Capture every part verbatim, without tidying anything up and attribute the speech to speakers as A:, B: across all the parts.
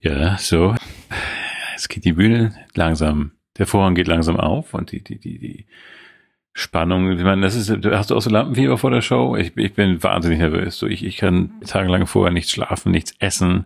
A: Ja, so. Jetzt geht die Bühne langsam, der Vorhang geht langsam auf und die, die, die, die Spannung, ich meine, das ist, hast du auch so Lampenfieber vor der Show? Ich, ich bin wahnsinnig nervös. So, ich, ich kann tagelang vorher nichts schlafen, nichts essen.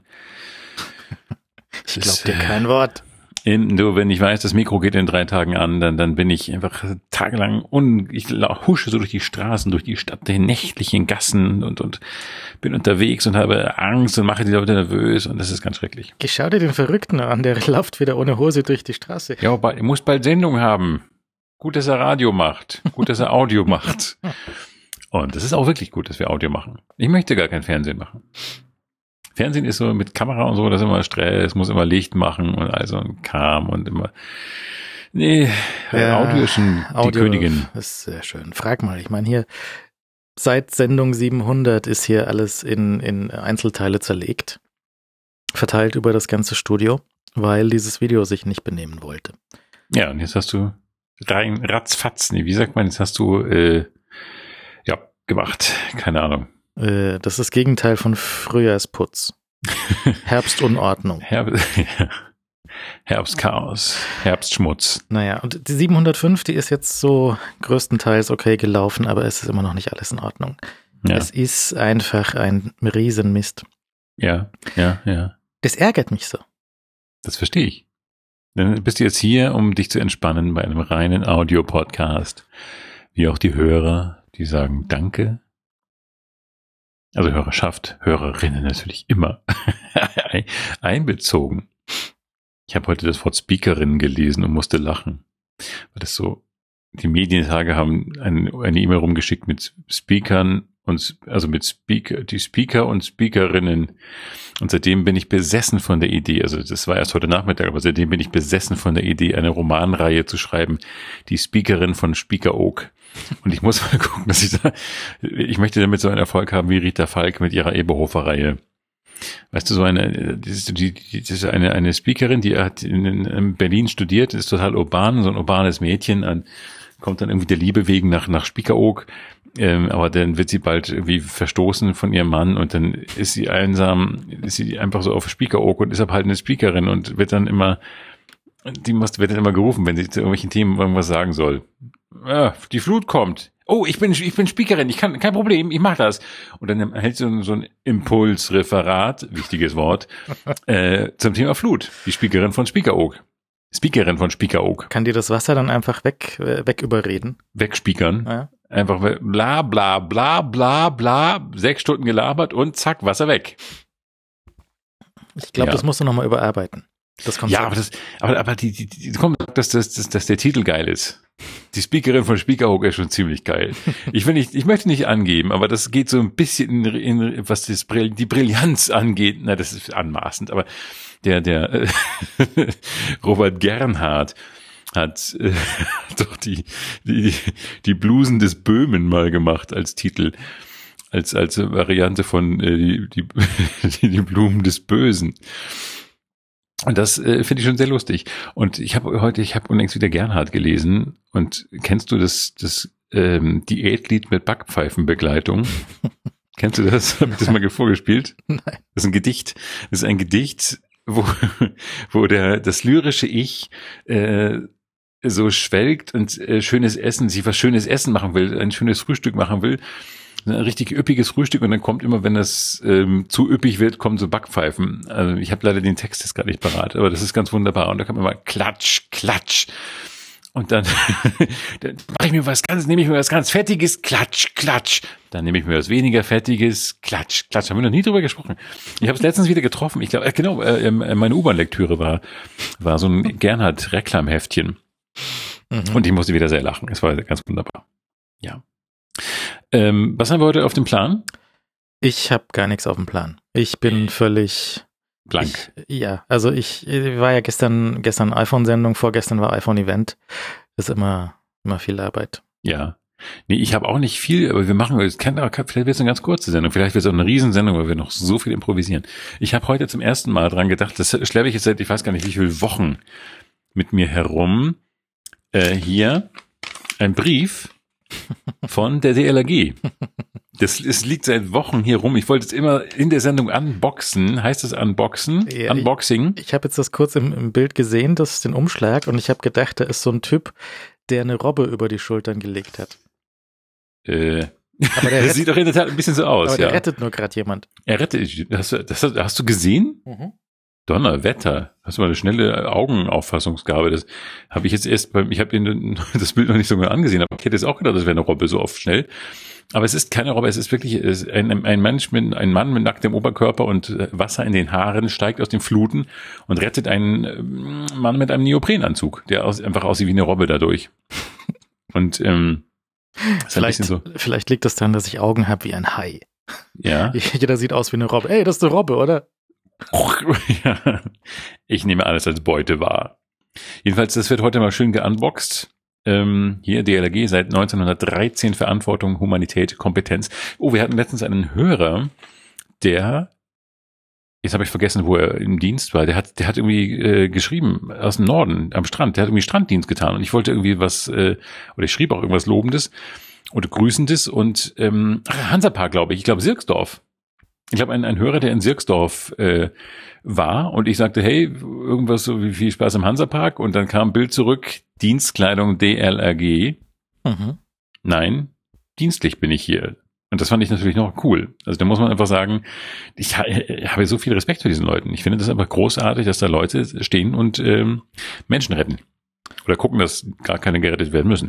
B: Ich glaube dir kein Wort.
A: In, du, wenn ich weiß, das Mikro geht in drei Tagen an, dann, dann bin ich einfach tagelang un, ich husche so durch die Straßen, durch die Stadt, den nächtlichen Gassen und, und bin unterwegs und habe Angst und mache die Leute nervös und das ist ganz schrecklich.
B: Ich schau dir den Verrückten an, der läuft wieder ohne Hose durch die Straße.
A: Ja, aber er muss bald Sendung haben. Gut, dass er Radio macht. Gut, dass er Audio macht. Und das ist auch wirklich gut, dass wir Audio machen. Ich möchte gar kein Fernsehen machen. Fernsehen ist so mit Kamera und so, das ist immer Stress, muss immer Licht machen und all so ein Kram und immer, nee, ja, Audio ist schon die
B: Audio
A: Königin.
B: Ist sehr schön. Frag mal, ich meine hier, seit Sendung siebenhundert ist hier alles in, in Einzelteile zerlegt, verteilt über das ganze Studio, weil dieses Video sich nicht benehmen wollte.
A: Ja, und jetzt hast du rein ratzfatz, nee, wie sagt man, jetzt hast du, äh, ja, gemacht, keine Ahnung.
B: Das ist das Gegenteil von Frühjahrsputz. Herbstunordnung.
A: Herbst, Herbstchaos, Herbstschmutz.
B: Naja, und die siebenhundertfünf, die ist jetzt so größtenteils okay gelaufen, aber es ist immer noch nicht alles in Ordnung. Ja. Es ist einfach ein Riesenmist.
A: Ja, ja, ja.
B: Das ärgert mich so.
A: Das verstehe ich. Dann bist du jetzt hier, um dich zu entspannen bei einem reinen Audio-Podcast. Wie auch die Hörer, die sagen Danke. Also Hörerschaft, Hörerinnen natürlich immer einbezogen. Ich habe heute das Wort Speakerin gelesen und musste lachen. Weil das so, die Medientage haben eine, eine E-Mail rumgeschickt mit Speakern und, also mit Speaker, die Speaker und Speakerinnen. Und seitdem bin ich besessen von der Idee, also das war erst heute Nachmittag, aber seitdem bin ich besessen von der Idee, eine Romanreihe zu schreiben, die Speakerin von Speaker Oak. Und ich muss mal gucken, dass ich da, ich möchte damit so einen Erfolg haben wie Rita Falk mit ihrer Eberhofer-Reihe. Weißt du, so eine, die, die, die, das ist eine, eine Speakerin, die hat in, in Berlin studiert, ist total urban, so ein urbanes Mädchen, an, kommt dann irgendwie der Liebe wegen nach, nach Spiekeroog, ähm, aber dann wird sie bald irgendwie verstoßen von ihrem Mann und dann ist sie einsam, ist sie einfach so auf Spiekeroog und ist aber halt eine Speakerin und wird dann immer, die muss, wird dann immer gerufen, wenn sie zu irgendwelchen Themen irgendwas sagen soll. Ah, die Flut kommt. Oh, ich bin, ich bin Speakerin, ich kann, kein Problem, ich mach das. Und dann hält sie so, so ein Impulsreferat, wichtiges Wort, äh, zum Thema Flut. Die Speakerin von Spiekeroog. Speakerin von Spiekeroog.
B: Kann dir das Wasser dann einfach weg, äh, weg überreden?
A: Wegspiekern.
B: Ja.
A: Einfach bla, bla, bla, bla, bla, sechs Stunden gelabert und zack, Wasser weg.
B: Ich glaube, ja. Das musst du nochmal überarbeiten. Das Konzept.
A: Ja, aber das, aber, aber die, die, die, komm, dass, dass, dass, dass der Titel geil ist. Die Speakerin von Spiekeroog ist schon ziemlich geil. Ich will nicht, ich möchte nicht angeben, aber das geht so ein bisschen in, in was das, die Brillanz angeht. Na, das ist anmaßend, aber der, der, äh, Robert Gernhardt hat äh, doch die, die, die Blusen des Böhmen mal gemacht als Titel. Als, als Variante von, äh, die, die, die Blumen des Bösen. Und das äh, finde ich schon sehr lustig. Und ich habe heute, ich habe unlängst wieder Gernhardt gelesen. Und kennst du das, das ähm, Diätlied mit Backpfeifenbegleitung? Kennst du das? Habe ich das mal vorgespielt?
B: Nein.
A: Das ist ein Gedicht. Das ist ein Gedicht, wo, wo der das lyrische Ich äh, so schwelgt und äh, schönes Essen, sich was schönes Essen machen will, ein schönes Frühstück machen will. Ein richtig üppiges Frühstück und dann kommt immer, wenn das ähm, zu üppig wird, kommen so Backpfeifen. Also ich habe leider den Text jetzt gerade nicht parat, aber das ist ganz wunderbar. Und da kommt immer Klatsch, Klatsch. Und dann, dann mache ich mir was ganz, nehme ich mir was ganz Fettiges, Klatsch, Klatsch. Dann nehme ich mir was weniger Fettiges, Klatsch, Klatsch. Haben wir noch nie drüber gesprochen. Ich habe es letztens wieder getroffen. Ich glaube, äh, genau, äh, meine U-Bahn-Lektüre war war so ein Gernhardt-Reklamheftchen. Mhm. Und ich musste wieder sehr lachen. Es war ganz wunderbar. Ja. Ähm, was haben wir heute auf dem Plan?
B: Ich habe gar nichts auf dem Plan. Ich bin völlig
A: blank.
B: Ich, ja, also ich, ich war ja gestern gestern iPhone-Sendung, vorgestern war iPhone-Event. Das ist immer immer viel Arbeit.
A: Ja. Nee, ich habe auch nicht viel, aber wir machen, es kann, vielleicht wird es eine ganz kurze Sendung, vielleicht wird es auch eine Riesensendung, weil wir noch so viel improvisieren. Ich habe heute zum ersten Mal dran gedacht, das schleppe ich jetzt seit, ich weiß gar nicht, wie viele Wochen mit mir herum. Äh, hier ein Brief von der D L R G. Das es liegt seit Wochen hier rum. Ich wollte es immer in der Sendung unboxen. Heißt es Unboxen?
B: Ja,
A: Unboxing?
B: Ich, ich habe jetzt das kurz im, im Bild gesehen, das ist den Umschlag, und ich habe gedacht, da ist so ein Typ, der eine Robbe über die Schultern gelegt hat.
A: Äh,
B: Aber der
A: das
B: rett-
A: sieht doch in der Tat ein bisschen so aus,
B: Aber
A: ja.
B: der rettet nur gerade jemand.
A: Er rettet. Hast du, das hast, hast du gesehen?
B: Mhm.
A: Donnerwetter. Hast du mal eine schnelle Augenauffassungsgabe. Das habe ich jetzt erst beim, ich habe das Bild noch nicht so genau angesehen, aber ich hätte jetzt auch gedacht, das wäre eine Robbe so oft schnell. Aber es ist keine Robbe, es ist wirklich es ist ein, ein, Mensch mit, ein Mann mit nacktem Oberkörper und Wasser in den Haaren, steigt aus den Fluten und rettet einen Mann mit einem Neoprenanzug, der aus, einfach aussieht wie eine Robbe dadurch. Und ähm, ist
B: Vielleicht,
A: ein bisschen so.
B: vielleicht liegt das daran, dass ich Augen habe wie ein Hai.
A: Ja.
B: Jeder sieht aus wie eine Robbe. Ey, das ist eine Robbe, oder?
A: Ja. Ich nehme alles als Beute wahr. Jedenfalls, das wird heute mal schön geunboxed. Ähm, hier D L R G seit neunzehnhundertdreizehn, Verantwortung, Humanität, Kompetenz. Oh, wir hatten letztens einen Hörer, der, jetzt habe ich vergessen, wo er im Dienst war, der hat, der hat irgendwie äh, geschrieben aus dem Norden am Strand, der hat irgendwie Stranddienst getan und ich wollte irgendwie was, äh, oder ich schrieb auch irgendwas Lobendes oder Grüßendes und ähm, Hansapark, glaube ich, ich glaube Sirksdorf. Ich glaube, ein, ein Hörer, der in Sirksdorf äh, war und ich sagte, hey, irgendwas so wie viel Spaß im Hansapark und dann kam ein Bild zurück, Dienstkleidung D L R G.
B: Mhm.
A: Nein, dienstlich bin ich hier. Und das fand ich natürlich noch cool. Also da muss man einfach sagen, ich, ha- ich habe so viel Respekt vor diesen Leuten. Ich finde das einfach großartig, dass da Leute stehen und ähm, Menschen retten. Oder gucken, dass gar keine gerettet werden müssen.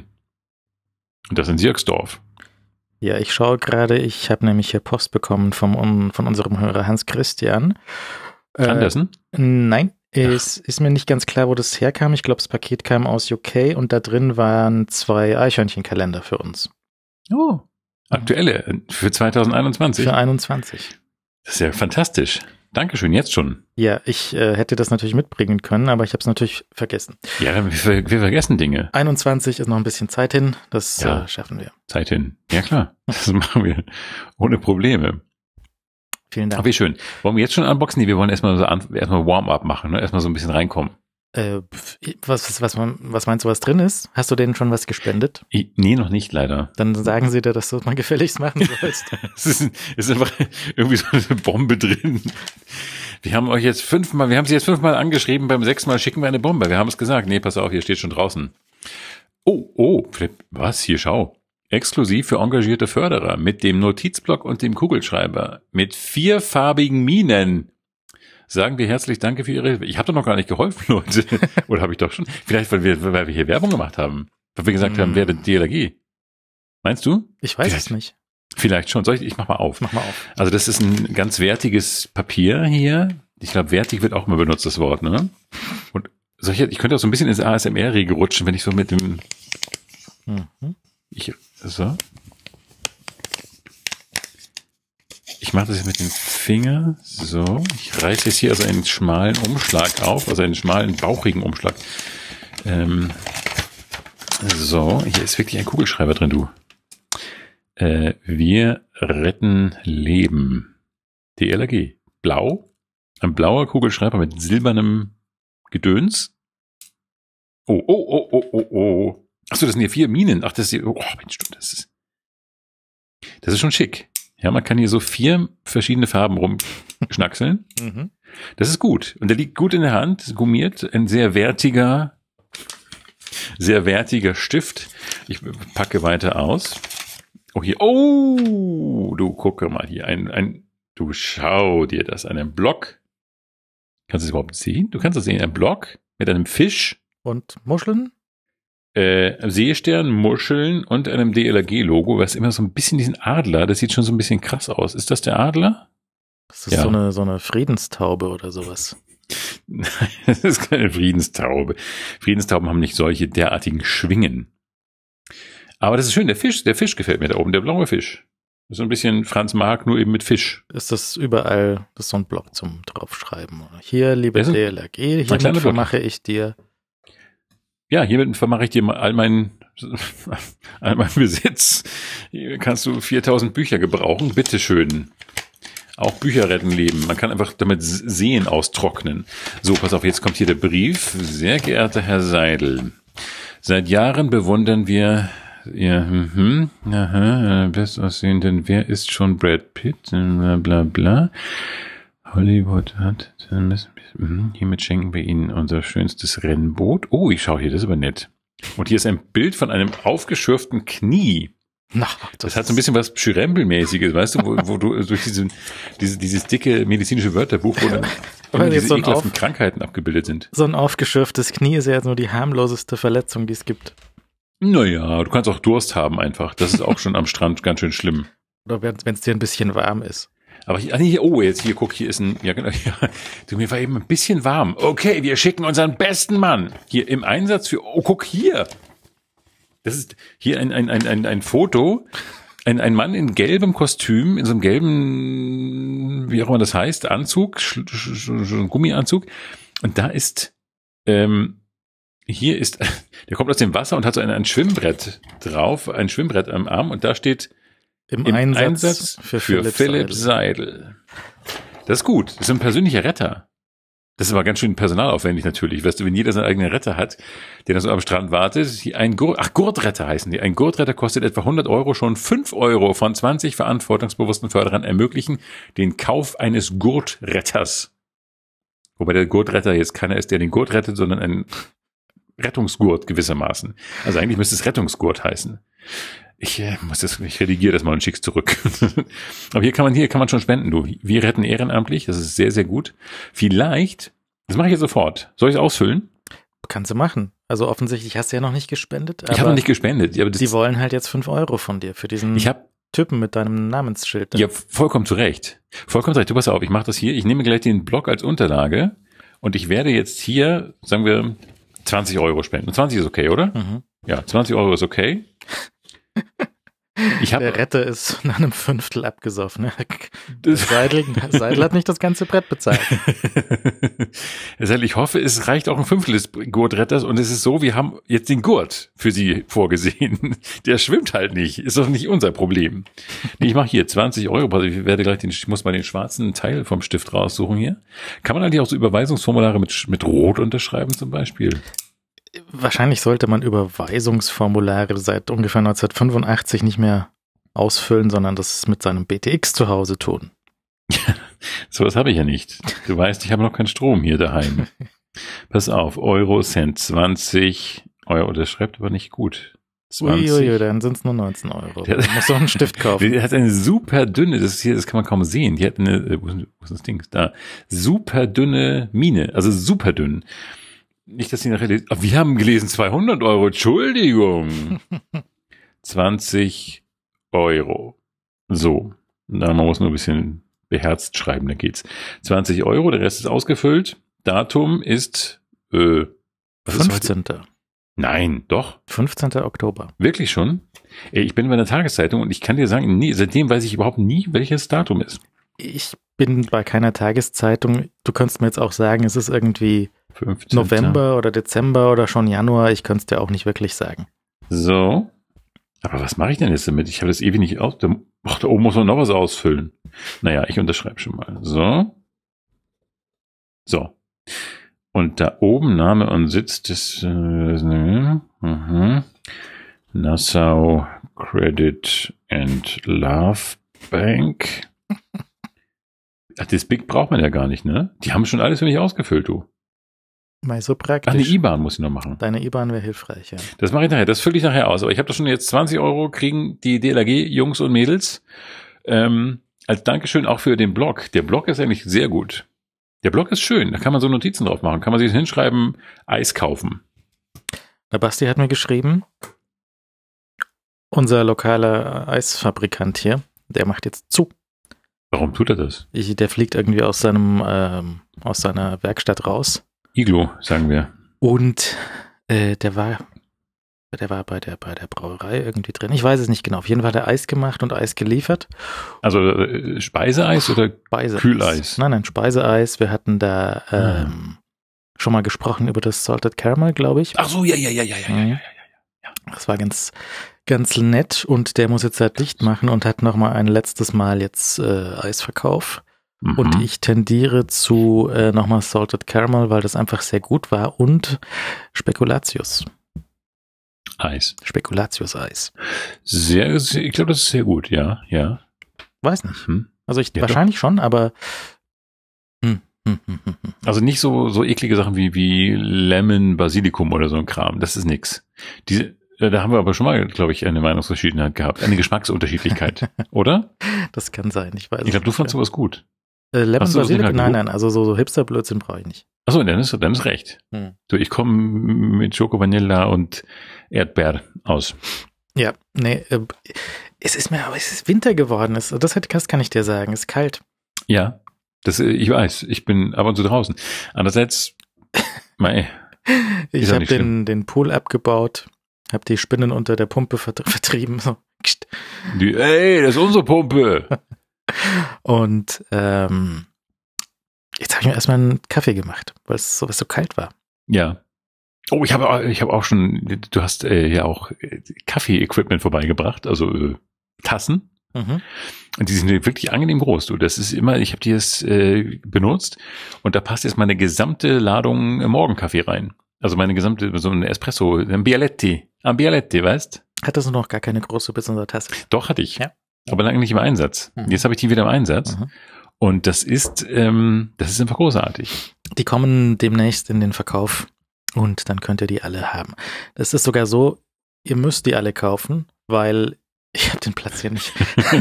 A: Und das in Sirksdorf.
B: Ja, ich schaue gerade, ich habe nämlich hier Post bekommen vom, von unserem Hörer Hans Christian. Äh,
A: Andersen?
B: Nein, es ist mir nicht ganz klar, wo das herkam. Ich glaube, das Paket kam aus U K und da drin waren zwei Eichhörnchenkalender für uns.
A: Oh, aktuelle für zwanzig einundzwanzig.
B: Für einundzwanzig.
A: Das ist ja fantastisch. Dankeschön, jetzt schon.
B: Ja, ich äh, hätte das natürlich mitbringen können, aber ich habe es natürlich vergessen.
A: Ja, wir, wir vergessen Dinge.
B: einundzwanzig ist noch ein bisschen Zeit hin, das
A: Ja.
B: äh, schaffen wir.
A: Zeit hin. Ja klar, das machen wir ohne Probleme.
B: Vielen Dank.
A: Aber wie schön. Wollen wir jetzt schon unboxen? Nee, wir wollen erstmal so an, erstmal Warm-up machen, ne? Erstmal so ein bisschen reinkommen.
B: Äh, was, was, was, was meinst du, was drin ist? Hast du denen schon was gespendet?
A: Ich, nee, noch nicht leider.
B: Dann sagen sie dir, dass du es mal gefälligst machen sollst.
A: Es ist, es ist einfach irgendwie so eine Bombe drin. Wir haben euch jetzt fünfmal, wir haben sie jetzt fünfmal angeschrieben, beim sechsten Mal schicken wir eine Bombe. Wir haben es gesagt. Nee, pass auf, hier steht schon draußen. Oh, oh, was? Hier, schau. Exklusiv für engagierte Förderer mit dem Notizblock und dem Kugelschreiber. Mit vierfarbigen Minen. Sagen wir herzlich Danke für Ihre Hilfe. Ich habe doch noch gar nicht geholfen, Leute. Oder habe ich doch schon? Vielleicht, weil wir, weil wir hier Werbung gemacht haben. Weil wir gesagt
B: Mm.
A: haben, wer denn D L R G? Meinst du?
B: Ich weiß
A: Vielleicht.
B: es nicht.
A: Vielleicht schon. Soll ich, ich mach mal auf.
B: Mach mal auf.
A: Also das ist ein ganz wertiges Papier hier. Ich glaube, wertig wird auch mal benutzt, das Wort, ne? Und solche, ich könnte auch so ein bisschen ins A S M R-Riege rutschen, wenn ich so mit dem,
B: Mhm.
A: ich, so. Ich mache das jetzt mit dem Finger, so. Ich reiße jetzt hier also einen schmalen Umschlag auf, also einen schmalen, bauchigen Umschlag. Ähm, so, hier ist wirklich ein Kugelschreiber drin, du. Äh, wir retten Leben. D L R G. Blau. Ein blauer Kugelschreiber mit silbernem Gedöns. Oh, oh, oh, oh, oh, oh. Achso, das sind hier vier Minen. Ach, das ist hier, oh, Mensch, das ist, das ist schon schick. Ja, man kann hier so vier verschiedene Farben rumschnackseln.
B: Mhm.
A: Das ist gut. Und der liegt gut in der Hand, gummiert. Ein sehr wertiger, sehr wertiger Stift. Ich packe weiter aus. Oh, hier. Oh, du gucke mal hier. Ein, ein, du schau dir das an. Ein Block. Kannst du es überhaupt sehen? Du kannst das sehen. Ein Block mit einem Fisch,
B: Und Muscheln?
A: äh, Seestern, Muscheln und einem D L R G-Logo, was immer so ein bisschen diesen Adler, das sieht schon so ein bisschen krass aus. Ist das der Adler?
B: Das ist
A: Ja.
B: so eine, so eine Friedenstaube oder sowas.
A: Nein, das ist keine Friedenstaube. Friedenstauben haben nicht solche derartigen Schwingen. Aber das ist schön, der Fisch, der Fisch gefällt mir da oben, der blaue Fisch. Das ist so ein bisschen Franz Marc, nur eben mit Fisch.
B: Ist das überall, das ist so ein Block zum draufschreiben. Hier, liebe
A: Das ist ein-
B: D L R G,
A: kleiner
B: hiermit
A: Block.
B: vermache ich dir.
A: Ja, hiermit vermache ich dir mal all meinen, all meinen Besitz. Hier kannst du viertausend Bücher gebrauchen, bitteschön. Auch Bücher retten Leben. Man kann einfach damit Seen austrocknen. So, pass auf, jetzt kommt hier der Brief. Sehr geehrter Herr Seidel, seit Jahren bewundern wir Ja, mhm, aha, bestaussehenden, wer ist schon Brad Pitt? Bla, bla, bla. Hollywood hat, dann müssen wir, mhm, hiermit schenken wir Ihnen unser schönstes Rennboot. Oh, ich schaue hier, das ist aber nett. Und hier ist ein Bild von einem aufgeschürften Knie.
B: Na,
A: das, das hat so ein bisschen was Schürembelmäßiges, weißt du, wo, wo du durch diese, diese, dieses dicke medizinische Wörterbuch, wo dann immer diese so ekelhaften auf, Krankheiten abgebildet sind.
B: So ein aufgeschürftes Knie ist ja jetzt nur die harmloseste Verletzung, die es gibt.
A: Naja, du kannst auch Durst haben einfach. Das ist auch schon am Strand ganz schön schlimm.
B: Oder wenn es dir ein bisschen warm ist.
A: Aber hier, hier, oh, jetzt hier, guck, hier ist ein, ja genau, ja, du, mir war eben ein bisschen warm. Okay, wir schicken unseren besten Mann hier im Einsatz für, oh, guck hier. Das ist hier ein, ein, ein, ein, ein Foto, ein, ein Mann in gelbem Kostüm, in so einem gelben, wie auch immer das heißt, Anzug, sch, sch, sch, Gummianzug. Und da ist, ähm, hier ist, der kommt aus dem Wasser und hat so ein, ein Schwimmbrett drauf, ein Schwimmbrett am Arm und da steht
B: im,
A: im
B: Einsatz,
A: Einsatz für, für Philipp, Philipp Seidel. Seidel. Das ist gut, das ist ein persönlicher Retter. Das ist aber ganz schön personalaufwendig natürlich. Weißt du, wenn jeder seinen eigenen Retter hat, der dann so am Strand wartet, ein Gurt, ach, Gurtretter heißen die. Ein Gurtretter kostet etwa hundert Euro, schon fünf Euro von zwanzig verantwortungsbewussten Förderern ermöglichen den Kauf eines Gurtretters. Wobei der Gurtretter jetzt keiner ist, der den Gurt rettet, sondern ein Rettungsgurt gewissermaßen. Also eigentlich müsste es Rettungsgurt heißen. Ich äh, muss das, ich redigiere das mal und schick's zurück. Aber hier kann man, hier kann man schon spenden, du. Wir retten ehrenamtlich, das ist sehr, sehr gut. Vielleicht, das mache ich jetzt sofort. Soll ich es ausfüllen?
B: Kannst du machen. Also offensichtlich hast du ja noch nicht gespendet.
A: Ich habe noch nicht gespendet. Ja, aber das
B: die wollen halt jetzt fünf Euro von dir für diesen
A: ich hab,
B: Typen mit deinem Namensschild.
A: Ja, vollkommen zu Recht. Vollkommen zu Recht. Du pass auf, ich mache das hier. Ich nehme gleich den Blog als Unterlage und ich werde jetzt hier, sagen wir, zwanzig Euro spenden. zwanzig ist okay, oder?
B: Mhm.
A: Ja, zwanzig Euro ist okay. Ich hab,
B: der Retter ist nach einem Fünftel abgesoffen. Seidel, Seidel hat nicht das ganze Brett bezahlt.
A: Ich hoffe, es reicht auch ein Fünftel des Gurtretters und es ist so, wir haben jetzt den Gurt für Sie vorgesehen. Der schwimmt halt nicht. Ist doch nicht unser Problem. Ich mache hier zwanzig Euro. Also ich werde gleich den, ich muss mal den schwarzen Teil vom Stift raussuchen hier. Kann man eigentlich auch so Überweisungsformulare mit, mit Rot unterschreiben zum Beispiel?
B: Wahrscheinlich sollte man Überweisungsformulare seit ungefähr neunzehnhundertfünfundachtzig nicht mehr ausfüllen, sondern das mit seinem B T X zu Hause tun.
A: Sowas habe ich ja nicht. Du weißt, ich habe noch keinen Strom hier daheim. Pass auf, Euro, Cent, zwanzig Euro. Das schreibt aber nicht gut. zwanzig.
B: Uiuiui, dann sind es nur neunzehn Euro. Du musst doch einen Stift kaufen.
A: Die hat eine super dünne, das ist hier, das kann man kaum sehen. Die hat eine, wo ist das Ding? Da. Super dünne Mine, also super dünn. Nicht, dass sie nachher lesen. Oh, wir haben gelesen zweihundert Euro. Entschuldigung. zwanzig Euro. So. Na, man muss nur ein bisschen beherzt schreiben, da geht's. zwanzig Euro, der Rest ist ausgefüllt. Datum ist, äh, was
B: fünfzehnten.
A: Ist Nein, doch.
B: fünfzehnten Oktober.
A: Wirklich schon? Ich bin bei der Tageszeitung und ich kann dir sagen, nie, seitdem weiß ich überhaupt nie, welches Datum ist.
B: Ich bin bei keiner Tageszeitung. Du könntest mir jetzt auch sagen, es ist irgendwie
A: fünfzehnten
B: November oder Dezember oder schon Januar. Ich könnte es dir auch nicht wirklich sagen.
A: So. Aber was mache ich denn jetzt damit? Ich habe das ewig nicht aus. Ach, da oben muss man noch was ausfüllen. Naja, ich unterschreibe schon mal. So. So. Und da oben Name und Sitz des äh, uh-huh. Nassau Credit and Love Bank. Ach, das Big braucht man ja gar nicht, ne? Die haben schon alles für mich ausgefüllt, du.
B: Mal so praktisch.
A: Ach, eine I B A N muss ich noch machen.
B: Deine I B A N wäre hilfreich, ja.
A: Das mache ich nachher, das fülle ich nachher aus. Aber ich habe das schon jetzt zwanzig Euro kriegen die D L R G-Jungs und Mädels ähm, als Dankeschön auch für den Blog. Der Blog ist eigentlich sehr gut. Der Blog ist schön, da kann man so Notizen drauf machen. Kann man sich hinschreiben, Eis kaufen.
B: Der Basti hat mir geschrieben, unser lokaler Eisfabrikant hier, der macht jetzt zu.
A: Warum tut er das?
B: Ich, der fliegt irgendwie aus seinem ähm, aus seiner Werkstatt raus.
A: Iglo, sagen wir.
B: Und äh, der war der war bei der bei der Brauerei irgendwie drin. Ich weiß es nicht genau. Auf jeden Fall hat er Eis gemacht und Eis geliefert.
A: Also äh, Speiseeis oder
B: Speiseeis.
A: Kühleis?
B: Nein, nein, Speiseeis. Wir hatten da ähm, hm. schon mal gesprochen über das Salted Caramel, glaube ich.
A: Ach so, ja, ja, ja, ja, ja, ja, ja, ja.
B: Das war ganz ganz nett und der muss jetzt halt dicht machen und hat nochmal ein letztes Mal jetzt äh, Eisverkauf. Mhm. Und ich tendiere zu äh, nochmal Salted Caramel, weil das einfach sehr gut war und Spekulatius.
A: Eis.
B: Spekulatius-Eis.
A: Sehr, sehr ich glaube, das ist sehr gut, ja, ja.
B: Weiß nicht.
A: Hm.
B: Also ich
A: Ja,
B: wahrscheinlich schon, aber hm, hm, hm, hm, hm.
A: Also nicht so, so eklige Sachen wie, wie Lemon, Basilikum oder so ein Kram. Das ist nix. Diese, äh, da haben wir aber schon mal, glaube ich, eine Meinungsverschiedenheit gehabt. Eine Geschmacksunterschiedlichkeit, oder?
B: Das kann sein, ich weiß
A: Ich glaube, du fandst
B: ja.
A: sowas gut.
B: Äh, Lemon
A: Hast du das
B: Basilikum?
A: nicht
B: Nein,
A: geguckt?
B: nein, also so, so Hipster-Blödsinn brauche ich nicht.
A: Achso, dann ist, dann ist recht.
B: Hm.
A: So, ich komme mit Schoko, Vanilla und Erdbeer aus.
B: Ja, nee, äh, es ist mir, es ist Winter geworden. Es, das, das kann ich dir sagen. Es ist kalt.
A: Ja, das, äh, ich weiß. Ich bin ab und zu draußen. Andererseits, mei,
B: Ich
A: Ist ja
B: habe
A: nicht schlimm.
B: den, den Pool abgebaut, habe die Spinnen unter der Pumpe vert- vertrieben. So.
A: die, ey, das ist unsere Pumpe.
B: Und ähm, jetzt habe ich mir erstmal einen Kaffee gemacht, weil es so, so kalt war.
A: Ja. Oh, ich habe, auch- ich habe auch schon, du hast äh, ja auch äh, Kaffee-Equipment vorbeigebracht, also äh, Tassen.
B: Mhm.
A: Und die sind wirklich angenehm groß. Du, das ist immer, ich habe die jetzt äh, benutzt und da passt jetzt meine gesamte Ladung äh, Morgenkaffee rein. Also meine gesamte, so ein Espresso, ein Bialetti, ein Bialetti, weißt?
B: Hattest du noch gar keine große bis unter Tasse?
A: Doch, hatte ich.
B: Ja.
A: Aber lange nicht im Einsatz.
B: Mhm.
A: Jetzt habe ich die wieder im Einsatz.
B: Mhm.
A: Und das ist, ähm, das ist einfach großartig.
B: Die kommen demnächst in den Verkauf und dann könnt ihr die alle haben. Das ist sogar so, ihr müsst die alle kaufen, weil ich habe den Platz hier nicht.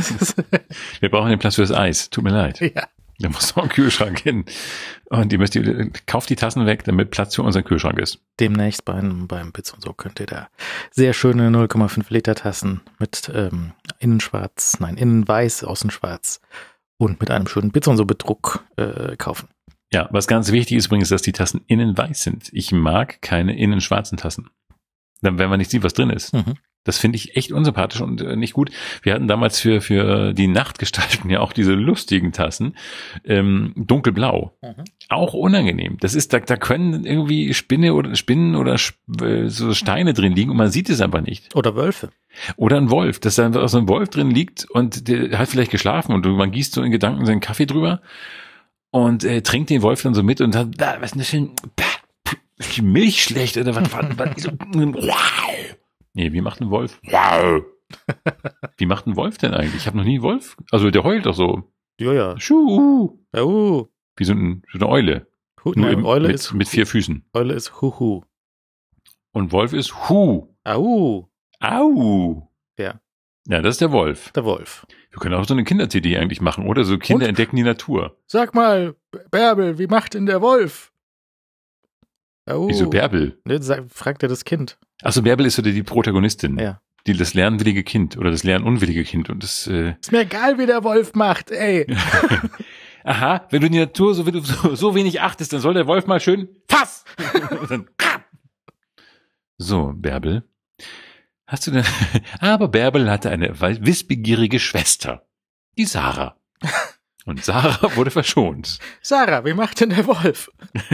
A: Wir brauchen den Platz für das Eis. Tut mir leid.
B: Ja.
A: Da muss noch ein Kühlschrank hin. Und ihr müsst, ihr, kauft die Tassen weg, damit Platz für unseren Kühlschrank ist.
B: Demnächst beim, beim Bits und so könnt ihr da sehr schöne null Komma fünf Liter Tassen mit ähm, innen schwarz, nein, innen weiß, außen schwarz und mit einem schönen Bits und so Bedruck äh, kaufen.
A: Ja, was ganz wichtig ist übrigens, dass die Tassen innen weiß sind. Ich mag keine innen schwarzen Tassen. Dann, wenn man nicht sieht, was drin ist.
B: Mhm.
A: Das finde ich echt unsympathisch und äh, nicht gut. Wir hatten damals für für die Nachtgestalten ja auch diese lustigen Tassen, ähm, dunkelblau.
B: Mhm.
A: Auch unangenehm. Das ist, da, da können irgendwie Spinne oder Spinnen oder äh, so Steine drin liegen und man sieht es einfach nicht.
B: Oder Wölfe.
A: Oder ein Wolf, dass da einfach so ein Wolf drin liegt und der hat vielleicht geschlafen und man gießt so in Gedanken seinen Kaffee drüber und äh, trinkt den Wolf dann so mit und sagt, da, was ist denn das für die Milch schlecht oder was? was, was so, wow. Nee, wie macht ein Wolf? Wow. Wie macht ein Wolf denn eigentlich? Ich habe noch nie einen Wolf. Also der heult doch so.
B: Ja, ja.
A: Schuh.
B: Uh,
A: Wie so, ein, so eine Eule.
B: hu,
A: Nur
B: nein,
A: im,
B: Eule,
A: mit,
B: ist,
A: mit vier Füßen.
B: Eule ist Huhu.
A: Und Wolf ist Hu.
B: Au,
A: Au.
B: Ja.
A: Ja, das ist der Wolf.
B: der Wolf.
A: Wir können auch so eine Kinder-C D eigentlich machen, oder? So Kinder
B: Und?
A: entdecken die Natur.
B: Sag mal, Bärbel, wie macht denn der Wolf? Au.
A: Wieso Bärbel?
B: Ne, sag- fragt er das Kind.
A: Achso, Bärbel ist so die, die Protagonistin.
B: Ja.
A: Die, das lernwillige Kind oder das lernunwillige Kind. Und das, äh,
B: Ist mir egal, wie der Wolf macht, ey.
A: aha, wenn du die Natur so, so, so wenig achtest, dann soll der Wolf mal schön Fass! Und dann, so, Bärbel. Hast du denn, aber Bärbel hatte eine wissbegierige Schwester. Die Sarah. Und Sarah wurde verschont.
B: Sarah, wie macht denn der Wolf?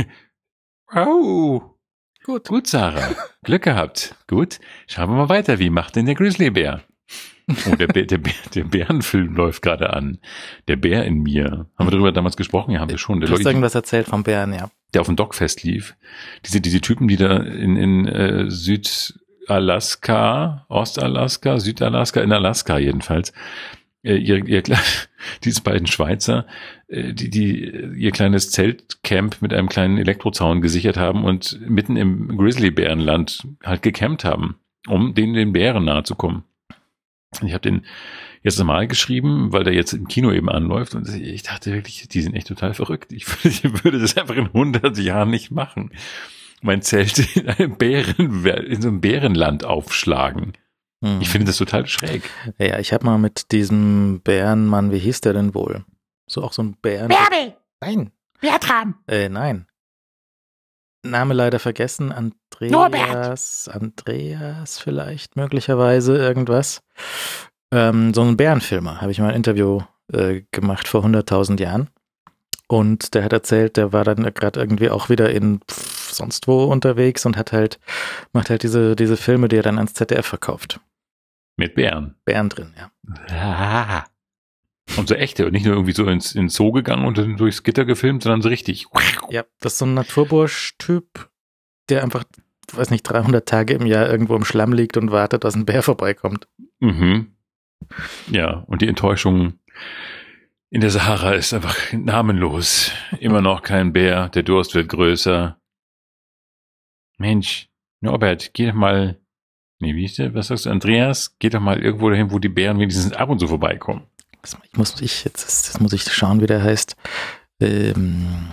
A: Au.
B: Gut.
A: Gut, Sarah. Glück gehabt. Gut. Schauen wir mal weiter. Wie macht denn der Grizzlybär? Oh, der, Bär, der, Bär, der Bärenfilm läuft gerade an. Der Bär in mir. Haben wir darüber damals gesprochen? Ja, haben wir schon. Der,
B: Du hast
A: Leute,
B: irgendwas erzählt vom Bären, ja.
A: der auf dem Dockfest lief. Diese, diese Typen, die da in, in äh, Südalaska, Ostalaska, Südalaska, in Alaska jedenfalls, äh, ihr, ihr, diese beiden Schweizer, äh, die, die ihr kleines Zeltcamp mit einem kleinen Elektrozaun gesichert haben und mitten im Grizzlybärenland halt gecampt haben, um denen den Bären nahe zu kommen. Ich habe den jetzt nochmal geschrieben, weil der jetzt im Kino eben anläuft und ich dachte wirklich, die sind echt total verrückt. Ich würde, ich würde das einfach in hundert Jahren nicht machen. Mein Zelt in einem Bären, in so einem Bärenland aufschlagen.
B: Hm.
A: Ich finde das total schräg.
B: Ja, ich habe mal mit diesem Bärenmann, wie hieß der denn wohl? So auch so ein Bären.
C: Bärbel!
B: Nein.
C: Bertram!
B: Äh, nein. Name leider vergessen. Andreas.
C: Norbert.
B: Andreas vielleicht, möglicherweise irgendwas. Ähm, so ein Bärenfilmer. Habe ich mal ein Interview äh, gemacht vor hunderttausend Jahren. Und der hat erzählt, der war dann gerade irgendwie auch wieder in pff, sonst wo unterwegs und hat halt, macht halt diese, diese Filme, die er dann ans Z D F verkauft.
A: Mit Bären.
B: Bären drin, ja.
A: Ah. Und so echte und nicht nur irgendwie so ins, ins Zoo gegangen und dann durchs Gitter gefilmt, sondern so richtig.
B: Ja, das ist so ein Naturbursch-Typ, der einfach weiß nicht, dreihundert Tage im Jahr irgendwo im Schlamm liegt und wartet, dass ein Bär vorbeikommt.
A: Mhm. Ja, und die Enttäuschung in der Sahara ist einfach namenlos. Immer noch kein Bär, der Durst wird größer. Mensch, Norbert, geh doch mal, nee, wie ist der, was sagst du, Andreas? Geh doch mal irgendwo dahin, wo die Bären wenigstens ab und zu vorbeikommen.
B: Ich muss, ich, jetzt, jetzt muss ich schauen, wie der heißt. Ähm.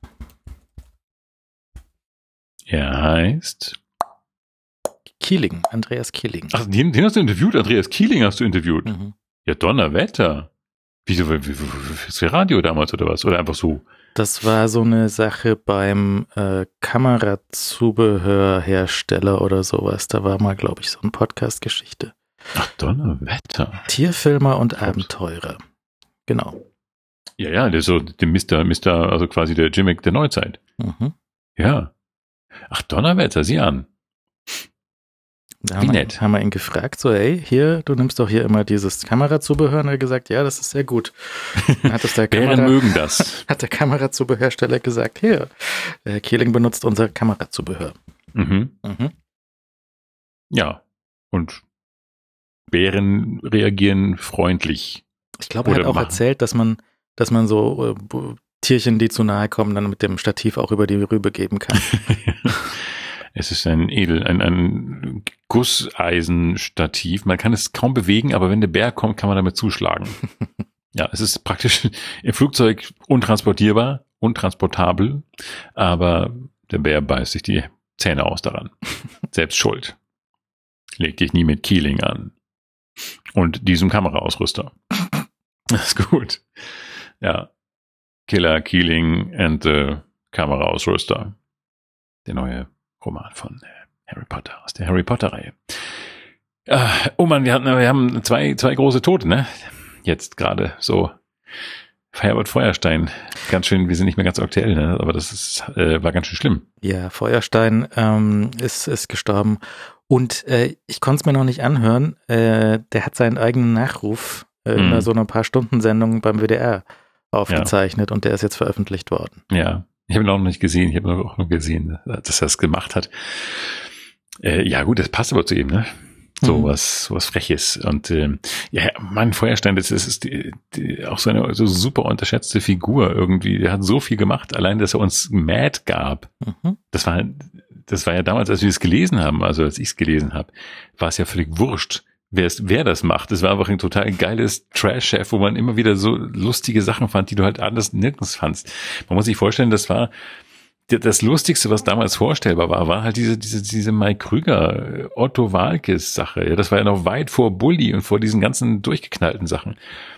A: Er heißt
B: Kieling, Andreas Kieling.
A: Ach, den, den hast du interviewt? Andreas Kieling hast du interviewt?
B: Mhm.
A: Ja, Donnerwetter. Wieso, wie, wie, für Radio damals oder was? Oder einfach so?
B: Das war so eine Sache beim äh, Kamerazubehörhersteller oder sowas. Da war mal, glaube ich, so eine Podcast-Geschichte.
A: Ach, Donnerwetter.
B: Tierfilmer und Abenteurer. Genau.
A: Ja, ja, der ist so der Mister, Mister, also quasi der Jimmick der Neuzeit.
B: Mhm.
A: Ja. Ach, Donnerwetter, sieh an.
B: Da
A: Wie
B: haben
A: nett.
B: Wir, haben wir ihn gefragt, so, hey, hier, du nimmst doch hier immer dieses Kamerazubehör. Und er hat gesagt, ja, das ist sehr gut. Dann hat es der
A: Bären
B: Kamera,
A: mögen das.
B: hat der Kamerazubehörsteller gesagt, hier, Herr Kieling benutzt unser Kamerazubehör.
A: Mhm.
B: Mhm.
A: Ja. Und Bären reagieren freundlich.
B: Ich glaube, er hat
A: Oder
B: auch
A: machen.
B: erzählt, dass man, dass man so äh, Tierchen, die zu nahe kommen, dann mit dem Stativ auch über die Rübe geben kann.
A: Es ist ein Edel, ein, ein Gusseisenstativ. Man kann es kaum bewegen, aber wenn der Bär kommt, kann man damit zuschlagen. Ja, es ist praktisch im Flugzeug untransportierbar, untransportabel, aber der Bär beißt sich die Zähne aus daran. Selbst schuld. Leg dich nie mit Kieling an. Und diesem Kameraausrüster. Das ist gut. Ja. Killer Kieling and the Kameraausrüster. Der neue Roman von Harry Potter, aus der Harry Potter-Reihe. Äh, oh Mann, wir, hatten, wir haben zwei, zwei große Tote, ne? Jetzt gerade so. Herbert Feuerstein, ganz schön, wir sind nicht mehr ganz aktuell, ne? Aber das ist, äh, war ganz schön schlimm.
B: Ja, Feuerstein ähm, ist, ist gestorben. Und äh, ich konnte es mir noch nicht anhören. Äh, der hat seinen eigenen Nachruf äh,
A: Mhm.
B: in so einer Paar-Stunden-Sendung beim W D R aufgezeichnet, ja. Und der ist jetzt veröffentlicht worden.
A: Ja, ich habe ihn auch noch nicht gesehen. Ich habe auch noch gesehen, dass er es gemacht hat. Äh, ja gut, das passt aber zu ihm, ne? So mhm. was, so was Freches. Und ähm, ja, Mann, Feuerstein, das ist, ist die, die, auch so eine so super unterschätzte Figur irgendwie. Der hat so viel gemacht, allein, dass er uns Mad gab. Mhm. Das war, das war ja damals, als wir es gelesen haben, also als ich es gelesen habe, war es ja völlig wurscht, wer es, wer das macht. Es war einfach ein total geiles Trash-Chef, wo man immer wieder so lustige Sachen fand, die du halt anders nirgends fandst. Man muss sich vorstellen, das war das Lustigste, was damals vorstellbar war, war halt diese, diese, diese Mike Krüger, Otto Waalkes Sache. Ja, das war ja noch weit vor Bully und vor diesen ganzen durchgeknallten Sachen.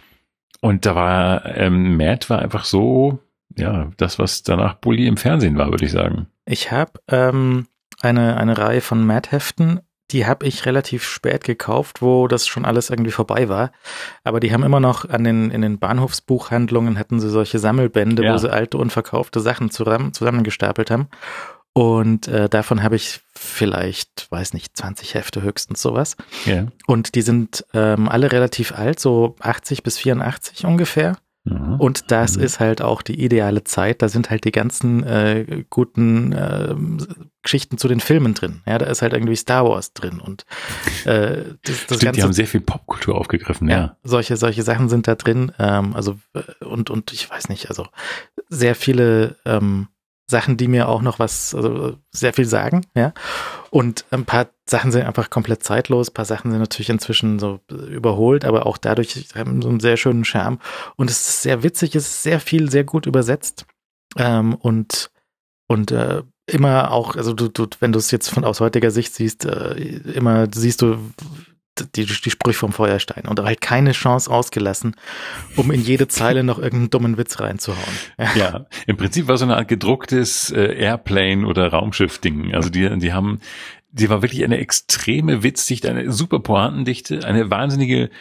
A: Und da war, ähm, Matt war einfach so, ja, das, was danach Bully im Fernsehen war, würde ich sagen.
B: Ich habe ähm, eine, eine Reihe von Matt-Heften, die habe ich relativ spät gekauft, wo das schon alles irgendwie vorbei war. Aber die haben immer noch an den, in den Bahnhofsbuchhandlungen hatten sie solche Sammelbände, ja. wo sie alte, unverkaufte Sachen zusammen, zusammengestapelt haben. Und äh, davon habe ich vielleicht, weiß nicht, zwanzig Hefte höchstens sowas.
A: Ja.
B: Und die sind ähm, alle relativ alt, so achtzig bis vierundachtzig ungefähr. Mhm. Und das mhm. ist halt auch die ideale Zeit. Da sind halt die ganzen äh, guten äh, Geschichten zu den Filmen drin. Ja, da ist halt irgendwie Star Wars drin und äh, das, das
A: Stimmt,
B: Ganze,
A: die haben sehr viel Popkultur aufgegriffen. Ja, ja.
B: solche solche Sachen sind da drin. Ähm, also und und ich weiß nicht, also sehr viele ähm, Sachen, die mir auch noch was, also sehr viel sagen, ja. Und ein paar Sachen sind einfach komplett zeitlos, ein paar Sachen sind natürlich inzwischen so überholt, aber auch dadurch haben so einen sehr schönen Charme. Und es ist sehr witzig, es ist sehr viel, sehr gut übersetzt. Ähm, und und äh, immer auch, also du, du, wenn du es jetzt von aus heutiger Sicht siehst, äh, immer siehst du die, die Sprüche vom Feuerstein und halt keine Chance ausgelassen, um in jede Zeile noch irgendeinen dummen Witz reinzuhauen.
A: Ja, ja, im Prinzip war so eine Art gedrucktes äh, Airplane- oder Raumschiff-Ding. Also die, die haben, die war wirklich eine extreme Witzdichte, eine super Pointendichte, eine wahnsinnige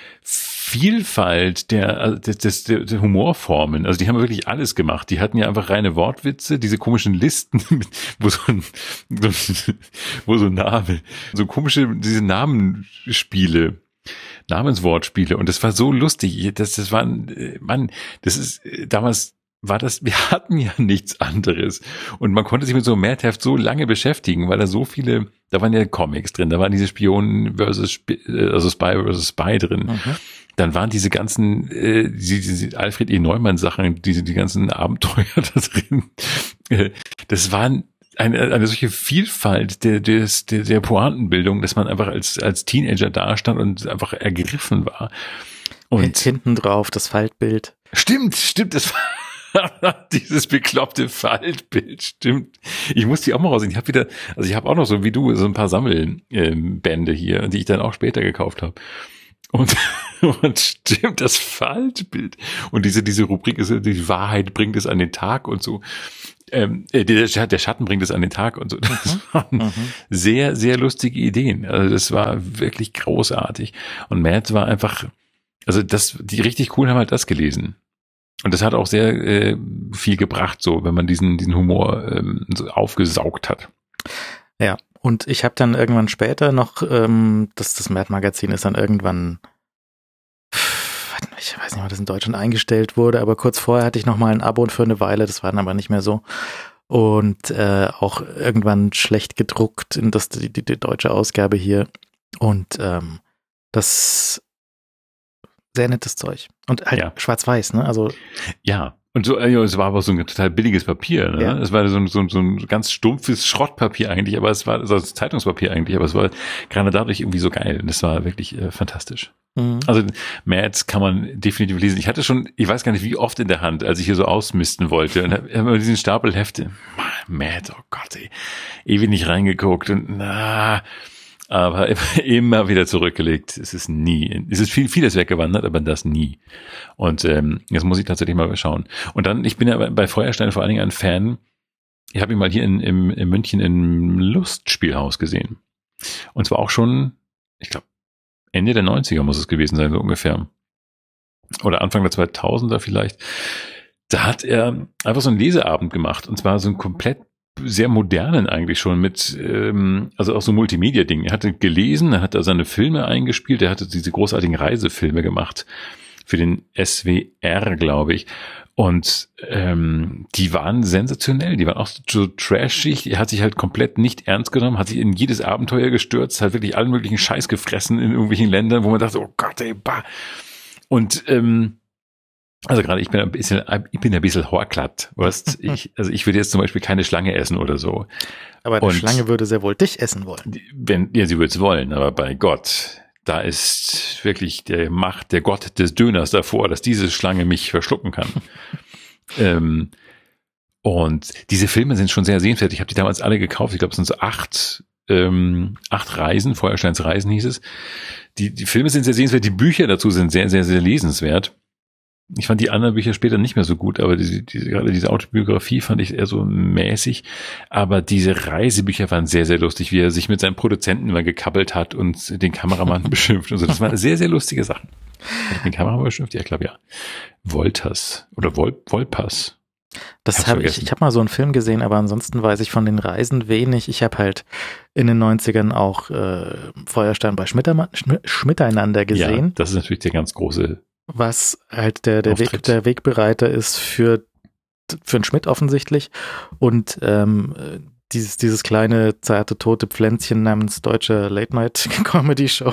A: Vielfalt der, des, des, der Humorformen. Also die haben wirklich alles gemacht. Die hatten ja einfach reine Wortwitze, diese komischen Listen, wo so ein, wo so Name, so komische, diese Namensspiele, Namenswortspiele. Und das war so lustig. Das, das war, Mann, das ist damals war das, wir hatten ja nichts anderes. Und man konnte sich mit so einem Mad-Heft so lange beschäftigen, weil da so viele, da waren ja Comics drin, da waren diese Spionen versus, Sp- also Spy versus Spy drin. Mhm. Dann waren diese ganzen, äh, diese, diese Alfred E. Neumann-Sachen, diese, die ganzen Abenteuer da drin. Äh, das waren eine, eine solche Vielfalt der, des, der, der Pointenbildung, dass man einfach als, als Teenager dastand und einfach ergriffen war.
B: Und hinten drauf das Faltbild.
A: Stimmt, stimmt, das war dieses bekloppte Faltbild, stimmt. Ich muss die auch mal rausnehmen. Ich habe wieder, also ich habe auch noch so wie du so ein paar Sammelbände hier, die ich dann auch später gekauft habe. Und, und stimmt, das Faltbild. Und diese, diese Rubrik ist, die Wahrheit bringt es an den Tag und so. Ähm, der, der Schatten bringt es an den Tag und so. Das mhm. waren mhm. sehr, sehr lustige Ideen. Also das war wirklich großartig. Und Matt war einfach, also das, die richtig coolen haben halt das gelesen. Und das hat auch sehr äh, viel gebracht, so, wenn man diesen, diesen Humor ähm, so aufgesaugt hat.
B: Ja. Und ich habe dann irgendwann später noch, ähm, das, das Mad-Magazin ist dann irgendwann, ich weiß nicht, ob das in Deutschland eingestellt wurde, aber kurz vorher hatte ich noch mal ein Abo für eine Weile, das war dann aber nicht mehr so. Und äh, auch irgendwann schlecht gedruckt, in das, die, die, die deutsche Ausgabe hier. Und ähm, das sehr nettes Zeug. Und halt ja. schwarz-weiß, ne? Also
A: ja. Und so, ja, es war aber so ein total billiges Papier, ne? Ja. Es war so, so, so ein ganz stumpfes Schrottpapier eigentlich, aber es war so also Zeitungspapier eigentlich, aber es war gerade dadurch irgendwie so geil. Und es war wirklich äh, fantastisch. Mhm. Also Mads kann man definitiv lesen. Ich hatte schon, ich weiß gar nicht, wie oft in der Hand, als ich hier so ausmisten wollte und habe immer diesen Stapel Hefte. Mads, oh Gott, ey, ewig nicht reingeguckt und na, aber immer wieder zurückgelegt. Es ist nie, es ist viel, vieles weggewandert, aber das nie. Und ähm, jetzt muss ich tatsächlich mal schauen. Und dann, ich bin ja bei Feuerstein vor allen Dingen ein Fan. Ich habe ihn mal hier in, im, in München im Lustspielhaus gesehen. Und zwar auch schon, ich glaube, Ende der neunziger muss es gewesen sein, so ungefähr. Oder Anfang der zweitausender vielleicht. Da hat er einfach so einen Leseabend gemacht. Und zwar so ein komplett sehr modernen eigentlich schon mit, ähm, also auch so Multimedia-Dingen. Er hatte gelesen, er hat da seine Filme eingespielt, er hatte diese großartigen Reisefilme gemacht für den S W R, glaube ich. Und ähm, die waren sensationell, die waren auch so trashig. Er hat sich halt komplett nicht ernst genommen, hat sich in jedes Abenteuer gestürzt, hat wirklich allen möglichen Scheiß gefressen in irgendwelchen Ländern, wo man dachte, oh Gott, ey, bah. Und ähm, also gerade ich bin ein bisschen, ich bin ein bisschen horklatt, weißt ich, also ich würde jetzt zum Beispiel keine Schlange essen oder so.
B: Aber die Schlange würde sehr wohl dich essen wollen.
A: Wenn, ja, sie würde es wollen, aber bei Gott, da ist wirklich der Macht, der Gott des Döners davor, dass diese Schlange mich verschlucken kann. ähm, und diese Filme sind schon sehr sehenswert. Ich habe die damals alle gekauft. Ich glaube, es sind so acht, ähm, acht Reisen, Feuersteins Reisen hieß es. Die, die Filme sind sehr sehenswert. Die Bücher dazu sind sehr, sehr, sehr lesenswert. Ich fand die anderen Bücher später nicht mehr so gut, aber diese, diese, gerade diese Autobiografie fand ich eher so mäßig. Aber diese Reisebücher waren sehr, sehr lustig, wie er sich mit seinem Produzenten immer gekappelt hat und den Kameramann beschimpft und so. Das waren sehr, sehr lustige Sachen. Hat den Kameramann beschimpft? Ja, ich glaube ja. Wolters oder Wol Wolpers.
B: Das habe ich, ich habe mal so einen Film gesehen, aber ansonsten weiß ich von den Reisen wenig. Ich habe halt in den neunzigern auch äh, Feuerstein bei Schmitter, Schmiteinander gesehen.
A: Ja, das ist natürlich der ganz große
B: was halt der, der Weg, der Wegbereiter ist für, für einen Schmidt offensichtlich. Und ähm, dieses, dieses kleine, zarte, tote Pflänzchen namens deutsche Late-Night-Comedy-Show.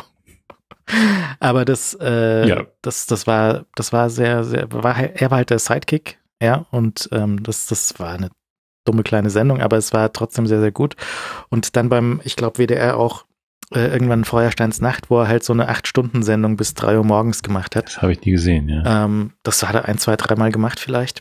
B: Aber das, äh, ja. das, das war, das war sehr, sehr, war, er war halt der Sidekick, ja, und ähm, das, das war eine dumme kleine Sendung, aber es war trotzdem sehr, sehr gut. Und dann beim, ich glaube, W D R auch Äh, irgendwann Feuersteins Nacht, wo er halt so eine acht-Stunden-Sendung bis drei Uhr morgens gemacht hat.
A: Das habe ich nie gesehen, ja.
B: Ähm, das hat er ein, zwei, dreimal gemacht vielleicht.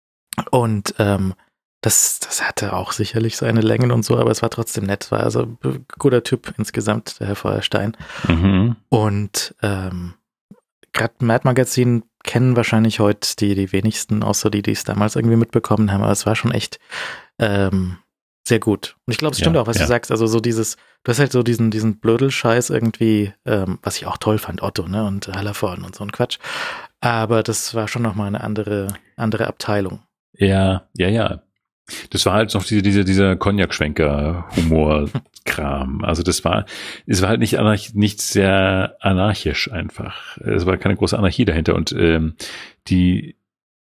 B: Und ähm, das, das hatte auch sicherlich seine Längen und so, aber es war trotzdem nett. War also ein guter Typ insgesamt, der Herr Feuerstein.
A: Mhm.
B: Und ähm, gerade Mad Magazin kennen wahrscheinlich heute die, die wenigsten, außer die, die es damals irgendwie mitbekommen haben, aber es war schon echt ähm, sehr gut. Und ich glaube, es stimmt ja, auch, was ja. du sagst. Also so dieses, du hast halt so diesen, diesen Blödel-Scheiß irgendwie, ähm, was ich auch toll fand, Otto, ne, und Hallervorden und so ein Quatsch. Aber das war schon nochmal eine andere, andere Abteilung.
A: Ja, ja, ja. Das war halt noch diese, diese, dieser Cognac-Schwenker-Humor-Kram. Also das war, es war halt nicht, anarch, nicht sehr anarchisch einfach. Es war keine große Anarchie dahinter und ähm, die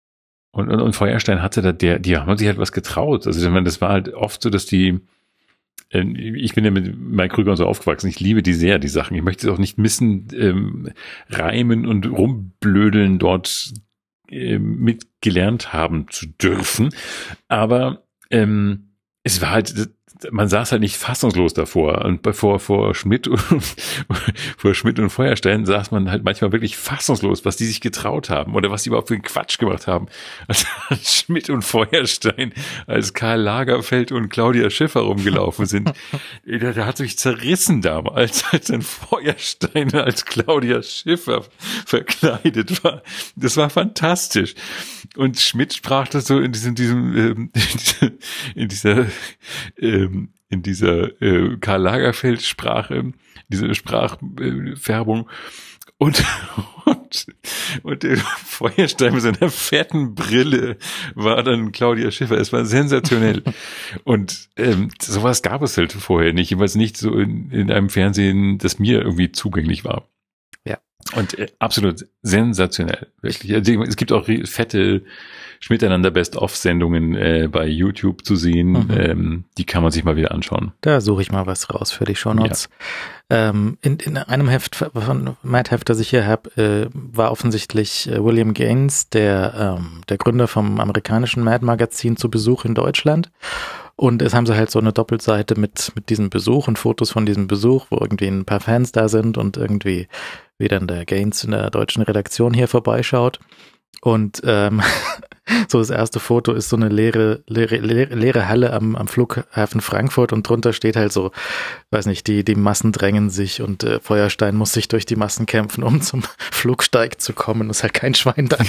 A: Und, und, und Feuerstein hatte da, der, die haben sich halt was getraut. Also ich meine, das war halt oft so, dass die, äh, ich bin ja mit Mike Krüger und so aufgewachsen, ich liebe die sehr, die Sachen. Ich möchte es auch nicht missen, ähm, reimen und rumblödeln dort äh, mitgelernt haben zu dürfen. Aber ähm, es war halt, man saß halt nicht fassungslos davor. Und vor, vor Schmidt und, vor Schmidt und Feuerstein saß man halt manchmal wirklich fassungslos, was die sich getraut haben oder was die überhaupt für einen Quatsch gemacht haben. Also Schmidt und Feuerstein, als Karl Lagerfeld und Claudia Schiffer rumgelaufen sind, da, da hat sich zerrissen damals, als ein Feuerstein als Claudia Schiffer verkleidet war. Das war fantastisch. Und Schmidt sprach das so in diesem, diesem, ähm, in dieser, ähm, in dieser äh, Karl Lagerfeld Sprache, diese Sprachfärbung und, und, und der Feuerstein mit seiner fetten Brille war dann Claudia Schiffer. Es war sensationell. Und ähm, sowas gab es halt vorher nicht, jedenfalls nicht so in, in einem Fernsehen, das mir irgendwie zugänglich war.
B: Ja.
A: Und äh, absolut sensationell, wirklich. Also, es gibt auch fette Schmiteinander Best-of-Sendungen äh, bei YouTube zu sehen. Mhm. Ähm, die kann man sich mal wieder anschauen.
B: Da suche ich mal was raus für die Shownotes. Ja. Ähm, in, in einem Heft von Mad Heft, das ich hier habe, äh, war offensichtlich äh, William Gaines, der, ähm, der Gründer vom amerikanischen Mad-Magazin, zu Besuch in Deutschland. Und es haben sie halt so eine Doppelseite mit, mit diesem Besuch und Fotos von diesem Besuch, wo irgendwie ein paar Fans da sind und irgendwie wie dann der Gaines in der deutschen Redaktion hier vorbeischaut. Und ähm, so das erste Foto ist so eine leere, leere, leere, leere Halle am, am Flughafen Frankfurt und drunter steht halt so, weiß nicht, die, die Massen drängen sich und äh, Feuerstein muss sich durch die Massen kämpfen, um zum Flugsteig zu kommen. Ist halt kein Schwein da.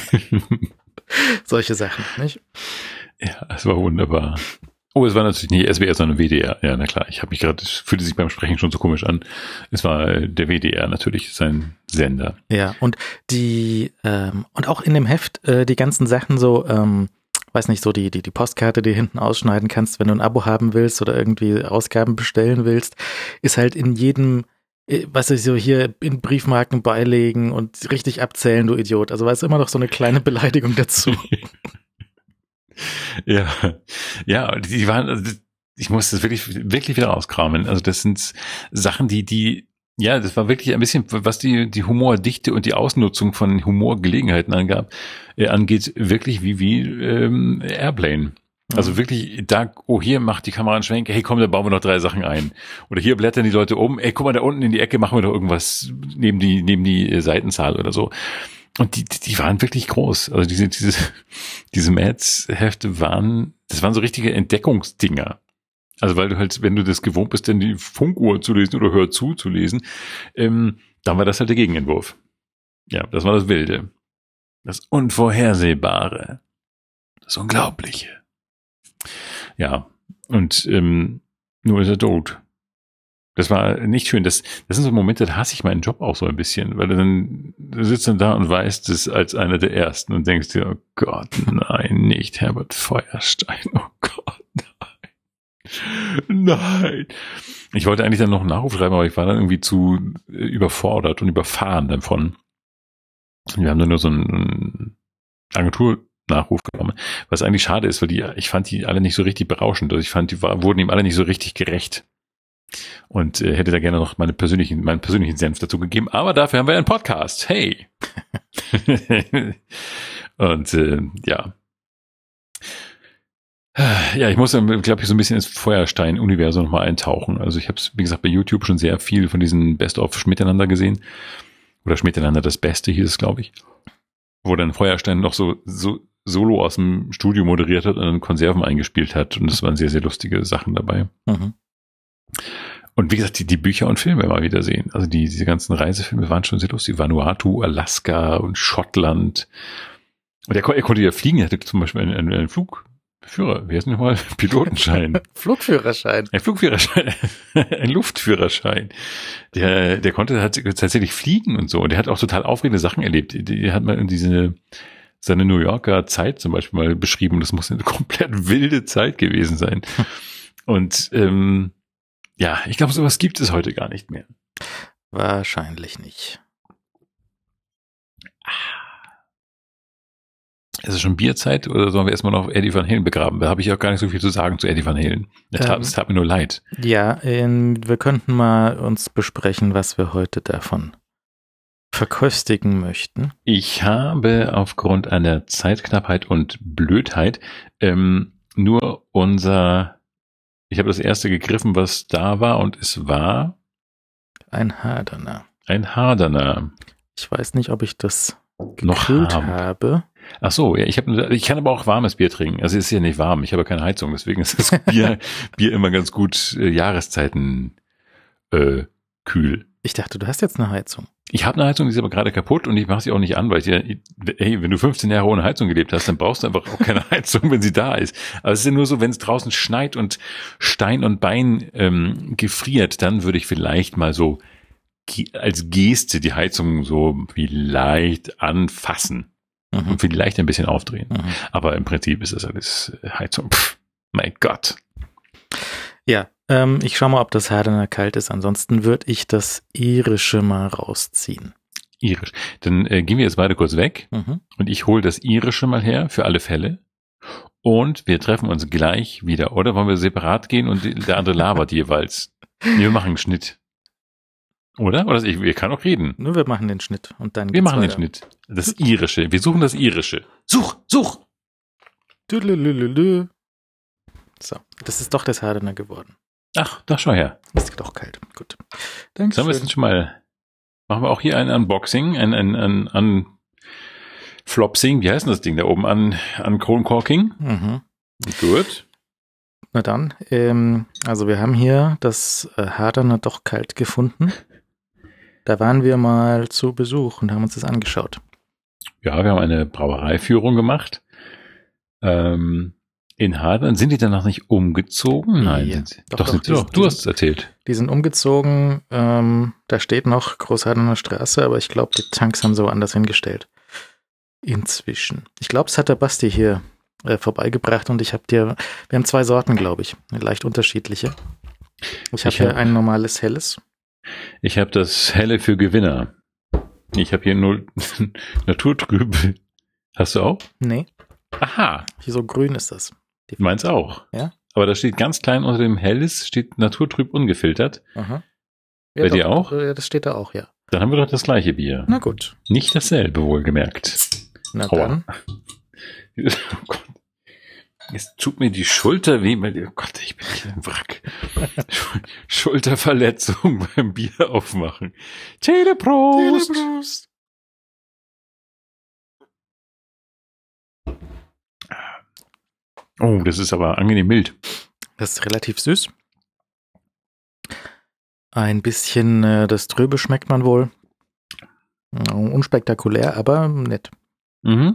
B: Solche Sachen, nicht?
A: Ja, es war wunderbar. Oh, es war natürlich nicht S W R, sondern W D R. Ja, na klar. Ich habe mich gerade, es fühlte sich beim Sprechen schon so komisch an. Es war der W D R natürlich, sein Sender.
B: Ja, und die, ähm, und auch in dem Heft, äh, die ganzen Sachen so, ähm, weiß nicht, so die, die, die Postkarte, die hinten ausschneiden kannst, wenn du ein Abo haben willst oder irgendwie Ausgaben bestellen willst, ist halt in jedem, was ich so hier in Briefmarken beilegen und richtig abzählen, du Idiot. Also war es immer noch so eine kleine Beleidigung dazu.
A: Ja, ja, die waren, ich muss das wirklich, wirklich wieder rauskramen. Also das sind Sachen, die, die, ja, das war wirklich ein bisschen, was die, die Humordichte und die Ausnutzung von Humorgelegenheiten angab, äh, angeht, wirklich wie, wie, ähm, Airplane. Also wirklich, da, oh, hier macht die Kamera einen Schwenk, hey, komm, da bauen wir noch drei Sachen ein. Oder hier blättern die Leute um, ey, guck mal, da unten in die Ecke machen wir doch irgendwas neben die, neben die Seitenzahl oder so. Und die, die waren wirklich groß. Also diese, diese, diese Mads-Hefte waren, das waren so richtige Entdeckungsdinger. Also weil du halt, wenn du das gewohnt bist, dann die Funkuhr zu lesen oder Hör zu zu lesen, ähm, dann war das halt der Gegenentwurf. Ja, das war das Wilde. Das Unvorhersehbare. Das Unglaubliche. Ja, und ähm, nur ist er tot. Das war nicht schön. Das, das sind so Momente, da hasse ich meinen Job auch so ein bisschen, weil du dann du sitzt dann da und weißt es als einer der Ersten und denkst dir, oh Gott, nein, nicht Herbert Feuerstein, oh Gott, nein, nein. Ich wollte eigentlich dann noch einen Nachruf schreiben, aber ich war dann irgendwie zu überfordert und überfahren davon. Wir haben dann nur so einen Agentur-Nachruf genommen, was eigentlich schade ist, weil die, ich fand die alle nicht so richtig berauschend. Also ich fand, die war, wurden ihm alle nicht so richtig gerecht. Und äh, hätte da gerne noch meine persönlichen, meinen persönlichen Senf dazu gegeben. Aber dafür haben wir einen Podcast. Hey! Und äh, ja. Ja, ich muss, glaube ich, so ein bisschen ins Feuerstein-Universum nochmal eintauchen. Also ich habe es, wie gesagt, bei YouTube schon sehr viel von diesen Best-of Schmiteinander gesehen. Oder Schmiteinander das Beste hieß es, glaube ich. Wo dann Feuerstein noch so, so solo aus dem Studio moderiert hat und dann Konserven eingespielt hat. Und es waren sehr, sehr lustige Sachen dabei. Mhm. Und wie gesagt, die, die Bücher und Filme mal wieder sehen. Also die, diese ganzen Reisefilme waren schon sehr lustig. Vanuatu, Alaska und Schottland. Und er, er konnte ja fliegen. Er hatte zum Beispiel einen, einen, einen Flugführer. Wie heißt denn nochmal? Pilotenschein.
B: Flugführerschein.
A: Ein Flugführerschein. Ein Luftführerschein. Der, der konnte tatsächlich fliegen und so. Und der hat auch total aufregende Sachen erlebt. Der hat mal diese, seine New Yorker Zeit zum Beispiel mal beschrieben. Das muss eine komplett wilde Zeit gewesen sein. Und, ähm, ja, ich glaube, sowas gibt es heute gar nicht mehr.
B: Wahrscheinlich nicht.
A: Ist es schon Bierzeit oder sollen wir erstmal noch Eddie Van Halen begraben? Da habe ich auch gar nicht so viel zu sagen zu Eddie Van Halen. Es tat,
B: Ähm,
A: es tat mir nur leid.
B: Ja, in, wir könnten mal uns besprechen, was wir heute davon verköstigen möchten.
A: Ich habe aufgrund einer Zeitknappheit und Blödheit ähm, nur unser, ich habe das erste gegriffen, was da war, und es war
B: Ein Hardener.
A: ein Hardener.
B: Ich weiß nicht, ob ich das
A: Noch
B: gekühlt
A: haben.
B: habe.
A: Ach so, ja, ich habe, ich kann aber auch warmes Bier trinken. Also es ist ja nicht warm, ich habe keine Heizung, deswegen ist das Bier, Bier immer ganz gut äh, Jahreszeiten äh, kühl.
B: Ich dachte, du hast jetzt eine Heizung.
A: Ich habe eine Heizung, die ist aber gerade kaputt und ich mache sie auch nicht an, weil ich ja, hey, wenn du fünfzehn Jahre ohne Heizung gelebt hast, dann brauchst du einfach auch keine Heizung, wenn sie da ist. Aber es ist ja nur so, wenn es draußen schneit und Stein und Bein ähm, gefriert, dann würde ich vielleicht mal so ge- als Geste die Heizung so vielleicht anfassen
B: Mhm.
A: und vielleicht ein bisschen aufdrehen.
B: Mhm.
A: Aber im Prinzip ist das alles Heizung. Pff, mein Gott.
B: Ja, ähm, ich schau mal, ob das Hardener kalt ist. Ansonsten würde ich das irische mal rausziehen.
A: Irisch. Dann äh, gehen wir jetzt beide kurz weg.
B: Mhm.
A: Und ich hole das Irische mal her, für alle Fälle. Und wir treffen uns gleich wieder. Oder wollen wir separat gehen und die- der andere labert jeweils? Nee, wir machen einen Schnitt. Oder? Oder ich, wir können auch reden.
B: Nur wir machen den Schnitt und dann
A: Wir
B: geht's
A: machen den
B: weiter.
A: Schnitt. Das Irische. Wir suchen das Irische. Such, such!
B: Tüdelülülü. So, das ist doch das Hardener geworden.
A: Ach, da schau her.
B: Ist doch kalt. Gut.
A: Sollen wir
B: Dankeschön.
A: jetzt schon mal, machen wir auch hier ein Unboxing, ein, ein, ein, ein Flopsing, wie heißt denn das Ding da oben? An, an Kronkorking?
B: Mhm.
A: Gut.
B: Na dann, ähm, also wir haben hier das äh, Hardener doch kalt gefunden. Da waren wir mal zu Besuch und haben uns das angeschaut.
A: Ja, wir haben eine Brauereiführung gemacht. Ähm, in Hadern. Sind die danach nicht umgezogen? Nein.
B: Ja,
A: Sind sie,
B: doch,
A: doch,
B: doch,
A: sind sie
B: die
A: doch.
B: sind-
A: Du hast es erzählt.
B: Die sind umgezogen, ähm, da steht noch Großhardener Straße, aber ich glaube, die Tanks haben sie woanders hingestellt. Inzwischen. Ich glaube, es hat der Basti hier äh, vorbeigebracht und ich habe dir, wir haben zwei Sorten, glaube ich, leicht unterschiedliche. Ich habe
A: Ich
B: hier
A: hab-
B: ein normales helles.
A: Ich habe das Helle für Gewinner. Ich habe hier nur Naturtrüb. Hast du auch?
B: Nee,
A: Aha,
B: hier so grün ist das. Die-
A: meins auch.
B: Ja?
A: Aber da steht ganz klein unter dem Helles, steht Naturtrüb ungefiltert.
B: Aha.
A: Bei dir auch?
B: äh, Das steht da auch, ja.
A: Dann haben wir doch das gleiche Bier.
B: Na gut.
A: Nicht dasselbe, wohlgemerkt.
B: Na
A: Aua.
B: dann.
A: Oh Gott. Es tut mir die Schulter weh, weil, oh Gott, ich bin hier im Wrack. Schul- Schulterverletzung beim Bier aufmachen. Teleprost!
B: Teleprost.
A: Oh, das ist aber angenehm mild.
B: Das ist relativ süß. Ein bisschen äh, das Trübe schmeckt man wohl. Äh, Unspektakulär, aber nett.
A: Mhm.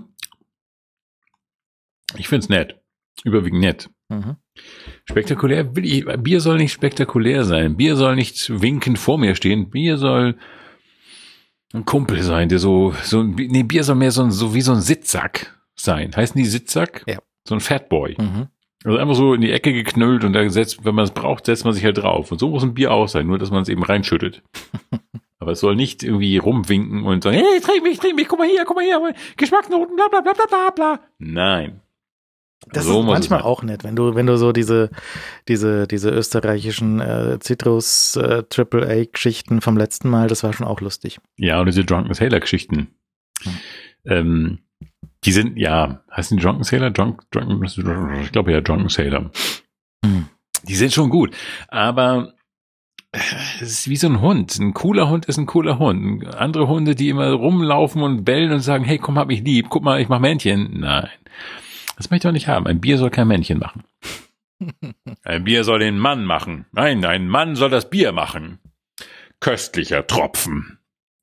A: Ich find's nett. Überwiegend nett.
B: Mhm.
A: Spektakulär will ich, Bier soll nicht spektakulär sein. Bier soll nicht winkend vor mir stehen. Bier soll ein Kumpel sein, der so, so, nee, Bier soll mehr so, ein, so wie so ein Sitzsack sein. Heißen die Sitzsack?
B: Ja.
A: So ein Fatboy.
B: Mhm.
A: Also einfach so in die Ecke geknüllt und da setzt, wenn man es braucht, setzt man sich halt drauf. Und so muss ein Bier auch sein, nur dass man es eben reinschüttet. Aber es soll nicht irgendwie rumwinken und sagen, hey, trink mich, trink mich, guck mal hier, guck mal hier, Geschmacksnoten, bla bla bla bla bla bla. Nein.
B: Das
A: So
B: ist
A: muss es
B: manchmal
A: sein.
B: auch nett, wenn du, wenn du so diese, diese, diese österreichischen äh, Citrus äh, Triple A Geschichten vom letzten Mal, das war schon auch lustig.
A: Ja, und diese Drunken Sailor Geschichten.
B: Hm.
A: Ähm, die sind, ja, heißen die Drunken Sailor? Drunk, Drunken, ich glaube ja, Drunken Sailor.
B: Hm.
A: Die sind schon gut, aber es ist wie so ein Hund. Ein cooler Hund ist ein cooler Hund. Andere Hunde, die immer rumlaufen und bellen und sagen, hey, komm, hab mich lieb, guck mal, ich mach Männchen. Nein, das möchte ich auch nicht haben. Ein Bier soll kein Männchen machen. Ein Bier soll den Mann machen. Nein, ein Mann soll das Bier machen. Köstlicher Tropfen.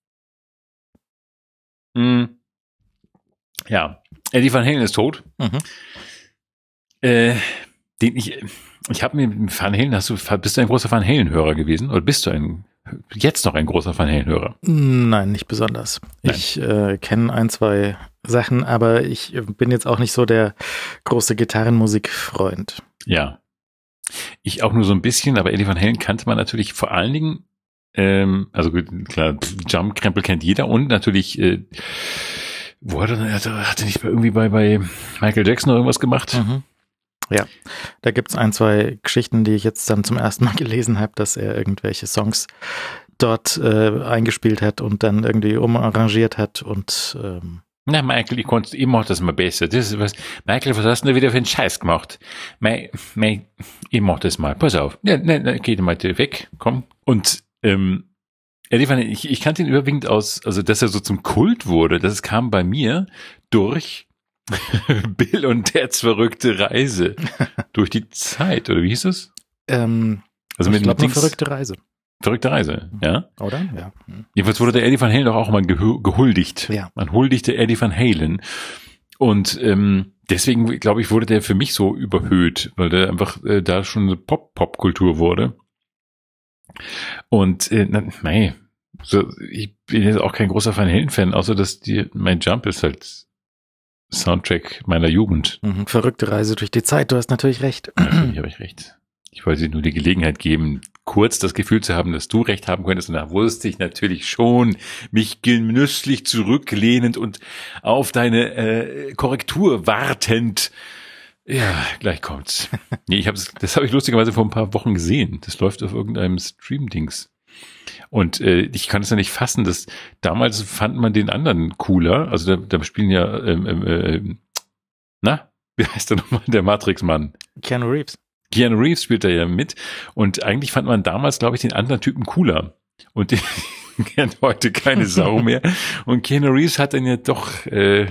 A: Hm. Ja, Eddie Van Halen ist tot.
B: Mhm.
A: Äh, den ich, ich habe mir Van Halen, hast du, bist du ein großer Van Halen-Hörer gewesen? Oder bist du ein, jetzt noch ein großer Van Halen-Hörer?
B: Nein, nicht besonders.
A: Nein.
B: Ich äh, kenne ein, zwei Sachen, aber ich äh, bin jetzt auch nicht so der große Gitarrenmusikfreund.
A: Ja. Ich auch nur so ein bisschen, aber Eddie Van Halen kannte man natürlich vor allen Dingen, ähm, also gut, klar, Jump-Krempel kennt jeder und natürlich äh, wo hat er, hat er, hat er nicht irgendwie bei, bei Michael Jackson noch irgendwas gemacht?
B: Mhm. Ja, da gibt's ein, zwei Geschichten, die ich jetzt dann zum ersten Mal gelesen habe, dass er irgendwelche Songs dort äh, eingespielt hat und dann irgendwie umarrangiert hat und ähm,
A: Na, Michael, ich konnte, ich mach das mal besser. Das ist was, Michael, was hast du denn wieder für einen Scheiß gemacht? Mei, mei, ich mach das mal. Pass auf. Ja, ne, ne, geh mal weg, komm. Und, ähm, Eddie Van Halen, ich, ich kannte ihn überwiegend aus, also, dass er so zum Kult wurde, das kam bei mir durch Bill und Ted's verrückte Reise. Durch die Zeit, oder wie hieß das?
B: ähm,
A: Also
B: ich
A: mit
B: glaube,
A: dem
B: eine verrückte Reise.
A: Verrückte Reise, ja?
B: Oder? Ja. Hm.
A: Jedenfalls wurde der Eddie Van Halen doch auch mal gehu- gehuldigt.
B: Ja.
A: Man huldigte Eddie Van Halen. Und ähm, deswegen, glaube ich, wurde der für mich so überhöht, weil der einfach äh, da schon eine Pop-Pop-Kultur wurde. Und äh, na, mei, so, ich bin jetzt auch kein großer Van Halen-Fan, außer dass die, mein Jump ist halt Soundtrack meiner Jugend.
B: Mhm. Verrückte Reise durch die Zeit, du hast natürlich recht.
A: Natürlich habe ich recht. Ich wollte dir nur die Gelegenheit geben, kurz das Gefühl zu haben, dass du recht haben könntest. Und da wusste ich natürlich schon, mich genüsslich zurücklehnend und auf deine äh, Korrektur wartend. Ja, gleich kommt's. Nee, ich hab's, das habe ich lustigerweise vor ein paar Wochen gesehen. Das läuft auf irgendeinem Stream-Dings. Und äh, ich kann es ja nicht fassen, dass damals fand man den anderen cooler. Also da, da spielen ja, ähm, äh, na, wie heißt der nochmal, der Matrix-Mann?
B: Keanu Reeves.
A: Keanu Reeves spielt da ja mit und eigentlich fand man damals, glaube ich, den anderen Typen cooler und den kennt heute keine Sau mehr und Keanu Reeves hat dann ja doch äh,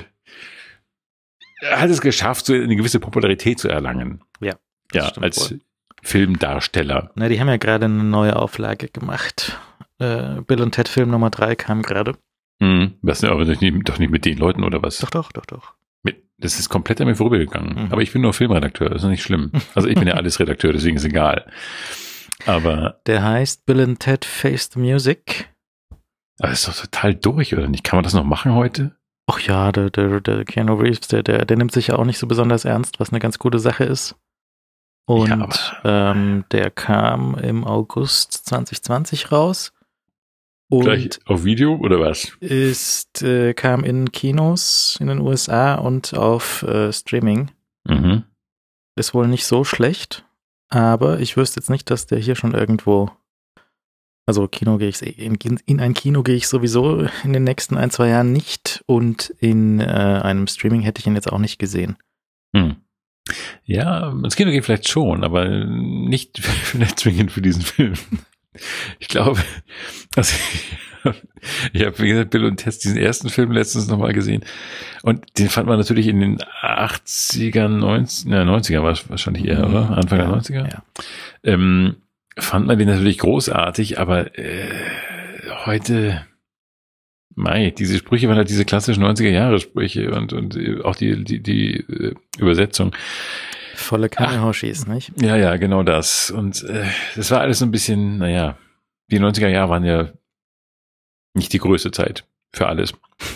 A: hat es geschafft, so eine gewisse Popularität zu erlangen.
B: Ja,
A: ja, als wohl. Filmdarsteller.
B: Na, die haben ja gerade eine neue Auflage gemacht. Äh, Bill und Ted Film Nummer drei kam gerade.
A: Mhm. Was, aber doch nicht, doch nicht mit den Leuten oder was?
B: Doch, doch, doch, doch.
A: Das ist komplett an mir vorübergegangen.
B: Mhm.
A: Aber ich bin nur Filmredakteur, das ist nicht schlimm. Also ich bin ja alles Redakteur, deswegen ist egal. Aber
B: der heißt Bill and Ted Face the Music.
A: Aber ist doch total durch, oder nicht? Kann man das noch machen heute?
B: Ach ja, der, der, der Keanu Reeves, der, der, der nimmt sich ja auch nicht so besonders ernst, was eine ganz gute Sache ist. Und
A: ja,
B: ähm, der kam im August zwanzig zwanzig raus. Und
A: gleich auf Video oder was?
B: Ist, äh, kam in Kinos in den U S A und auf äh, Streaming.
A: Mhm.
B: Ist wohl nicht so schlecht, aber ich wüsste jetzt nicht, dass der hier schon irgendwo, also Kino gehe ich, in, in ein Kino gehe ich sowieso in den nächsten ein, zwei Jahren nicht und in äh, einem Streaming hätte ich ihn jetzt auch nicht gesehen.
A: Hm. Ja, ins Kino geht vielleicht schon, aber nicht, nicht zwingend für diesen Film. Ich glaube, also ich habe, wie gesagt, Bill und Ted diesen ersten Film letztens nochmal gesehen und den fand man natürlich in den achtzigern, neunzigern, neunziger war es wahrscheinlich eher, oder? Anfang
B: ja,
A: der neunziger?
B: Ja.
A: Ähm, fand man den natürlich großartig, aber äh, heute, mei, diese Sprüche waren halt diese klassischen neunziger-Jahre-Sprüche und, und auch die, die, die äh, Übersetzung.
B: Volle Kanne Hoshis, nicht?
A: Ja, ja, genau das. Und äh, das war alles so ein bisschen, naja, die neunziger Jahre waren ja nicht die größte Zeit für alles.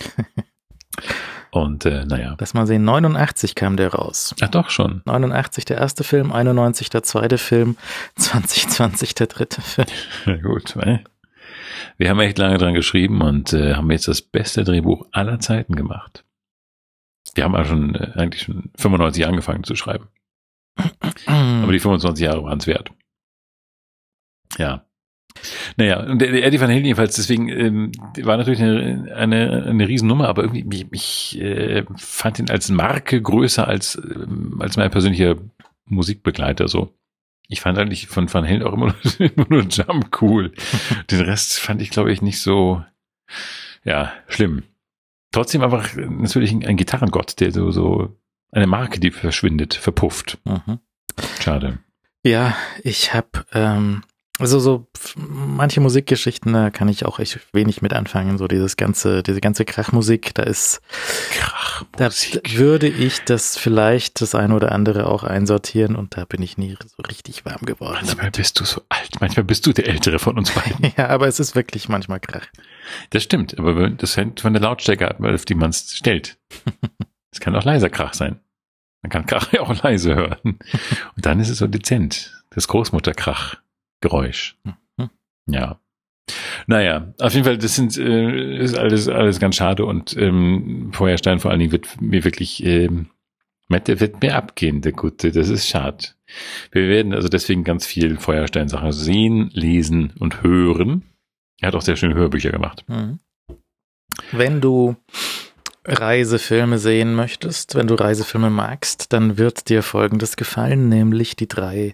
A: Und äh, naja.
B: Lass mal sehen, neunundachtzig kam der raus.
A: Ach doch schon.
B: neunundachtzig der erste Film, einundneunzig der zweite Film, zwanzig zwanzig der dritte Film.
A: Ja, gut, ne? Wir haben echt lange dran geschrieben und äh, haben jetzt das beste Drehbuch aller Zeiten gemacht. Wir haben also schon äh, eigentlich schon fünfundneunzig angefangen zu schreiben. Aber die fünfundzwanzig Jahre waren es wert. Ja. Naja, und der, der Eddie Van Halen jedenfalls, deswegen ähm, war natürlich eine, eine, eine Riesennummer, aber irgendwie, ich, ich äh, fand ihn als Marke größer als, ähm, als mein persönlicher Musikbegleiter so. Ich fand eigentlich von Van Halen auch immer nur, immer nur Jump cool. Den Rest fand ich, glaube ich, nicht so, ja, schlimm. Trotzdem einfach natürlich ein, ein Gitarrengott, der so, so eine Marke, die verschwindet, verpufft.
B: Mhm.
A: Schade.
B: Ja, ich habe ähm, also so manche Musikgeschichten, da kann ich auch echt wenig mit anfangen. So dieses ganze, diese ganze Krachmusik, da ist Krachmusik. Da würde ich das vielleicht das eine oder andere auch einsortieren und da bin ich nie so richtig warm geworden.
A: Manchmal bist du so alt, manchmal bist du der Ältere von uns beiden.
B: Ja, aber es ist wirklich manchmal Krach.
A: Das stimmt, aber das hängt von der Lautstärke ab, auf die man es stellt. Es kann auch leiser Krach sein. Man kann Krach ja auch leise hören. Und dann ist es so dezent. Das Großmutterkrach-Geräusch.
B: Mhm.
A: Ja. Naja, auf jeden Fall, das sind äh, ist alles alles ganz schade und ähm, Feuerstein vor allen Dingen wird mir wirklich ähm, der wird mir abgehen, der Gute, das ist schade. Wir werden also deswegen ganz viel Feuerstein-Sachen sehen, lesen und hören. Er hat auch sehr schöne Hörbücher gemacht.
B: Mhm. Wenn du Reisefilme sehen möchtest, wenn du Reisefilme magst, dann wird dir Folgendes gefallen, nämlich die drei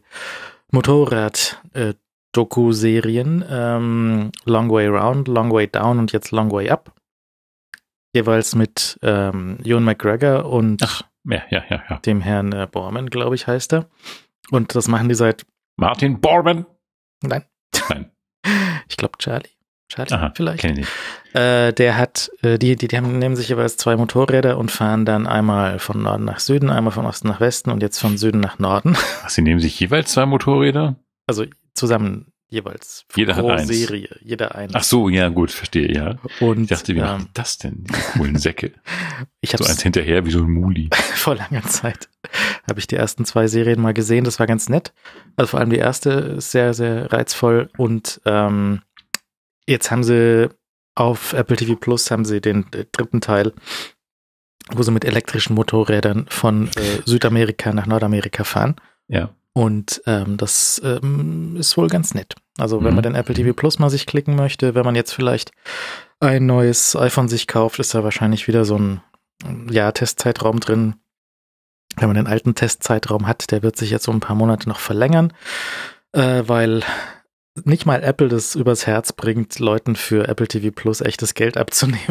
B: Motorrad-Doku-Serien ähm, Long Way Round, Long Way Down und jetzt Long Way Up. Jeweils mit ähm, Ewan McGregor und
A: Ach, ja, ja, ja, ja.
B: dem Herrn äh, Borman, glaube ich, heißt er. Und das machen die seit...
A: Martin Bormann?
B: Nein.
A: Nein.
B: Ich glaube Charlie. Charlie
A: Aha,
B: vielleicht.
A: kenn ich nicht.
B: Äh, der hat, äh, die, die, die haben, nehmen sich jeweils zwei Motorräder und fahren dann einmal von Norden nach Süden, einmal von Osten nach Westen und jetzt von Süden nach Norden.
A: Ach, sie nehmen sich jeweils zwei Motorräder?
B: Also zusammen jeweils.
A: Jeder
B: pro
A: hat eins.
B: Serie, jeder eins.
A: Ach so, ja gut, verstehe, ja.
B: Und,
A: Ich dachte, wie
B: ähm,
A: machen die das denn, die coolen Säcke?
B: Ich
A: So
B: hab's
A: eins hinterher wie so ein Muli.
B: vor langer Zeit habe ich die ersten zwei Serien mal gesehen, das war ganz nett. Also vor allem die erste ist sehr, sehr reizvoll und ähm, jetzt haben sie auf Apple T V Plus haben sie den äh, dritten Teil, wo sie mit elektrischen Motorrädern von äh, Südamerika nach Nordamerika fahren.
A: Ja.
B: Und ähm, das ähm, ist wohl ganz nett. Also wenn
A: Mhm.
B: man den Apple T V Plus mal sich klicken möchte, wenn man jetzt vielleicht ein neues iPhone sich kauft, ist da wahrscheinlich wieder so ein ja, Testzeitraum drin. Wenn man den alten Testzeitraum hat, der wird sich jetzt so ein paar Monate noch verlängern, äh, weil nicht mal Apple das übers Herz bringt, Leuten für Apple T V Plus echtes Geld abzunehmen.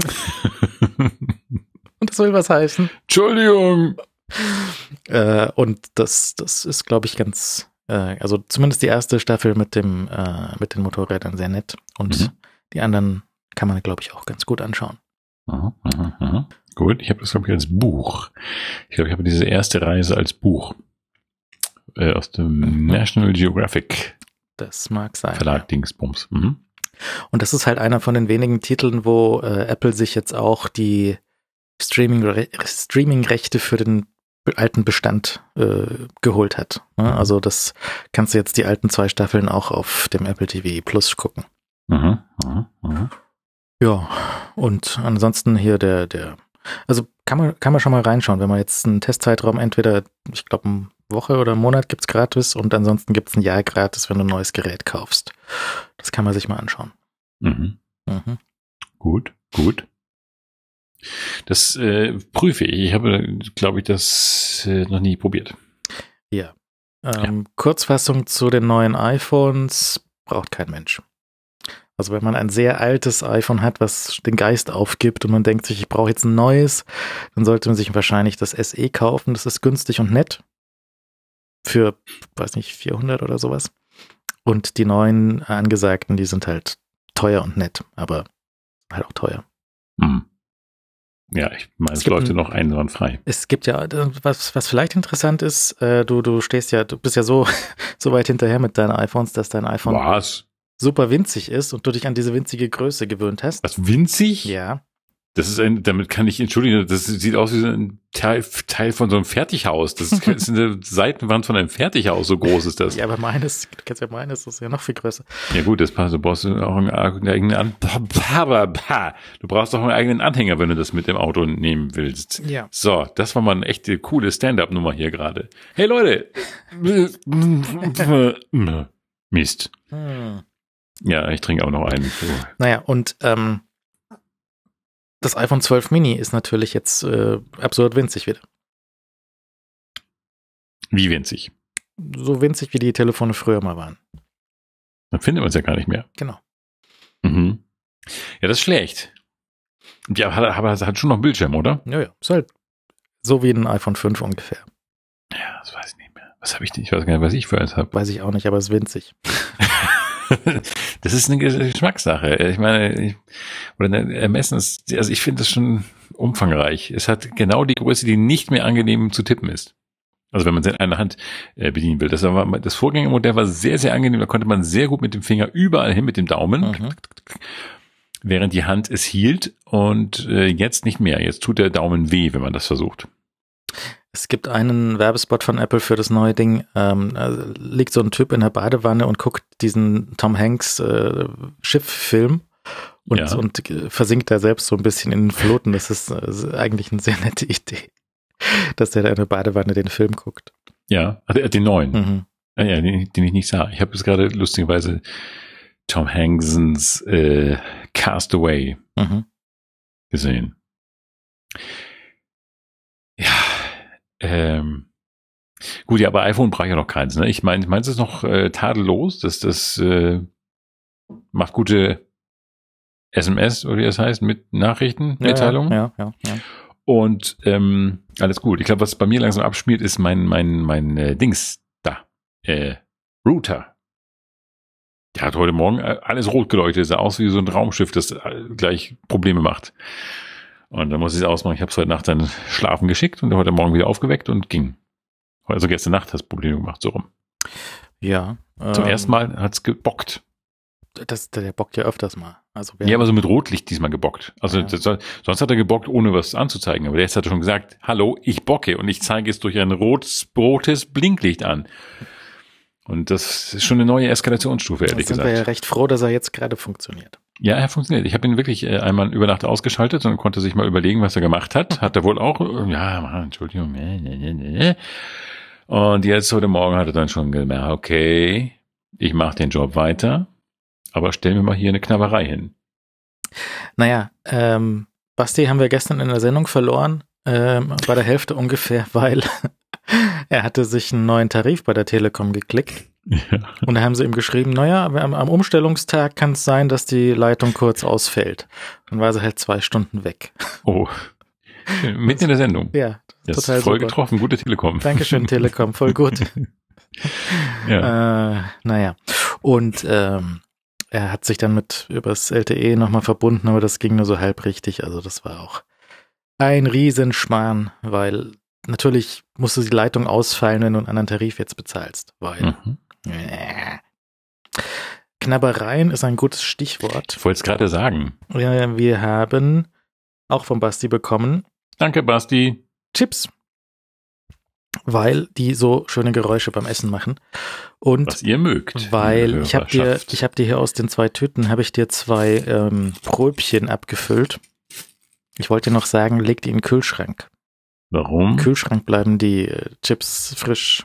B: Und das will was heißen.
A: Entschuldigung.
B: Äh, und das, das ist, glaube ich, ganz, äh, also zumindest die erste Staffel mit dem, äh, mit den Motorrädern sehr nett. Und
A: Mhm.
B: die anderen kann man, glaube ich, auch ganz gut anschauen.
A: Aha, aha, aha. Gut, ich habe das, glaube ich, als Buch. Ich glaube, ich habe diese erste Reise als Buch äh, aus dem
B: Mhm.
A: National Geographic
B: Das mag sein.
A: Verlag Dingsbums. Mhm.
B: Und das ist halt einer von den wenigen Titeln, wo äh, Apple sich jetzt auch die Streaming Streaming-Rechte für den alten Bestand äh, geholt hat. Ne? Also das kannst du jetzt die alten zwei Staffeln auch auf dem Apple T V Plus gucken.
A: Mhm. Mhm. Mhm.
B: Ja, und ansonsten hier der, der, also kann man, kann man schon mal reinschauen, wenn man jetzt einen Testzeitraum entweder, ich glaube, eine Woche oder einen Monat gibt's gratis und ansonsten gibt's ein Jahr gratis, wenn du ein neues Gerät kaufst. Das kann man sich mal anschauen.
A: Mhm.
B: Mhm.
A: Gut, gut. Das äh, prüfe ich. Ich habe, glaube ich, das äh, noch nie probiert.
B: Ja. Ähm, Kurzfassung zu den neuen iPhones braucht kein Mensch. Also wenn man ein sehr altes iPhone hat, was den Geist aufgibt und man denkt sich, ich brauche jetzt ein neues, dann sollte man sich wahrscheinlich das S E kaufen. Das ist günstig und nett. Für, weiß nicht, vierhundert oder sowas. Und die neuen angesagten, die sind halt teuer und nett, aber halt auch teuer.
A: Hm. Ja, ich meine,
B: Es
A: es
B: gibt
A: läuft ja
B: ein-
A: noch einwandfrei.
B: Es gibt ja, was, was vielleicht interessant ist, äh, du, du stehst ja, du bist ja so, so weit hinterher mit deinen iPhones, dass dein iPhone
A: Was?
B: super winzig ist und du dich an diese winzige Größe gewöhnt hast.
A: Was, winzig?
B: Ja.
A: Das ist ein, damit kann ich entschuldigen, das sieht aus wie so ein Teil, Teil von so einem Fertighaus. Das ist, ist eine Seitenwand von einem Fertighaus, so groß ist das.
B: Ja, aber meines, du kennst ja meines, das ist ja noch viel größer.
A: Ja gut, das passt. Du brauchst auch einen eigenen An Du brauchst auch einen eigenen Anhänger, wenn du das mit dem Auto nehmen willst.
B: Ja.
A: So, das war mal eine echte coole Stand-up-Nummer hier gerade. Hey Leute! Mist.
B: Hm.
A: Ja, ich trinke auch noch einen.
B: Naja, und ähm, das iPhone zwölf Mini ist natürlich jetzt äh, absurd winzig wieder.
A: Wie winzig.
B: So winzig, wie die Telefone früher mal waren.
A: Dann findet man es ja gar nicht mehr.
B: Genau.
A: Mhm. Ja, das ist schlecht. Ja, aber es hat schon noch einen Bildschirm, oder?
B: Ja, ja. Ist halt so wie ein iPhone fünf ungefähr.
A: Ja, das weiß ich nicht mehr. Was habe ich denn? Ich weiß gar nicht, was ich für eins habe.
B: Weiß ich auch nicht, aber es ist winzig.
A: Das ist eine Geschmackssache. Ich meine, ich, oder eine Ermessen ist, also ich finde das schon umfangreich. Es hat genau die Größe, die nicht mehr angenehm zu tippen ist. Also wenn man es in einer Hand äh, bedienen will. Das, war, das Vorgängermodell war sehr, sehr angenehm. Da konnte man sehr gut mit dem Finger überall hin, mit dem Daumen,
B: Mhm.
A: während die Hand es hielt. Und äh, jetzt nicht mehr. Jetzt tut der Daumen weh, wenn man das versucht.
B: Es gibt einen Werbespot von Apple für das neue Ding. Ähm, also liegt so ein Typ in der Badewanne und guckt diesen Tom Hanks äh, Schifffilm und,
A: Ja.
B: und versinkt da selbst so ein bisschen in den Floten. Das ist, das ist eigentlich eine sehr nette Idee, dass der da in der Badewanne den Film guckt.
A: Ja, also, äh, den neuen.
B: Mhm.
A: Ah, ja, den, den ich nicht sah. Ich habe jetzt gerade lustigerweise Tom Hanksens äh, Castaway
B: Mhm.
A: gesehen. Ja, ähm, gut, ja, aber iPhone brauche ich ja noch keins. Ne? Ich meine, meins ist noch äh, tadellos. Das, das äh, macht gute S M S, oder wie das heißt, mit Nachrichten,
B: Ja,
A: Mitteilungen.
B: Ja, ja, ja.
A: Und ähm, alles gut. Ich glaube, was bei mir langsam abschmiert, ist mein, mein, mein äh, Dings da. Äh, Router. Der hat heute Morgen alles rot geleuchtet. Sah aus wie so ein Raumschiff, das gleich Probleme macht. Und dann muss ich es ausmachen. Ich habe es heute Nacht dann schlafen geschickt und heute Morgen wieder aufgeweckt und ging. Also gestern Nacht hat es Probleme gemacht, so rum.
B: Ja.
A: Zum
B: ähm,
A: ersten Mal hat es gebockt.
B: Das, der bockt ja öfters mal. Also wer,
A: Ja, aber so mit Rotlicht diesmal gebockt. Also
B: Ja.
A: das, sonst hat er gebockt, ohne was anzuzeigen. Aber jetzt hat er schon gesagt, hallo, ich bocke. Und ich zeige es durch ein rotes, rotes Blinklicht an. Und das ist schon eine neue Eskalationsstufe, ehrlich
B: sind
A: gesagt.
B: wir ja recht froh, dass er jetzt gerade funktioniert.
A: Ja, er funktioniert. Ich habe ihn wirklich äh, einmal über Nacht ausgeschaltet und konnte sich mal überlegen, was er gemacht hat. Hat er wohl auch, äh, ja, Mann, Entschuldigung. äh, äh, äh. Und jetzt heute Morgen hat er dann schon gemerkt, okay, ich mache den Job weiter, aber stell mir mal hier eine Knabberei hin.
B: Naja, ähm, Basti haben wir gestern in der Sendung verloren, ähm, bei der Hälfte ungefähr, weil er hatte sich einen neuen Tarif bei der Telekom geklickt.
A: Ja.
B: Und da haben sie ihm geschrieben, naja, am, am Umstellungstag kann es sein, dass die Leitung kurz ausfällt. Dann war sie halt zwei Stunden weg.
A: Oh, mitten in der Sendung.
B: Ja,
A: Das
B: total
A: ist voll
B: super.
A: getroffen, gute Telekom.
B: Dankeschön, Telekom, voll gut.
A: Ja.
B: Äh, naja, und ähm, er hat sich dann mit übers L T E nochmal verbunden, aber das ging nur so halb richtig. Also das war auch ein Riesenschmarrn, weil natürlich musste die Leitung ausfallen, wenn du einen anderen Tarif jetzt bezahlst. Weil
A: Mhm.
B: äh, Knabbereien ist ein gutes Stichwort.
A: Ich wollte es gerade sagen.
B: Ja, wir haben auch von Basti bekommen
A: Danke, Basti.
B: Chips, weil die so schöne Geräusche beim Essen machen. Und
A: Was ihr mögt.
B: weil
A: liebe
B: ich habe dir,
A: Hörerschaft.
B: ich habe dir hier aus den zwei Tüten habe ich dir zwei ähm, Pröbchen abgefüllt. Ich wollte dir noch sagen, leg die in den Kühlschrank.
A: Warum?
B: Im Kühlschrank bleiben die äh, Chips frisch,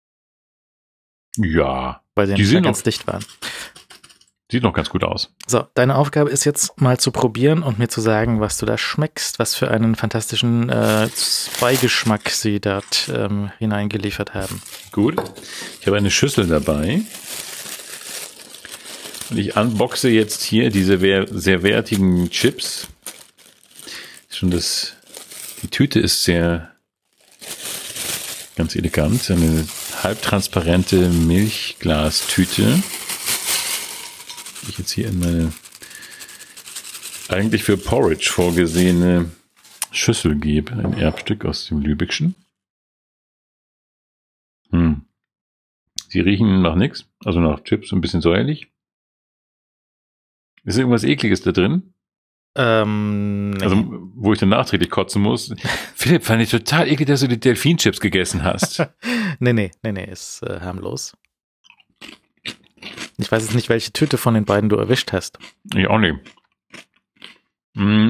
A: Ja,
B: weil sie
A: Die
B: nicht
A: sind
B: mehr ganz
A: noch-
B: dicht waren.
A: sieht noch ganz gut aus.
B: So, deine Aufgabe ist jetzt mal zu probieren und mir zu sagen, was du da schmeckst, was für einen fantastischen äh, Beigeschmack sie dort ähm, hineingeliefert haben.
A: Gut. Ich habe eine Schüssel dabei. Und ich unboxe jetzt hier diese wer- sehr wertigen Chips. Schon das, die Tüte ist sehr ganz elegant. Eine halbtransparente Milchglastüte, die ich jetzt hier in meine eigentlich für Porridge vorgesehene Schüssel gebe. Ein Erbstück aus dem Lübeckschen. Hm. Sie riechen nach nichts, also nach Chips, ein bisschen säuerlich. Ist irgendwas Ekliges da drin?
B: Ähm, nee.
A: Also, wo ich dann nachträglich kotzen muss. Philipp, fand ich total eklig, dass du die Delfinchips gegessen hast.
B: nee, nee, nee, nee, ist äh, harmlos. Ich weiß jetzt nicht, welche Tüte von den beiden du erwischt hast.
A: Ich auch nicht. Mm.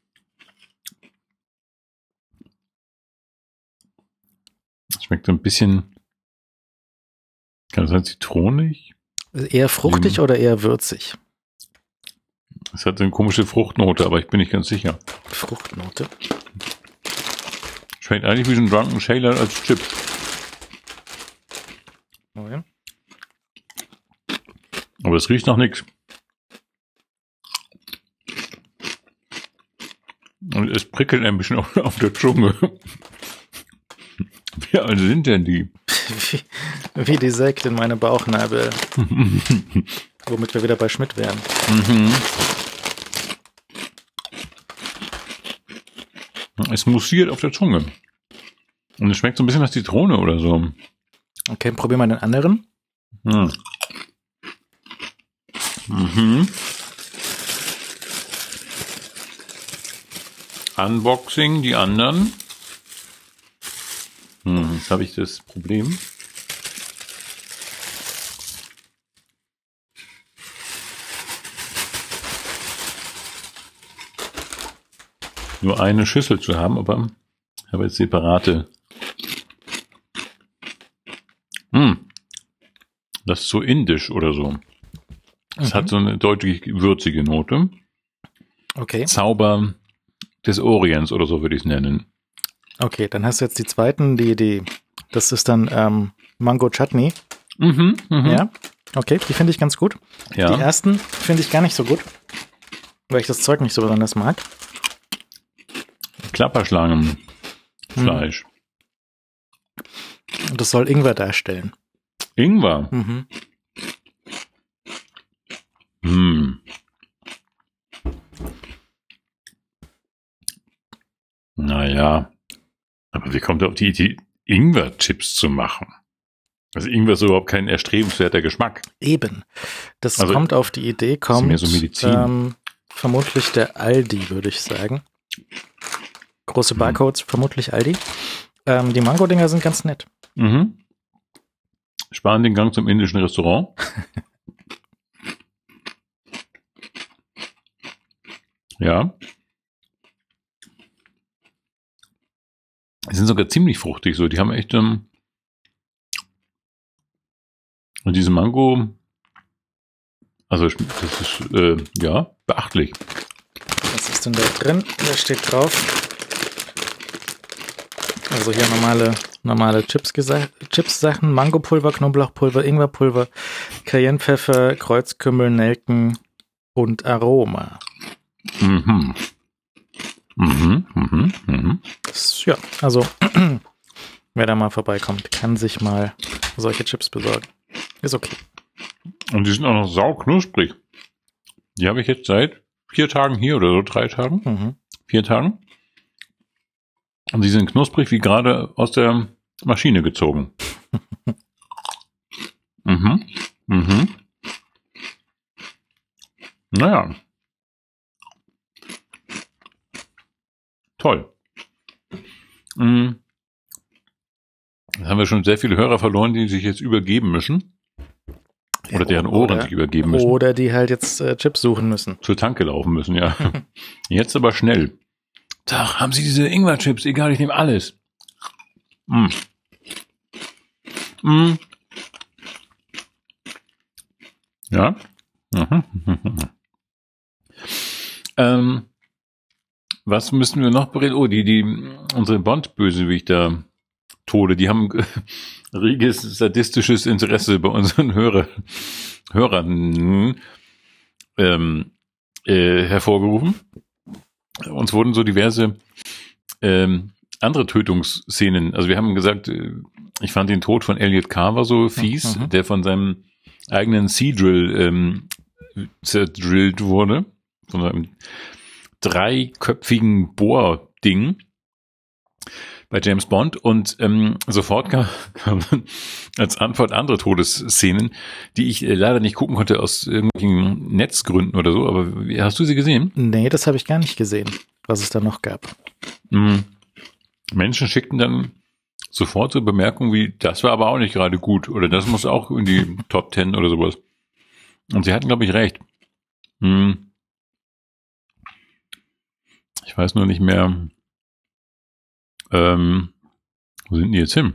A: Schmeckt so ein bisschen, kann das sein, zitronig?
B: Eher fruchtig
A: Mhm.
B: oder eher würzig?
A: Es hat so eine komische Fruchtnote, aber ich bin nicht ganz sicher.
B: Fruchtnote.
A: Schmeckt eigentlich wie so ein Drunken Sailor als Chip.
B: Okay.
A: Aber es riecht nach nichts. Und es prickelt ein bisschen auf, auf der Zunge. Wie alt sind denn die?
B: Wie, wie die Sekt in meine Bauchnabel. Womit wir wieder bei Schmidt wären.
A: Mhm. Es mussiert auf der Zunge. Und es schmeckt so ein bisschen nach Zitrone oder so.
B: Okay, probier mal den anderen.
A: Hm. Mhm. Unboxing, die anderen. habe ich das Problem. Nur eine Schüssel zu haben, aber ich habe jetzt separate. Hm. Das ist so indisch oder so. Es mhm. hat so eine deutlich würzige Note.
B: Okay.
A: Zauber des Orients oder so würde ich es nennen.
B: Okay, dann hast du jetzt die zweiten, die, die, das ist dann ähm, Mango Chutney.
A: Mhm, mh.
B: Ja, okay, die finde ich ganz gut.
A: Ja.
B: Die ersten finde ich gar nicht so gut, weil ich das Zeug nicht so besonders mag.
A: Klapperschlangenfleisch.
B: Und das soll Ingwer darstellen.
A: Ingwer?
B: Mhm.
A: Hm. Naja. Aber wie kommt er auf die Idee, Ingwer-Chips zu machen? Also Ingwer ist überhaupt kein erstrebenswerter Geschmack.
B: Eben. Das
A: Also,
B: kommt auf die Idee, kommt
A: mehr so Medizin.
B: Ähm, vermutlich der Aldi, würde ich sagen. Große Barcodes, hm. vermutlich Aldi. Ähm, die Mango-Dinger sind ganz nett.
A: Mhm. Sparen den Gang zum indischen Restaurant. Ja. Die sind sogar ziemlich fruchtig so. Die haben echt ähm, und diese Mango, also das ist äh, ja beachtlich.
B: Was ist denn da drin? Da steht drauf. Also hier normale normale Chips Chips-Sachen, Mangopulver, Knoblauchpulver, Ingwerpulver, Cayennepfeffer, Kreuzkümmel, Nelken und Aroma.
A: Mhm. Mhm, mhm, mhm.
B: Das, ja, also wer da mal vorbeikommt, kann sich mal solche Chips besorgen. Ist okay.
A: Und die sind auch noch sauknusprig. Die habe ich jetzt seit vier Tagen hier oder so, drei Tagen.
B: Mhm.
A: Vier Tagen. Und die sind knusprig wie gerade aus der Maschine gezogen. mhm. Mhm. Naja. Toll. Mhm. Jetzt haben wir schon sehr viele Hörer verloren, die sich jetzt übergeben müssen. Oder deren Ohren
B: oder,
A: sich übergeben müssen.
B: Oder die halt jetzt äh, Chips suchen müssen.
A: Zur Tanke laufen müssen, ja. Jetzt aber schnell. Tag, haben Sie diese Ingwer-Chips? Egal, ich nehme alles. Mm. Mm. Ja. Mhm. ähm, was müssen wir noch bereden? Oh, die, die, unsere Bond-Bösewichter Tode, die haben reges sadistisches Interesse bei unseren Hörer, Hörern ähm, äh, hervorgerufen. Uns wurden so diverse ähm, andere Tötungsszenen, also wir haben gesagt, ich fand den Tod von Elliot Carver so fies, mhm. der von seinem eigenen Sea-Drill ähm, zerdrillt wurde, von einem dreiköpfigen Bohrding bei James Bond und ähm, sofort kam, kam als Antwort andere Todesszenen, die ich äh, leider nicht gucken konnte aus irgendwelchen Netzgründen oder so, aber wie, hast du sie gesehen?
B: Nee, das habe ich gar nicht gesehen, was es da noch gab.
A: Mhm. Menschen schickten dann sofort so Bemerkungen wie, das war aber auch nicht gerade gut oder das muss auch in die Top Ten oder sowas. Und sie hatten, glaube ich, recht. Mhm. Ich weiß nur nicht mehr, Ähm, wo sind die jetzt hin?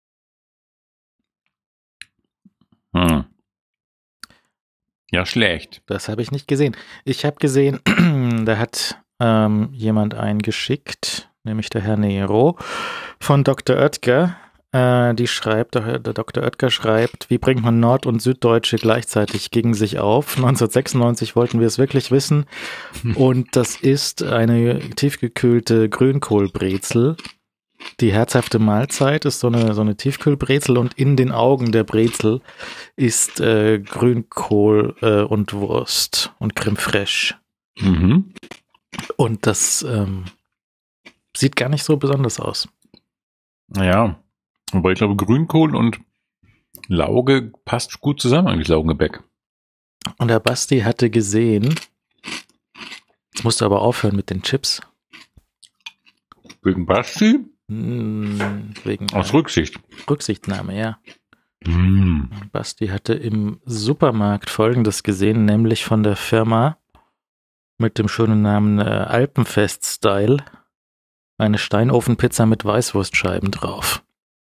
A: Hm. Ja, schlecht.
B: Das habe ich nicht gesehen. Ich habe gesehen, da hat ähm, jemand einen geschickt, nämlich der Herr Nero von Doktor Oetker. Äh, die schreibt, der Doktor Oetker schreibt, wie bringt man Nord- und Süddeutsche gleichzeitig gegen sich auf? neunzehnhundertsechsundneunzig wollten wir es wirklich wissen. Und das ist eine tiefgekühlte Grünkohlbrezel. Die herzhafte Mahlzeit ist so eine, so eine Tiefkühlbrezel und in den Augen der Brezel ist äh, Grünkohl äh, und Wurst und Creme fraiche.
A: Mhm.
B: Und das ähm, sieht gar nicht so besonders aus.
A: Ja, aber ich glaube, Grünkohl und Lauge passt gut zusammen, eigentlich Laugengebäck.
B: Und der Basti hatte gesehen, jetzt musst du aber aufhören mit den Chips.
A: Wegen Basti?
B: Hm, wegen
A: Aus
B: äh,
A: Rücksicht.
B: Rücksichtnahme, ja.
A: Mm.
B: Basti hatte im Supermarkt Folgendes gesehen, nämlich von der Firma mit dem schönen Namen äh, Alpenfest-Style eine Steinofenpizza mit Weißwurstscheiben drauf.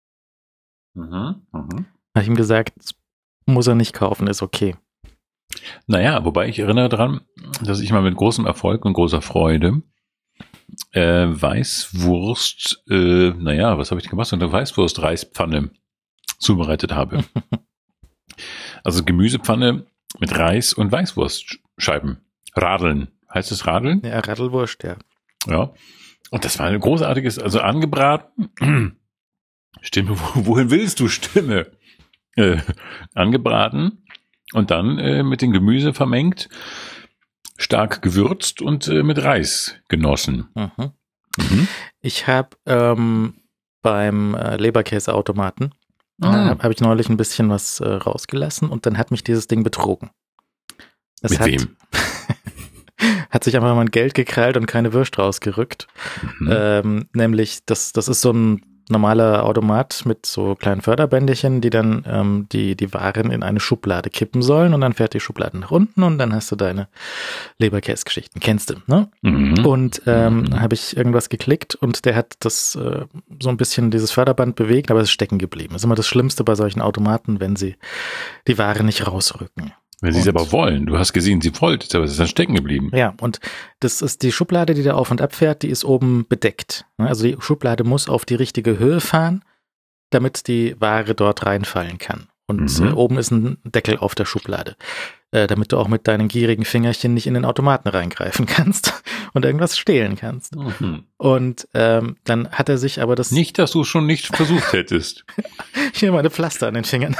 A: Mhm, mhm.
B: Habe ich ihm gesagt, muss er nicht kaufen, ist okay.
A: Naja, wobei ich erinnere daran, dass ich mal mit großem Erfolg und großer Freude äh, Weißwurst, äh, naja, was habe ich gemacht? So eine Weißwurst-Reispfanne zubereitet habe. Also Gemüsepfanne mit Reis und Weißwurstscheiben. Radeln. Heißt es Radeln?
B: Ja, Radlwurst, ja.
A: Ja. Und das war ein großartiges, also angebraten. Stimme, wohin willst du, Stimme? Äh, angebraten und dann äh, mit dem Gemüse vermengt, stark gewürzt und äh, mit Reis genossen.
B: Mhm.
A: Mhm.
B: Ich habe ähm, beim äh, Leberkäseautomaten
A: Ah.
B: habe hab ich neulich ein bisschen was äh, rausgelassen und dann hat mich dieses Ding betrogen. Das
A: Mit
B: hat,
A: wem?
B: hat sich einfach mal Geld gekrallt und keine Würst rausgerückt.
A: Mhm.
B: Ähm, nämlich, das, das ist so ein normaler Automat mit so kleinen Förderbänderchen, die dann ähm, die, die Waren in eine Schublade kippen sollen und dann fährt die Schublade nach unten und dann hast du deine Leberkäse-Geschichten. Kennst du, ne?
A: Mhm.
B: Und ähm,
A: Mhm.
B: habe ich irgendwas geklickt und der hat das äh, so ein bisschen dieses Förderband bewegt, aber es ist stecken geblieben. Das ist immer das Schlimmste bei solchen Automaten, wenn sie die Ware nicht rausrücken.
A: Wenn sie es
B: Und-
A: aber wollen, du hast gesehen, sie wollte, aber es ist dann stecken geblieben.
B: Ja, und das ist die Schublade, die da auf und ab fährt, die ist oben bedeckt. Also die Schublade muss auf die richtige Höhe fahren, damit die Ware dort reinfallen kann. Und
A: Mhm.
B: äh, oben ist ein Deckel auf der Schublade, äh, damit du auch mit deinen gierigen Fingerchen nicht in den Automaten reingreifen kannst und irgendwas stehlen kannst.
A: Mhm.
B: Und ähm, dann hat er sich aber das...
A: Nicht, dass du es schon nicht versucht hättest.
B: Hier meine Pflaster an den Fingern.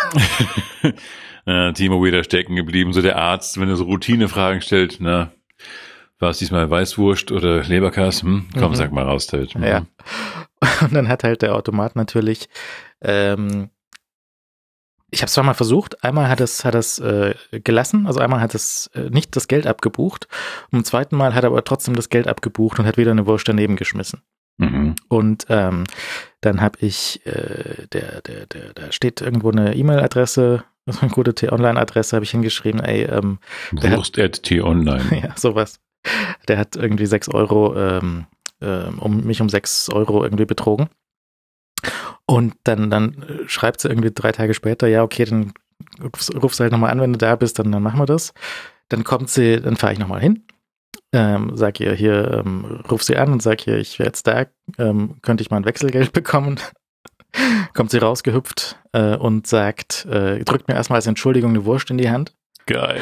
A: äh, Timo wieder stecken geblieben, so der Arzt, wenn er so Routinefragen stellt, na, war es diesmal Weißwurst oder Leberkäse? Hm? Komm,
B: Mhm.
A: sag mal raus, Ted. Mhm.
B: Ja. Und dann hat halt der Automat natürlich, ähm, ich habe es zwar mal versucht, einmal hat es hat es äh, gelassen, also einmal hat es äh, nicht das Geld abgebucht und beim zweiten Mal hat er aber trotzdem das Geld abgebucht und hat wieder eine Wurst daneben geschmissen.
A: Mhm.
B: Und ähm, dann habe ich, äh, der, der, der, da steht irgendwo eine E-Mail-Adresse, so eine gute T-Online-Adresse, habe ich hingeschrieben, ey, ähm, Der hat-
A: Wurst at t-online.
B: ja, sowas. Der hat irgendwie sechs Euro, ähm, ähm, um mich um sechs Euro irgendwie betrogen. Und dann, dann äh, schreibt sie irgendwie drei Tage später, ja, okay, dann rufst, rufst du halt nochmal an, wenn du da bist, dann, dann machen wir das. Dann kommt sie, dann fahre ich nochmal hin, ähm, sag ihr hier, ähm, ruf sie an und sag ihr, ich wäre jetzt da, ähm, könnte ich mal ein Wechselgeld bekommen. Kommt sie rausgehüpft äh, und sagt, äh, drückt mir erstmal als Entschuldigung eine Wurst in die Hand.
A: Geil.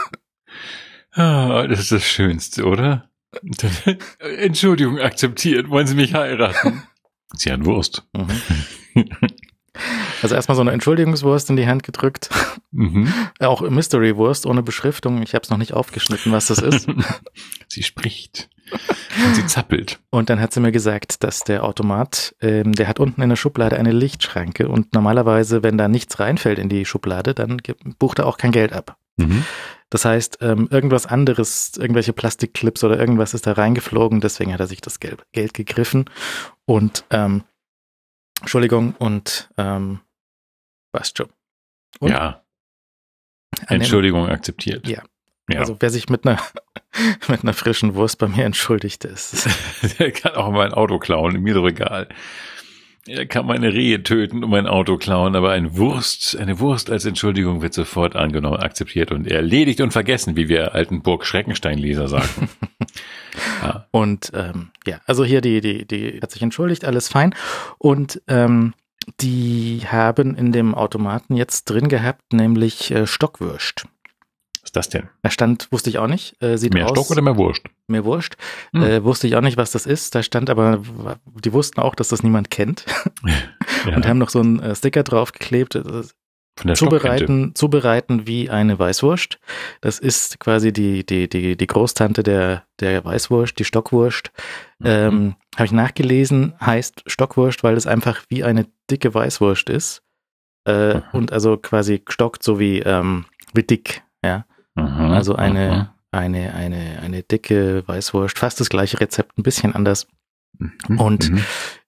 A: Ah, das ist das Schönste, oder? Entschuldigung, akzeptiert. Wollen Sie mich heiraten? Sie hat Wurst.
B: Mhm. Also erstmal so eine Entschuldigungswurst in die Hand gedrückt.
A: Mhm.
B: Auch Mystery-Wurst ohne Beschriftung. Ich habe es noch nicht aufgeschnitten, was das ist.
A: Sie spricht. Und sie zappelt.
B: Und dann hat sie mir gesagt, dass der Automat, ähm, der hat unten in der Schublade eine Lichtschranke und normalerweise, wenn da nichts reinfällt in die Schublade, dann gibt- bucht er auch kein Geld ab.
A: Mhm.
B: Das heißt, ähm, irgendwas anderes, irgendwelche Plastikclips oder irgendwas ist da reingeflogen, deswegen hat er sich das Geld, Geld gegriffen und ähm, Entschuldigung und ähm, passt schon. Und
A: Ja.
B: an dem-
A: Entschuldigung, akzeptiert.
B: Ja.
A: Ja.
B: Also wer sich mit einer mit einer frischen Wurst bei mir entschuldigt ist.
A: Der kann auch mein Auto klauen, mir doch egal. Er kann meine Rehe töten und mein Auto klauen, aber eine Wurst, eine Wurst als Entschuldigung wird sofort angenommen, akzeptiert und erledigt und vergessen, wie wir alten Burg-Schreckenstein-Leser sagen. Ja.
B: Und ähm, ja, also hier die, die, die hat sich entschuldigt, alles fein. Und ähm, die haben in dem Automaten jetzt drin gehabt, nämlich äh, Stockwürst.
A: Was ist das denn?
B: Da stand, wusste ich auch nicht, äh, sieht
A: Mehr
B: aus,
A: Stock oder mehr Wurst?
B: mehr Wurscht.
A: Hm.
B: Äh, wusste ich auch nicht, was das ist. Da stand aber, die wussten auch, dass das niemand kennt
A: Ja.
B: und haben noch so einen äh, Sticker draufgeklebt. äh,
A: Von der Stockente.
B: Zubereiten, zubereiten wie eine Weißwurst. Das ist quasi die, die, die, die Großtante der, der Weißwurst, die Stockwurst.
A: Mhm.
B: Ähm, habe ich nachgelesen, heißt Stockwurst, weil es einfach wie eine dicke Weißwurst ist. Äh,
A: Mhm.
B: Und also quasi gestockt, so wie, ähm, wie dick, ja.
A: Mhm.
B: Also eine,
A: Mhm.
B: eine, eine, eine dicke Weißwurst, fast das gleiche Rezept, ein bisschen anders.
A: Mhm.
B: Und
A: Mhm.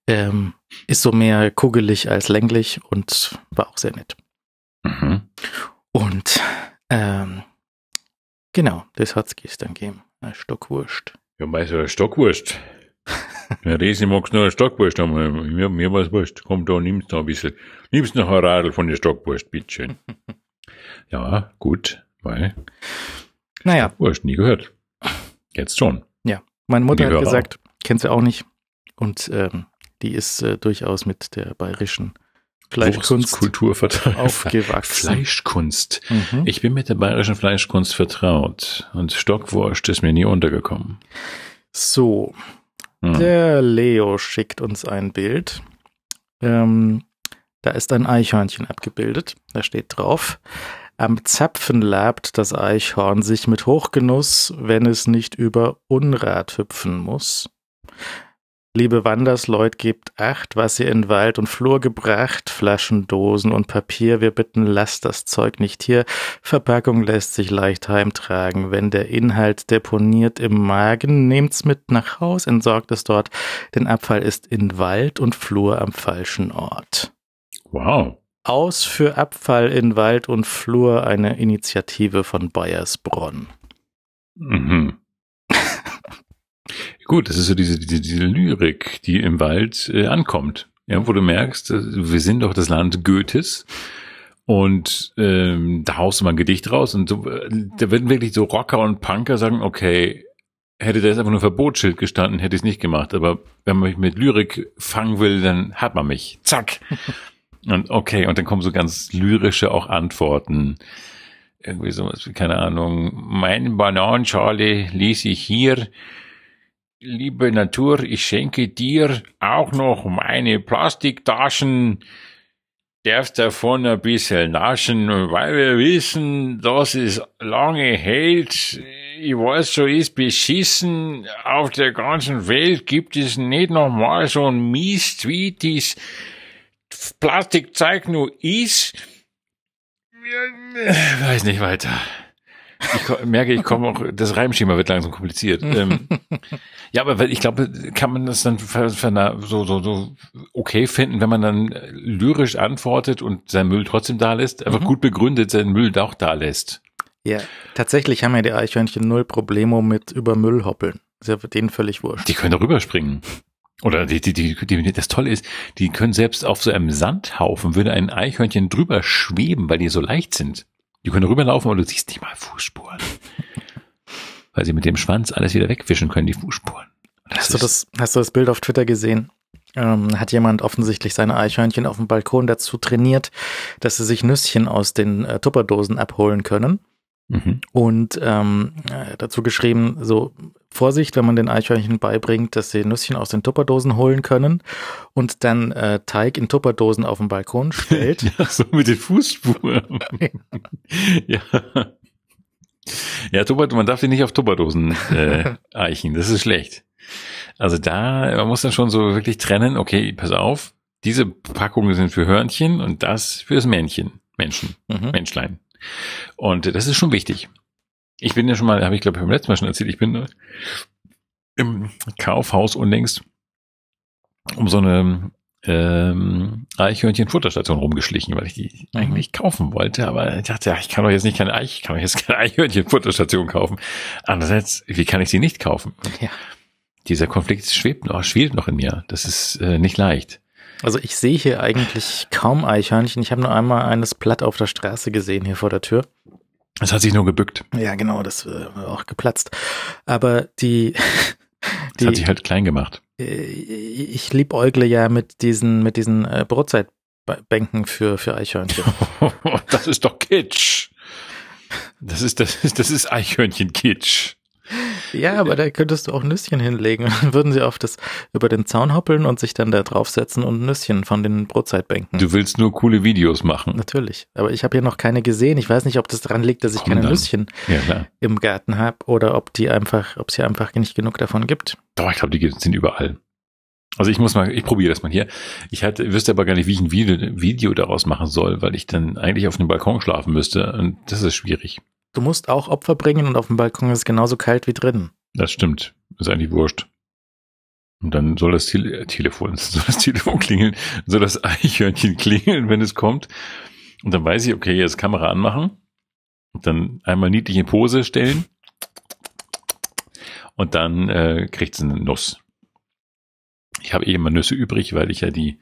B: Ähm, ist so mehr kugelig als länglich und war auch sehr nett.
A: Mhm.
B: Und ähm, genau, das hat es gestern gegeben. Eine Stockwurst.
A: Ja, meinst du eine Stockwurst? Ja, Resi magst nur eine Stockwurst haben. Mir, mir was wurscht. Komm da, nimmst noch ein bisschen. Nimmst noch ein Radl von der Stockwurst, bitteschön. Ja, gut, weil
B: Naja.
A: Stockwurst, nie gehört. Jetzt schon.
B: Ja, meine Mutter hat
A: Hörer
B: gesagt, kennt sie auch nicht. Und ähm, die ist äh, durchaus mit der bayerischen Fleischkunst
A: Kultur vertraut.
B: aufgewachsen.
A: Fleischkunst.
B: Mhm.
A: Ich bin mit der bayerischen Fleischkunst vertraut. Und Stockwurst ist mir nie untergekommen.
B: So,
A: Hm.
B: der Leo schickt uns ein Bild. Ähm, da ist ein Eichhörnchen abgebildet. Da steht drauf: Am Zapfen labt das Eichhorn sich mit Hochgenuss, wenn es nicht über Unrat hüpfen muss. Liebe Wandersleut, gebt Acht, was ihr in Wald und Flur gebracht, Flaschen, Dosen und Papier, wir bitten, lasst das Zeug nicht hier, Verpackung lässt sich leicht heimtragen, wenn der Inhalt deponiert im Magen, nehmt's mit nach Haus, entsorgt es dort, denn Abfall ist in Wald und Flur am falschen Ort.
A: Wow.
B: Aus für Abfall in Wald und Flur, eine Initiative von Bayersbronn.
A: Mhm. Gut, das ist so diese, diese, diese Lyrik, die im Wald äh, ankommt. Ja, wo du merkst, äh, wir sind doch das Land Goethes und ähm, da haust du mal ein Gedicht raus und so, äh, da werden wirklich so Rocker und Punker sagen, okay, hätte da jetzt einfach nur ein Verbotsschild gestanden, hätte ich es nicht gemacht. Aber wenn man mich mit Lyrik fangen will, dann hat man mich. Zack. Und okay, und dann kommen so ganz lyrische auch Antworten. Irgendwie sowas wie, keine Ahnung, meine Bananenschale ließ ich hier. Liebe Natur, ich schenke dir auch noch meine Plastiktaschen. Darfst davon ein bisschen naschen, weil wir wissen, dass es lange hält. Ich weiß, so ist beschissen. Auf der ganzen Welt gibt es nicht nochmal so ein Mist, wie dies Plastikzeug nur ist. Weiß nicht weiter. Ich merke, ich komme auch, das Reimschema wird langsam kompliziert. ähm, ja, aber ich glaube, kann man das dann für, für so, so, so okay finden, wenn man dann lyrisch antwortet und seinen Müll trotzdem da lässt, einfach mhm. gut begründet seinen Müll auch da lässt.
B: Ja, tatsächlich haben ja die Eichhörnchen null Probleme mit über Müll hoppeln. Ist ja für denen völlig wurscht.
A: Die können da rüberspringen. Oder die, die, die, die, das Tolle ist, die können selbst auf so einem Sandhaufen, würde ein Eichhörnchen drüber schweben, weil die so leicht sind. Die können rüberlaufen und du siehst nicht mal Fußspuren. Weil sie mit dem Schwanz alles wieder wegwischen können, die Fußspuren.
B: Hast du das, hast du das Bild auf Twitter gesehen? Ähm, hat jemand offensichtlich seine Eichhörnchen auf dem Balkon dazu trainiert, dass sie sich Nüsschen aus den äh, Tupperdosen abholen können. Mhm. Und ähm, dazu geschrieben, so Vorsicht, wenn man den Eichhörnchen beibringt, dass sie Nüsschen aus den Tupperdosen holen können und dann äh, Teig in Tupperdosen auf den Balkon stellt.
A: Ja, so mit den Fußspuren. Ja. Ja, Tupper, man darf die nicht auf Tupperdosen äh, eichen, das ist schlecht. Also da, man muss dann schon so wirklich trennen, okay, pass auf, diese Packungen sind für Hörnchen und das fürs Männchen, Menschen, mhm. Menschlein. Und das ist schon wichtig. Ich bin ja schon mal, habe ich glaube beim letzten Mal schon erzählt, ich bin im Kaufhaus unlängst um so eine ähm, Eichhörnchen-Futterstation rumgeschlichen, weil ich die mhm. eigentlich kaufen wollte, aber ich dachte, ja, ich kann doch jetzt nicht keine Eich, ich kann doch jetzt keine Eichhörnchen-Futterstation kaufen. Andererseits, wie kann ich sie nicht kaufen?
B: Ja.
A: Dieser Konflikt schwebt noch, schwelt noch in mir. Das ist äh, nicht leicht.
B: Also ich sehe hier eigentlich kaum Eichhörnchen. Ich habe nur einmal eines platt auf der Straße gesehen hier vor der Tür.
A: Das hat sich nur gebückt.
B: Ja, genau, das äh, war auch geplatzt. Aber die...
A: die das hat sich halt klein gemacht.
B: Ich liebäugle ja mit diesen, mit diesen äh, Brotzeitbänken für, für Eichhörnchen.
A: Das ist doch Kitsch. Das ist, das ist, das ist Eichhörnchen-Kitsch.
B: Ja, aber da könntest du auch Nüsschen hinlegen. Dann würden sie auf das, über den Zaun hoppeln und sich dann da draufsetzen und Nüsschen von den Brotzeitbänken.
A: Du willst nur coole Videos machen.
B: Natürlich. Aber ich habe hier noch keine gesehen. Ich weiß nicht, ob das daran liegt, dass ich Komm keine dann. Nüsschen ja, im Garten habe oder ob die einfach, ob es hier einfach nicht genug davon gibt.
A: Doch, ich glaube, die sind überall. Also ich muss mal, ich probiere das mal hier. Ich hatte, wüsste aber gar nicht, wie ich ein Video, Video daraus machen soll, weil ich dann eigentlich auf dem Balkon schlafen müsste und das ist schwierig.
B: Du musst auch Opfer bringen und auf dem Balkon ist es genauso kalt wie drin.
A: Das stimmt. Ist eigentlich wurscht. Und dann soll das Tele- Telefon, soll das Telefon klingeln, soll das Eichhörnchen klingeln, wenn es kommt. Und dann weiß ich, okay, jetzt Kamera anmachen und dann einmal niedliche Pose stellen und dann äh, kriegt sie eine Nuss. Ich habe eh immer Nüsse übrig, weil ich ja die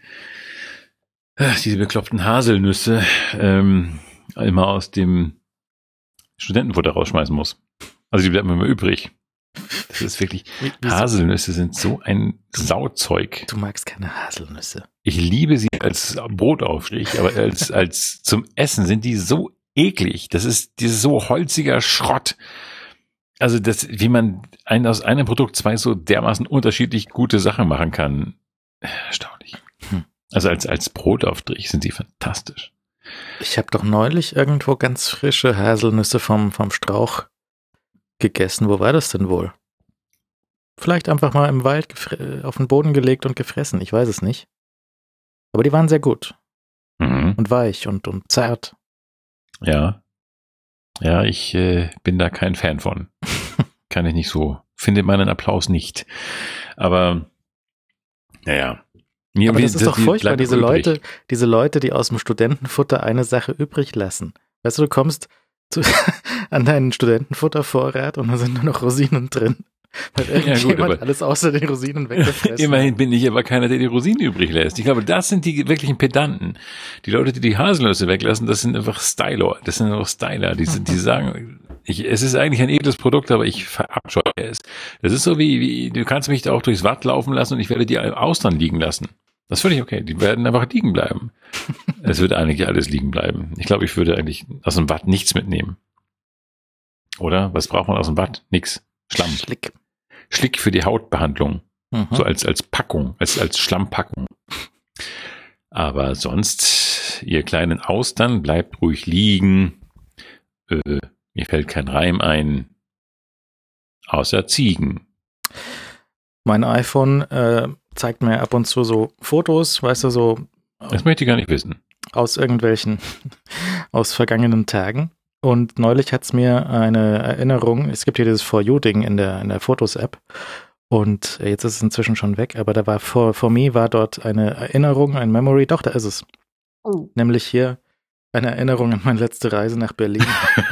A: äh, diese bekloppten Haselnüsse ähm, immer aus dem Studentenfutter rausschmeißen muss. Also die bleiben immer übrig. Das ist wirklich, Wie, Haselnüsse sind so ein Sauzeug.
B: Du magst keine Haselnüsse.
A: Ich liebe sie als Brotaufstrich, aber als, als zum Essen sind die so eklig. Das ist dieses so holziger Schrott. Also das, wie man ein, aus einem Produkt zwei so dermaßen unterschiedlich gute Sachen machen kann. Erstaunlich. Hm. Also als, als Brotaufstrich sind sie fantastisch.
B: Ich habe doch neulich irgendwo ganz frische Haselnüsse vom, vom Strauch gegessen. Wo war das denn wohl? Vielleicht einfach mal im Wald gefre- auf den Boden gelegt und gefressen. Ich weiß es nicht. Aber die waren sehr gut.
A: Mhm.
B: Und weich und, und zart.
A: Ja. Ja, ich äh, bin da kein Fan von. Kann ich nicht so. Finde meinen Applaus nicht. Aber, naja.
B: Nee, aber das ist doch furchtbar, diese Leute, diese Leute, die aus dem Studentenfutter eine Sache übrig lassen. Weißt du, du kommst zu, an deinen Studentenfuttervorrat und da sind nur noch Rosinen drin. Weil irgendjemand ja, gut, alles außer den Rosinen weggefressen.
A: Immerhin bin ich aber keiner, der die Rosinen übrig lässt. Ich glaube, das sind die wirklichen Pedanten. Die Leute, die die Haselnüsse weglassen, das sind einfach Styler. Das sind einfach Styler. Die, die sagen, ich, es ist eigentlich ein edles Produkt, aber ich verabscheue es. Das ist so wie, wie, du kannst mich da auch durchs Watt laufen lassen und ich werde die Austern liegen lassen. Das ist völlig okay. Die werden einfach liegen bleiben. Es wird eigentlich alles liegen bleiben. Ich glaube, ich würde eigentlich aus dem Watt nichts mitnehmen. Oder? Was braucht man aus dem Watt? Nix. Schlamm.
B: Schlick.
A: Schlick für die Hautbehandlung. Mhm. So als, als Packung, als, als Schlammpackung. Aber sonst, ihr kleinen Austern, bleibt ruhig liegen. Äh, mir fällt kein Reim ein. Außer Ziegen.
B: Mein iPhone äh, zeigt mir ab und zu so Fotos, weißt du, so.
A: Das möchte ich gar nicht wissen.
B: Aus irgendwelchen, aus vergangenen Tagen. Und neulich hat es mir eine Erinnerung, es gibt hier dieses For You-Ding in der, in der Fotos-App und jetzt ist es inzwischen schon weg, aber da war For, For Me war dort eine Erinnerung, ein Memory, doch, da ist es. Oh. Nämlich hier eine Erinnerung an meine letzte Reise nach Berlin.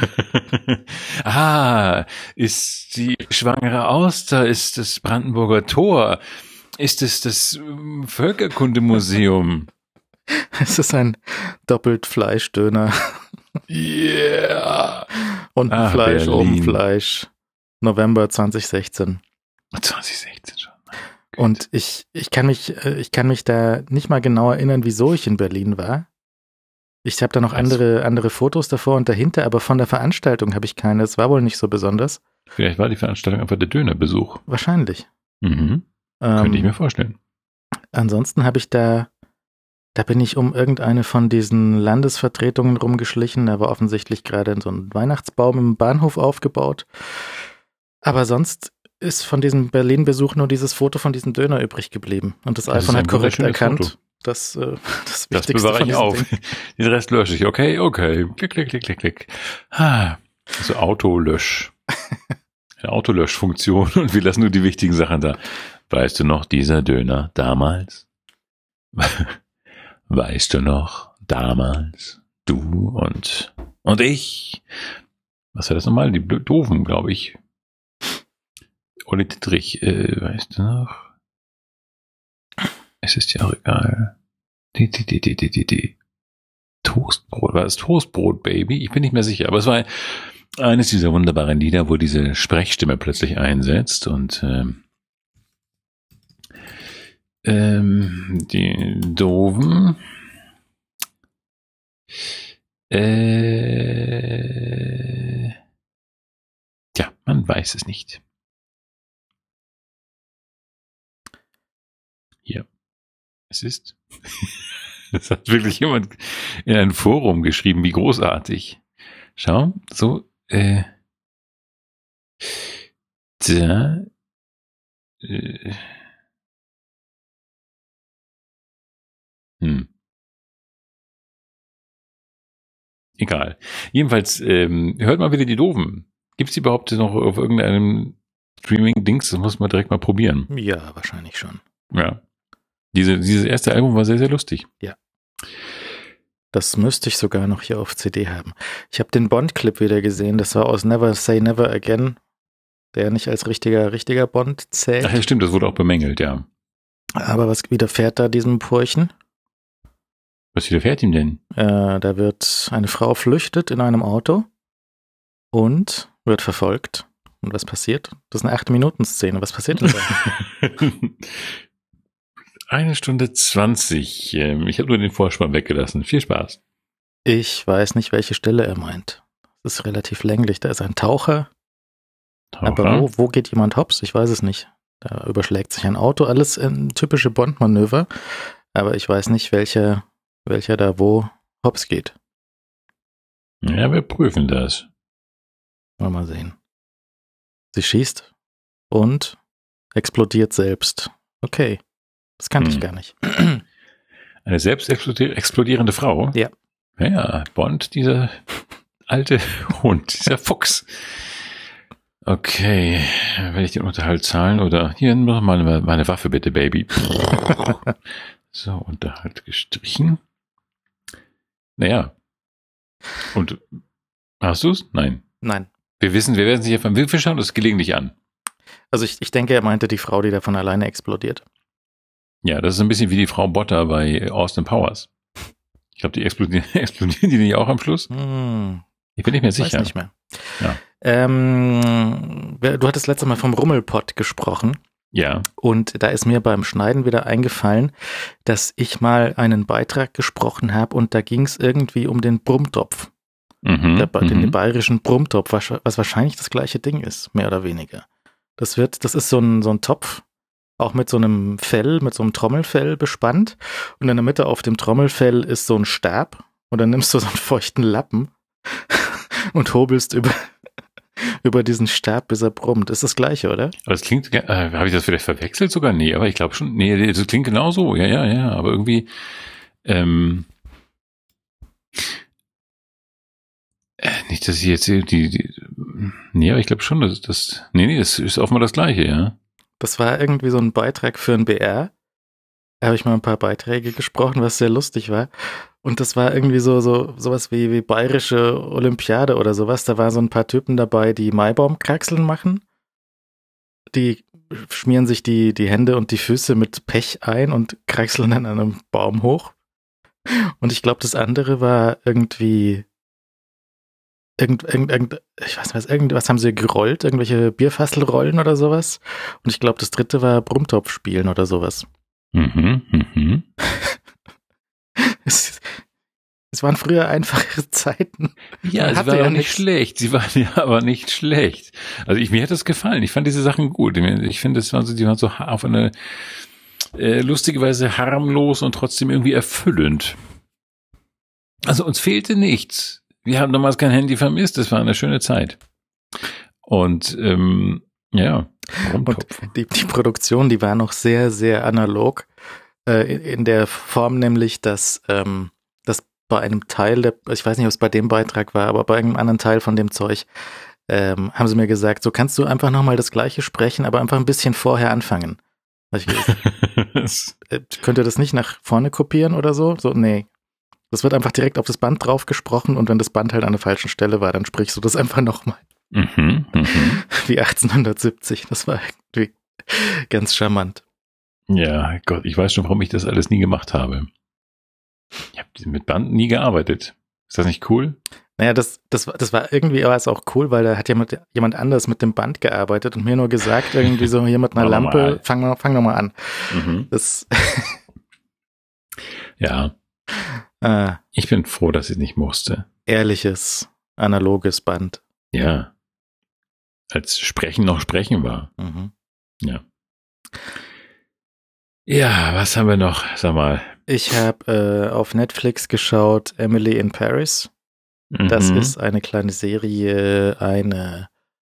A: Ah, ist die schwangere Auster, ist das Brandenburger Tor, ist es das ähm, Völkerkundemuseum?
B: Es ist ein doppelt Fleischdöner.
A: Yeah.
B: Und
A: Ach,
B: Fleisch
A: Berlin.
B: oben Fleisch. November zwanzig sechzehn.
A: zwanzig sechzehn schon.
B: Und ich, ich kann mich, ich kann mich da nicht mal genau erinnern, wieso ich in Berlin war. Ich habe da noch also. andere, andere Fotos davor und dahinter, aber von der Veranstaltung habe ich keine. Es war wohl nicht so besonders.
A: Vielleicht war die Veranstaltung einfach der Dönerbesuch.
B: Wahrscheinlich.
A: Mhm. Ähm, Könnte ich mir vorstellen.
B: Ansonsten habe ich da Da bin ich um irgendeine von diesen Landesvertretungen rumgeschlichen. Da war offensichtlich gerade so ein Weihnachtsbaum im Bahnhof aufgebaut. Aber sonst ist von diesem Berlin-Besuch nur dieses Foto von diesem Döner übrig geblieben. Und das, das iPhone hat korrekt erkannt. Das, äh, das,
A: das bewahre ich auf. Ding. Den Rest lösche ich. Okay, okay. Klick, klick, klick, klick, klick. Ah, also Autolösch. Eine Autolöschfunktion und wir lassen nur die wichtigen Sachen da. Weißt du noch, dieser Döner damals? Weißt du noch, damals, du und, und ich. Was war das nochmal? Die Doofen, glaube ich. Olli Dittrich, äh, weißt du noch? Es ist ja auch egal. Die, die, die, die, die, die, die. Toastbrot, war das Toastbrot, Baby? Ich bin nicht mehr sicher, aber es war eines dieser wunderbaren Lieder, wo diese Sprechstimme plötzlich einsetzt und, ähm, Ähm, die Doofen. Äh, ja, man weiß es nicht. Hier. Es ist. Das hat wirklich jemand in ein Forum geschrieben, wie großartig. Schau, so, äh, da, äh, Hm. Egal. Jedenfalls, ähm, hört mal wieder die Doofen. Gibt es die überhaupt noch auf irgendeinem Streaming-Dings, das muss man direkt mal probieren.
B: Ja, wahrscheinlich schon.
A: Ja. Diese, dieses erste Album war sehr, sehr lustig.
B: Ja. Das müsste ich sogar noch hier auf C D haben. Ich habe den Bond-Clip wieder gesehen, das war aus Never Say Never Again, der nicht als richtiger, richtiger Bond zählt.
A: Ach ja, stimmt, das wurde auch bemängelt, ja.
B: Aber was widerfährt da diesem Purchen?
A: Was widerfährt ihm denn?
B: Äh, da wird eine Frau flüchtet in einem Auto und wird verfolgt. Und was passiert? Das ist eine acht-Minuten-Szene. Was passiert denn da?
A: Eine Stunde zwanzig. Ich habe nur den Vorspann weggelassen. Viel Spaß.
B: Ich weiß nicht, welche Stelle er meint. Das ist relativ länglich. Da ist ein Taucher.
A: Taucher.
B: Aber wo, wo geht jemand hops? Ich weiß es nicht. Da überschlägt sich ein Auto. Alles ein typische Bond-Manöver. Aber ich weiß nicht, welcher, welcher da wo hops geht.
A: Ja, wir prüfen das.
B: Mal mal sehen. Sie schießt und explodiert selbst. Okay. Das kannte hm. ich gar nicht.
A: Eine selbst explodierende Frau?
B: Ja.
A: Ja, Bond, dieser alte Hund, dieser Fuchs. Okay, werde ich den Unterhalt zahlen oder hier noch mal meine, meine Waffe bitte, Baby. So, Unterhalt gestrichen. Naja. Und hast du's? Nein.
B: Nein.
A: Wir wissen, wir werden sich ja wir schauen das gelegentlich an.
B: Also ich, ich denke, er meinte die Frau, die da von alleine explodiert.
A: Ja, das ist ein bisschen wie die Frau Botter bei Austin Powers. Ich glaube, die explodieren, explodieren die nicht auch am Schluss?
B: Hm.
A: Ich bin nicht mehr sicher.
B: Weiß nicht mehr.
A: Ja.
B: Ähm, du hattest letztes Mal vom Rummelpott gesprochen.
A: Ja.
B: Und da ist mir beim Schneiden wieder eingefallen, dass ich mal einen Beitrag gesprochen habe und da ging es irgendwie um den Brummtopf.
A: Mhm,
B: der, den
A: mhm.
B: bayerischen Brummtopf, was, was wahrscheinlich das gleiche Ding ist, mehr oder weniger. Das wird, das ist so ein, so ein Topf, auch mit so einem Fell, mit so einem Trommelfell bespannt. Und in der Mitte auf dem Trommelfell ist so ein Stab. Und dann nimmst du so einen feuchten Lappen und hobelst über, über diesen Stab, bis er brummt. Ist das Gleiche, oder?
A: Aber das klingt, äh, habe ich das vielleicht verwechselt sogar? Nee, aber ich glaube schon, nee, das klingt genau so. Ja, ja, ja, aber irgendwie, ähm, äh, nicht, dass ich jetzt die, die, nee, aber ich glaube schon, dass das, nee, nee, das ist offenbar das Gleiche, ja.
B: Das war irgendwie so ein Beitrag für ein B R. Da habe ich mal ein paar Beiträge gesprochen, was sehr lustig war. Und das war irgendwie so, so sowas wie, wie bayerische Olympiade oder sowas. Da waren so ein paar Typen dabei, die Maibaumkraxeln machen. Die schmieren sich die, die Hände und die Füße mit Pech ein und kraxeln dann an einem Baum hoch. Und ich glaube, das andere war irgendwie Irgend, irgend, irgend, ich weiß nicht was, irgendwas haben sie gerollt, irgendwelche Bierfasselrollen oder sowas. Und ich glaube, das dritte war Brummtopf spielen oder sowas.
A: Mhm, mhm.
B: es, es waren früher einfachere Zeiten.
A: Ja, es war ja nicht nichts. schlecht. Sie waren ja aber nicht schlecht. Also ich, mir hat das gefallen. Ich fand diese Sachen gut. Ich finde, es waren so, die waren so auf eine äh, lustige Weise harmlos und trotzdem irgendwie erfüllend. Also uns fehlte nichts. Wir haben damals kein Handy vermisst, das war eine schöne Zeit. Und ähm, ja.
B: Und die, die Produktion, die war noch sehr, sehr analog. Äh, in, in der Form nämlich, dass, ähm, dass bei einem Teil, der, ich weiß nicht, ob es bei dem Beitrag war, aber bei einem anderen Teil von dem Zeug ähm, haben sie mir gesagt, so kannst du einfach nochmal das Gleiche sprechen, aber einfach ein bisschen vorher anfangen. Ich gesagt, äh, könnt ihr das nicht nach vorne kopieren oder so? So, nee. Das wird einfach direkt auf das Band drauf gesprochen und wenn das Band halt an der falschen Stelle war, dann sprichst du das einfach nochmal.
A: Mhm, mhm.
B: Wie achtzehnhundertsiebzig. Das war irgendwie ganz charmant.
A: Ja, Gott, ich weiß schon, warum ich das alles nie gemacht habe. Ich habe mit Band nie gearbeitet. Ist das nicht cool?
B: Naja, das, das, das war irgendwie aber auch cool, weil da hat jemand, jemand anders mit dem Band gearbeitet und mir nur gesagt, irgendwie so hier mit einer Lampe, fang, fang doch mal an.
A: Mhm.
B: Das
A: ja.
B: Ah,
A: ich bin froh, dass ich nicht musste.
B: Ehrliches, analoges Band.
A: Ja. Als Sprechen noch Sprechen war.
B: Mhm.
A: Ja. Ja, was haben wir noch? Sag mal.
B: Ich habe äh, auf Netflix geschaut, Emily in Paris.
A: Mhm.
B: Das ist eine kleine Serie, eine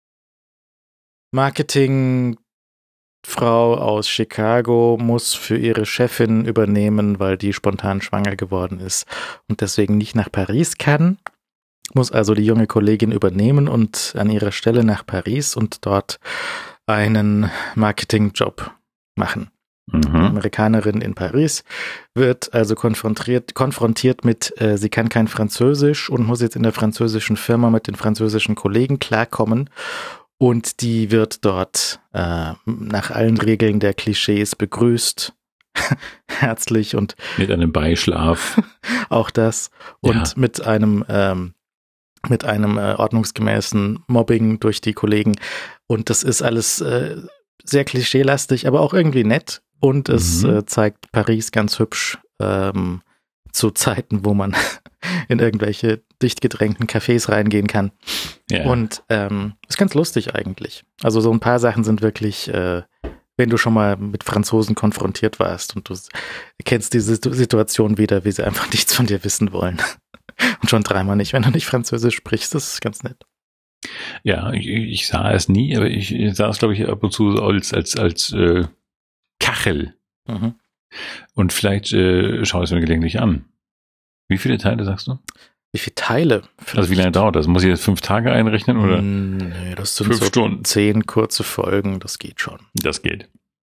B: Marketing- Frau aus Chicago muss für ihre Chefin übernehmen, weil die spontan schwanger geworden ist und deswegen nicht nach Paris kann, muss also die junge Kollegin übernehmen und an ihrer Stelle nach Paris und dort einen Marketingjob machen.
A: Mhm.
B: Die Amerikanerin in Paris wird also konfrontiert, konfrontiert mit, äh, sie kann kein Französisch und muss jetzt in der französischen Firma mit den französischen Kollegen klarkommen. Und die wird dort äh, nach allen Regeln der Klischees begrüßt, herzlich und
A: mit einem Beischlaf.
B: Auch das. Und
A: Ja.
B: mit einem ähm, mit einem äh, ordnungsgemäßen Mobbing durch die Kollegen. Und das ist alles äh, sehr klischeelastig, aber auch irgendwie nett. Und es
A: Mhm.
B: äh, zeigt Paris ganz hübsch ähm, zu Zeiten, wo man in irgendwelche dicht gedrängten Cafés reingehen kann.
A: Ja.
B: Und ähm, ist ganz lustig eigentlich. Also so ein paar Sachen sind wirklich, äh, wenn du schon mal mit Franzosen konfrontiert warst und du kennst diese Situation wieder, wie sie einfach nichts von dir wissen wollen. Und schon dreimal nicht, wenn du nicht Französisch sprichst. Das ist ganz nett.
A: Ja, ich, ich sah es nie, aber ich, ich sah es, glaube ich, ab und zu als, als, als äh, Kachel.
B: Mhm.
A: Und vielleicht äh, schaue ich es mir gelegentlich an. Wie viele Teile sagst du?
B: Wie viele Teile?
A: Also wie lange dauert das? Muss ich jetzt fünf Tage einrechnen oder?
B: Mm, Nee, das sind
A: Fünf
B: so
A: Stunden.
B: zehn kurze Folgen, das geht schon.
A: Das geht.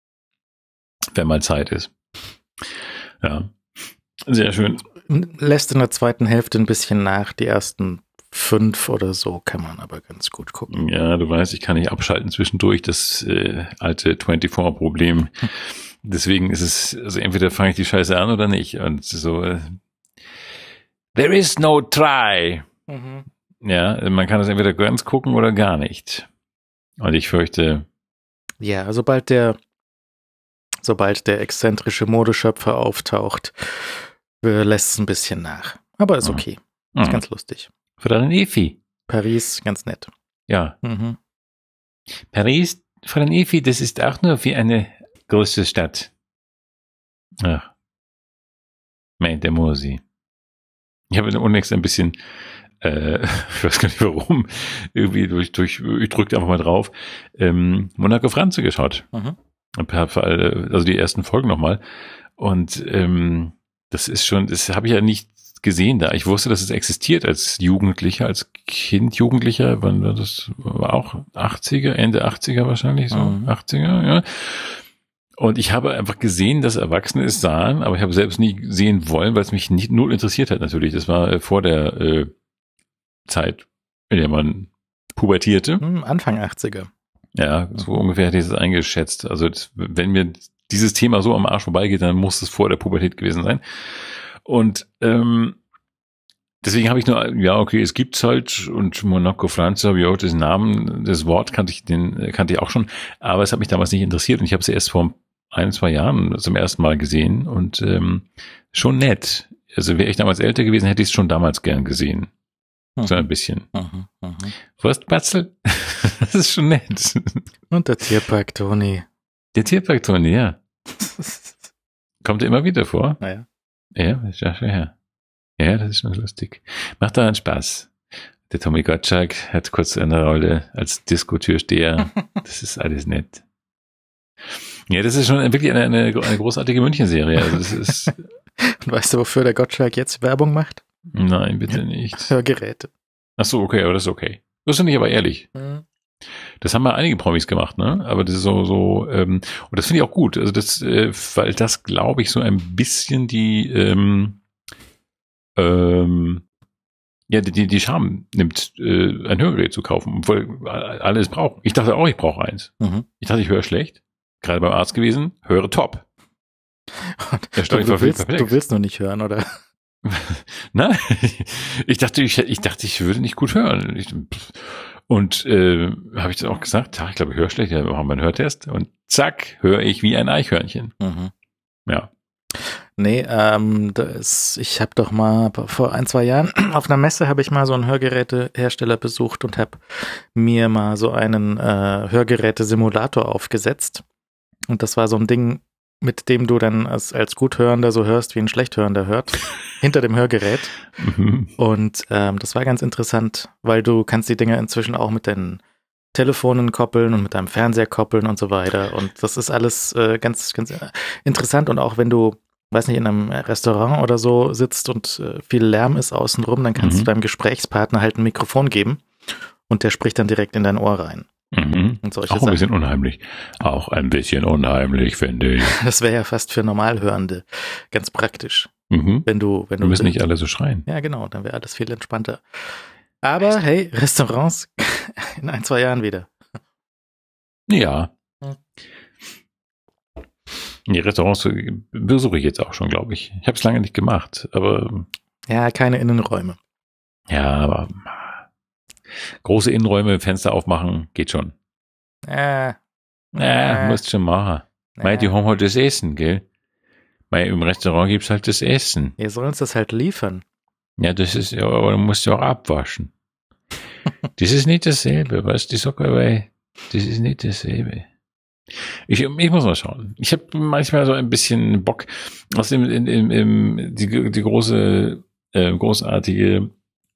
A: Wenn mal Zeit ist. Ja. Sehr schön.
B: Lässt in der zweiten Hälfte ein bisschen nach. Die ersten fünf oder so kann man aber ganz gut gucken.
A: Ja, du weißt, ich kann nicht abschalten zwischendurch, das äh, alte vierundzwanzig-Problem. Deswegen ist es, also entweder fange ich die Scheiße an oder nicht. Und so, äh, there is no try.
B: Mhm.
A: Ja, man kann das entweder ganz gucken oder gar nicht. Und ich fürchte,
B: Ja, sobald der, sobald der exzentrische Modeschöpfer auftaucht, äh, lässt es ein bisschen nach. Aber ist
A: Mhm.
B: okay. Ist
A: hm,
B: ganz lustig.
A: Fräulein Efi.
B: Paris, ganz nett.
A: Ja,
B: Mhm.
A: Paris, Fräulein Efi, das ist auch nur wie eine große Stadt. Ach, meint der Mosi. Ich habe unlängst ein bisschen, äh, ich weiß gar nicht warum, irgendwie durch, durch ich drückte einfach mal drauf, ähm, Monaco Franze geschaut.
B: Mhm.
A: Ein paar, also die ersten Folgen nochmal. Und ähm, das ist schon, das habe ich ja nicht gesehen da. Ich wusste, dass es existiert als Jugendlicher, als Kind, Jugendlicher, wann war das? War auch achtziger, Ende achtziger wahrscheinlich, so
B: Mhm.
A: achtziger, ja. Und ich habe einfach gesehen, dass Erwachsene es sahen, aber ich habe selbst nie sehen wollen, weil es mich nicht null interessiert hat natürlich. Das war äh, vor der äh, Zeit, in der man pubertierte.
B: Hm, Anfang achtziger.
A: Ja, so ungefähr hätte ich es eingeschätzt. Also das, wenn mir dieses Thema so am Arsch vorbeigeht, dann muss es vor der Pubertät gewesen sein. Und ähm, deswegen habe ich nur, ja, okay, es gibt's halt und Monaco Franze habe ich auch den Namen, das Wort kannte ich, den kannte ich auch schon, aber es hat mich damals nicht interessiert und ich habe es erst vor ein, zwei Jahren zum ersten Mal gesehen und ähm, schon nett. Also wäre ich damals älter gewesen, hätte ich es schon damals gern gesehen.
B: Mhm.
A: So ein bisschen.
B: Mhm. Mhm.
A: Wurstbatzel? Das ist schon nett.
B: Und der Tierpark Toni.
A: Der Tierpark Toni, ja. Kommt er immer wieder vor?
B: Naja.
A: Ja, das ist ja schon her. Ja, das ist schon lustig. Macht daran Spaß. Der Tommy Gottschalk hat kurz eine Rolle als Diskotürsteher. Das ist alles nett. Ja, das ist schon wirklich eine, eine, eine großartige München-Serie. Also das ist,
B: Und weißt du, wofür der Gottschalk jetzt Werbung macht?
A: nein, bitte nicht.
B: Hörgeräte.
A: Ach so, okay, aber das ist okay. Das finde ich aber ehrlich.
B: Mhm.
A: Das haben mal einige Promis gemacht, ne? Aber das ist so, so, ähm, und das finde ich auch gut. Also das, äh, weil das, glaube ich, so ein bisschen die, ähm, ähm, ja, die, die Scham nimmt, äh, ein Hörgerät zu kaufen, obwohl alle es brauchen. Ich dachte auch, ich brauche eins.
B: Mhm.
A: Ich dachte, ich höre schlecht. Gerade beim Arzt gewesen, höre top.
B: Und
A: Der Steuer
B: du,
A: war
B: du,
A: völlig
B: willst,
A: perplex.
B: du willst nur nicht hören, oder?
A: Nein, ich dachte, ich, ich dachte, ich würde nicht gut hören. Ich, und äh, habe ich das auch gesagt? Ja, ich glaube, ich höre schlecht. Ja, wir machen wir einen Hörtest. Und zack, höre ich wie ein Eichhörnchen.
B: Mhm.
A: Ja.
B: Nee, ähm, das, ich habe doch mal vor ein, zwei Jahren auf einer Messe habe ich mal so einen Hörgerätehersteller besucht und habe mir mal so einen äh, Hörgeräte-Simulator aufgesetzt. Und das war so ein Ding, mit dem du dann als, als Guthörender so hörst, wie ein Schlechthörender hört, hinter dem Hörgerät.
A: Mhm.
B: Und ähm, das war ganz interessant, weil du kannst die Dinger inzwischen auch mit deinen Telefonen koppeln und mit deinem Fernseher koppeln und so weiter. Und das ist alles äh, ganz, ganz interessant. Und auch wenn du, weiß nicht, in einem Restaurant oder so sitzt und äh, viel Lärm ist außenrum, dann kannst
A: Mhm.
B: du deinem Gesprächspartner halt ein Mikrofon geben und der spricht dann direkt in dein Ohr rein.
A: Mhm.
B: Und solche
A: Auch ein
B: Sachen.
A: bisschen unheimlich. Auch ein bisschen unheimlich, finde ich.
B: Das wäre ja fast für Normalhörende ganz praktisch.
A: Mhm.
B: Wenn du, wenn
A: Wir
B: du
A: müssen nicht alle so schreien.
B: Ja, genau, dann wäre alles viel entspannter. Aber hey, Restaurants in ein, zwei Jahren wieder.
A: Ja.
B: Hm.
A: Die Restaurants besuche ich jetzt auch schon, glaube ich. Ich habe es lange nicht gemacht, aber
B: Ja, keine Innenräume.
A: ja, aber große Innenräume, Fenster aufmachen, geht schon.
B: Äh,
A: Ja,
B: Äh.
A: musst schon machen. Mei, die haben halt das Essen, gell? Mei, im Restaurant gibt's halt das Essen.
B: ihr sollt uns das halt liefern.
A: Ja, das ist, ja, aber du musst ja auch abwaschen. Das ist nicht dasselbe, weißt du, ich sag aber, das ist nicht dasselbe. Ich, ich muss mal schauen. Ich habe manchmal so ein bisschen Bock, aus dem, in, in, in, die, die große, äh, großartige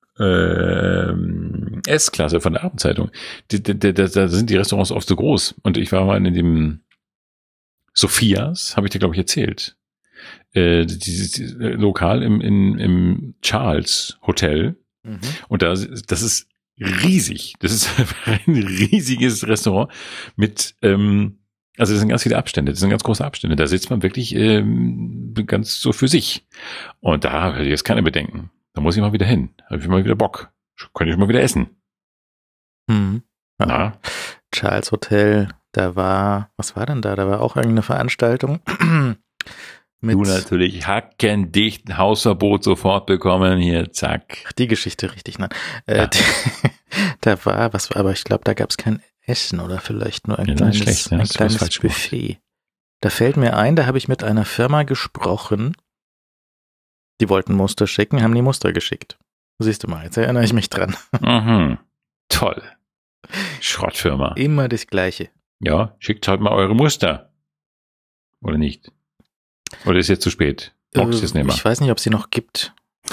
A: äh, S-Klasse von der Abendzeitung. Die, die, die, da sind die Restaurants oft so groß. Und ich war mal in dem Sophias, habe ich dir, glaube ich, erzählt. Äh, dieses die, Lokal im, in, im Charles Hotel.
B: Mhm.
A: Und da, das ist riesig. Das ist ein riesiges Restaurant mit, ähm, also das sind ganz viele Abstände, das sind ganz große Abstände. Da sitzt man wirklich ähm, ganz so für sich. Und da habe ich jetzt keine Bedenken. Da muss ich mal wieder hin. Da habe ich mal wieder Bock. Könnte ich mal wieder essen.
B: Mhm. Ja.
A: Na?
B: Charles Hotel, da war, was war denn da? Da war auch irgendeine Veranstaltung. Mit
A: Du natürlich hackendicht ein Hausverbot sofort bekommen. Hier, zack.
B: Ach, die Geschichte richtig, nein. Äh,
A: Ja.
B: die, da war, was war, aber ich glaube, da gab es kein Essen oder vielleicht nur ein
A: Ja, das
B: kleines,
A: ist schlecht, ne?
B: ein
A: Hast du was
B: kleines
A: falsch gemacht.
B: Buffet. Da fällt mir ein, da habe ich mit einer Firma gesprochen, die wollten Muster schicken, haben die Muster geschickt. Siehst du mal, jetzt erinnere ich mich dran.
A: Mhm. Toll. Schrottfirma.
B: Immer das Gleiche.
A: Ja, schickt halt mal eure Muster. Oder nicht? Oder ist jetzt zu spät? Brauchst du es nicht mehr?
B: Ich weiß nicht, ob es sie noch gibt.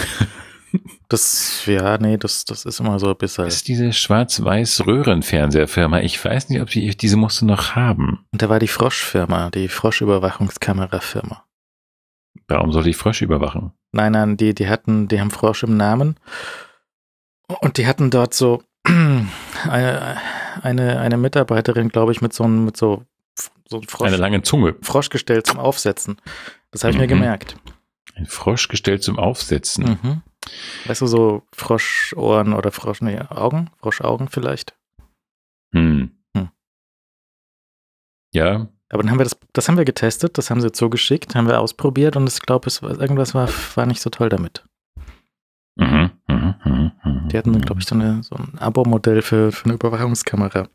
B: Das, ja, nee, das, das ist immer so ein bisschen.
A: Das ist diese Schwarz-Weiß-Röhrenfernseherfirma. Ich weiß nicht, ob die diese Muster noch haben.
B: Und da war die Froschfirma, die Froschüberwachungskamerafirma.
A: Warum soll ich Frösche überwachen?
B: Nein, nein, die, die hatten, die haben Frosch im Namen. Und die hatten dort so eine, eine, eine Mitarbeiterin, glaube ich, mit so einem, mit so, so einem Frosch,
A: Eine lange Zunge.
B: Froschgestell zum Aufsetzen. Das habe ich
A: Mhm.
B: mir gemerkt.
A: Ein Froschgestell zum Aufsetzen.
B: Mhm. Weißt du, so Froschohren oder Frosch, nee, Augen? Froschaugen vielleicht.
A: Hm.
B: Hm.
A: Ja,
B: Aber dann haben wir das, das haben wir getestet, das haben sie zugeschickt, haben wir ausprobiert und ich glaube, es war, irgendwas war, war nicht so toll damit.
A: Mhm, mhm, mhm, mhm.
B: Die hatten, glaube ich, so, eine, so ein Abo-Modell für, für eine Überwachungskamera.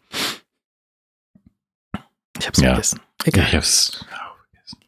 B: Ich hab's
A: Ja.
B: vergessen.
A: Ja,
B: Egal.
A: ich hab's auch vergessen.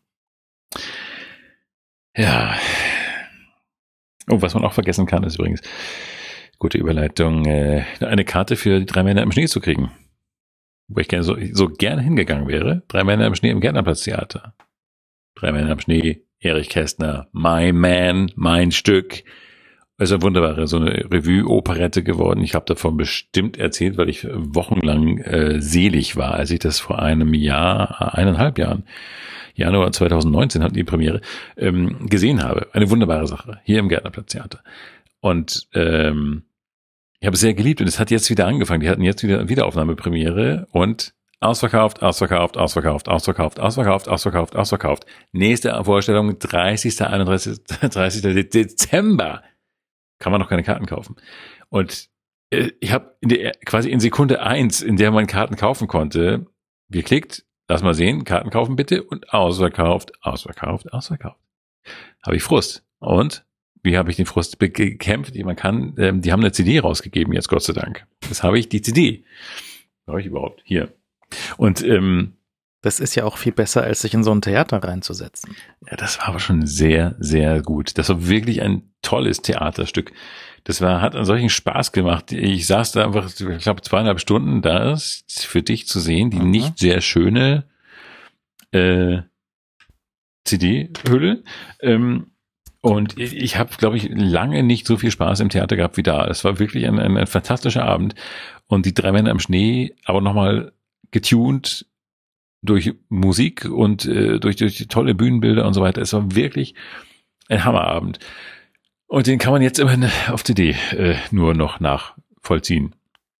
A: Ja. Oh, was man auch vergessen kann, ist übrigens, gute Überleitung, äh, eine Karte für die drei Männer im Schnee zu kriegen. Wo ich gerne so, so gerne hingegangen wäre. Drei Männer im Schnee im Gärtnerplatztheater. Drei Männer im Schnee, Erich Kästner, My Man, mein Stück. Also eine wunderbare, so eine Revue-Operette geworden. Ich habe davon bestimmt erzählt, weil ich wochenlang äh, selig war, als ich das vor einem Jahr, eineinhalb Jahren, Januar zweitausendneunzehn hatten die Premiere, ähm, gesehen habe. Eine wunderbare Sache, hier im Gärtnerplatztheater. Und ähm, ich habe es sehr geliebt und es hat jetzt wieder angefangen. Die hatten jetzt wieder eine Wiederaufnahmepremiere und ausverkauft, ausverkauft, ausverkauft, ausverkauft, ausverkauft, ausverkauft, ausverkauft. Nächste Vorstellung, dreißigster einunddreißigster dreißigster Dezember. Kann man noch keine Karten kaufen. Und äh, ich habe in der quasi in Sekunde eins, in der man Karten kaufen konnte, geklickt, lass mal sehen, Karten kaufen bitte und ausverkauft, ausverkauft, ausverkauft. Habe ich Frust. Und wie habe ich den Frust bekämpft? Man kann, ähm, die haben eine C D rausgegeben jetzt, Gott sei Dank. Das habe ich, die C D. Was habe ich überhaupt? Hier. Und ähm,
B: Das ist ja auch viel besser, als sich in so ein Theater reinzusetzen.
A: ja, das war aber schon sehr, sehr gut. Das war wirklich ein tolles Theaterstück. Das war, hat einen solchen Spaß gemacht. Ich saß da einfach, ich glaube, zweieinhalb Stunden da ist für dich zu sehen, die
B: Mhm.
A: nicht sehr schöne äh, C D-Hülle. Ähm, und ich, ich habe, glaube ich, lange nicht so viel Spaß im Theater gehabt wie da. Es war wirklich ein, ein, ein fantastischer Abend. Und die drei Männer im Schnee, aber nochmal getuned durch Musik und äh, durch, durch die tolle Bühnenbilder und so weiter. Es war wirklich ein Hammerabend. Und den kann man jetzt immerhin auf C D äh, nur noch nachvollziehen.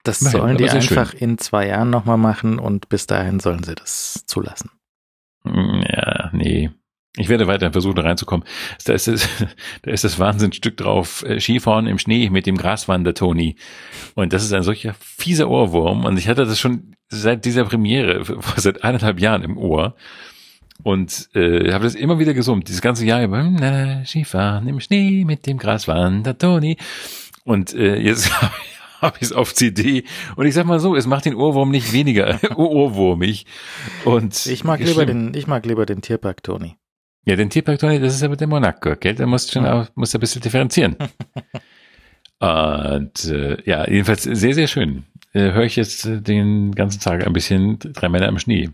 B: Das
A: Immerhin,
B: sollen die
A: aber sehr
B: einfach
A: schön.
B: in zwei Jahren nochmal machen und bis dahin sollen sie das zulassen.
A: Ja, nee. Ich werde weiterhin versuchen, da reinzukommen. Da ist das, da ist das Wahnsinnsstück drauf, äh, Skifahren im Schnee mit dem Graswander-Toni. Und das ist ein solcher fieser Ohrwurm. Und ich hatte das schon seit dieser Premiere, seit eineinhalb Jahren im Ohr. Und äh, habe das immer wieder gesummt, dieses ganze Jahr über, na, Skifahren im Schnee mit dem Graswander-Toni. Und äh, jetzt habe ich es auf C D. Und ich sag mal so, es macht den Ohrwurm nicht weniger ohrwurmig. Und
B: Ich mag lieber den, ich mag lieber den Tierpark Toni.
A: Ja, den Tierpark Toni, das ist aber der Monaco, gell? Da musst du schon, auch, musst du ein bisschen differenzieren. Und äh, ja, jedenfalls sehr, sehr schön. Äh, höre ich jetzt äh, den ganzen Tag ein bisschen Drei Männer im Schnee.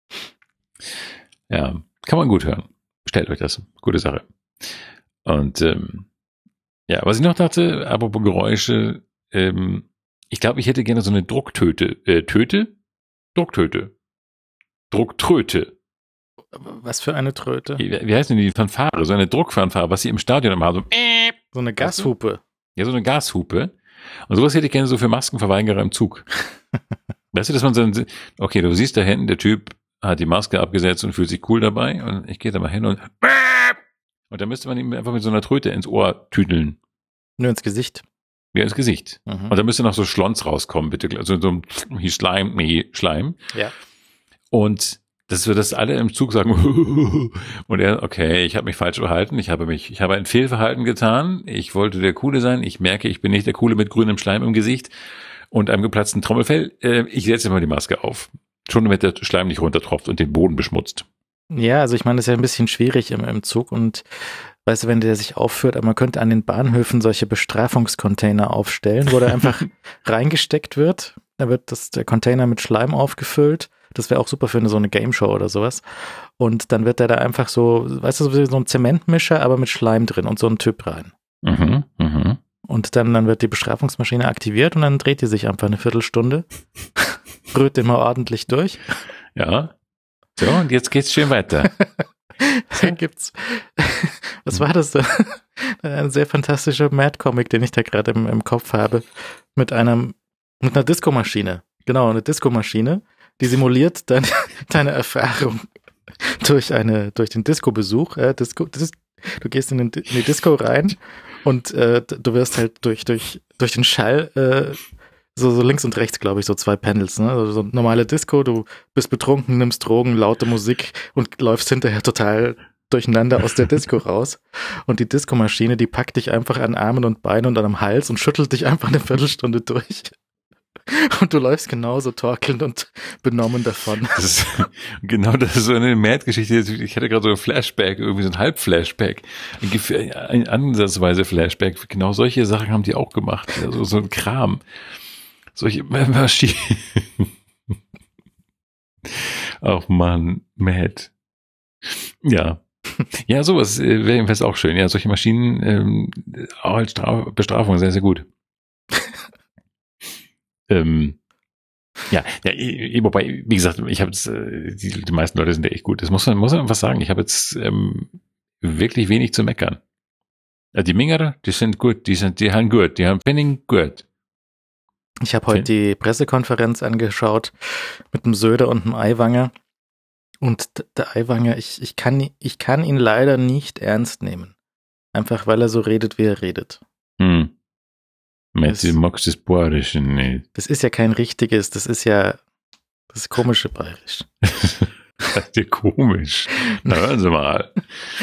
A: Ja, kann man gut hören. Bestellt euch das. Gute Sache. Und ähm, ja, was ich noch dachte, apropos Geräusche, ähm, ich glaube, ich hätte gerne so eine Drucktöte. Äh, Töte? Drucktöte. Drucktröte.
B: Was für eine Tröte?
A: Wie, wie heißt denn die Fanfare? So eine Druckfanfare, was sie im Stadion immer haben. So, äh,
B: So eine Gashupe.
A: ja, so eine Gashupe. Und sowas hätte ich gerne so für Maskenverweigerer im Zug. Weißt du, dass man so, okay, du siehst da hinten, der Typ hat die Maske abgesetzt und fühlt sich cool dabei. Und ich gehe da mal hin und und dann müsste man ihm einfach mit so einer Tröte ins Ohr tüdeln.
B: Nur ins Gesicht.
A: Ja, ins Gesicht.
B: Mhm.
A: Und dann müsste noch so Schlons rauskommen, bitte. Also so ein Schleim, nee, Schleim.
B: Ja.
A: Und dass wir das alle im Zug sagen, und er, okay, ich habe mich falsch verhalten, ich habe mich, ich habe ein Fehlverhalten getan, ich wollte der Coole sein, ich merke, ich bin nicht der Coole mit grünem Schleim im Gesicht und einem geplatzten Trommelfell, äh, ich setze mal die Maske auf. Schon damit der Schleim nicht runtertropft und den Boden beschmutzt.
B: Ja, also ich meine, das ist ja ein bisschen schwierig im, im Zug und weißt du, wenn der sich aufführt, aber man könnte an den Bahnhöfen solche Bestrafungscontainer aufstellen, wo der einfach reingesteckt wird, da wird das, der Container mit Schleim aufgefüllt. Das wäre auch super für eine, so eine Gameshow oder sowas. Und dann wird der da einfach so, weißt du, so ein Zementmischer, aber mit Schleim drin und so ein Typ rein.
A: Mhm, mhm.
B: Und dann, dann wird die Bestrafungsmaschine aktiviert und dann dreht die sich einfach eine Viertelstunde, rührt den mal ordentlich durch.
A: Ja. So, und jetzt geht's schön weiter.
B: Dann gibt's, was war das da? Ein sehr fantastischer Mad-Comic, den ich da gerade im, im Kopf habe, mit einem, mit einer Diskomaschine. Genau, eine Diskomaschine, die simuliert deine, deine Erfahrung durch eine, durch den Disco-Besuch. Äh, Disco, Dis, du gehst in, den, in die Disco rein und äh, du wirst halt durch, durch, durch den Schall, äh, so, so links und rechts, glaube ich, so zwei Panels, ne? Also so normale Disco, du bist betrunken, nimmst Drogen, laute Musik und läufst hinterher total durcheinander aus der Disco raus. Und die Diskomaschine, die packt dich einfach an Armen und Beinen und an am Hals und schüttelt dich einfach eine Viertelstunde durch. Und du läufst genauso torkelnd und benommen davon.
A: Das ist, genau, das ist so eine Mad-Geschichte. Ich hatte gerade so ein Flashback, irgendwie so ein Halb-Flashback, ein, ein ansatzweise Flashback. Genau solche Sachen haben die auch gemacht. Also so ein Kram. Solche Maschinen. Ach man, Mad. Ja. Ja, sowas wäre jedenfalls auch schön. Ja, solche Maschinen, ähm, auch als Straf- Bestrafung, sehr, sehr gut. ähm, ja, ja, wobei, wie gesagt, ich habe jetzt, die, die meisten Leute sind ja echt gut. Das muss man, muss man was sagen. Ich habe jetzt ähm, wirklich wenig zu meckern. Ja, die Minger, die sind gut, die sind, die haben gut, die haben Penning gut.
B: Ich habe heute die Pressekonferenz angeschaut mit dem Söder und dem Aiwanger. Und der Aiwanger, ich, ich, kann, ich kann ihn leider nicht ernst nehmen. Einfach weil er so redet, wie er redet.
A: Hm. Das, du magst das Bayerische nicht.
B: Das ist ja kein richtiges, das ist ja das komische Bayerisch.
A: Das ist ja komisch. Na, hören Sie mal.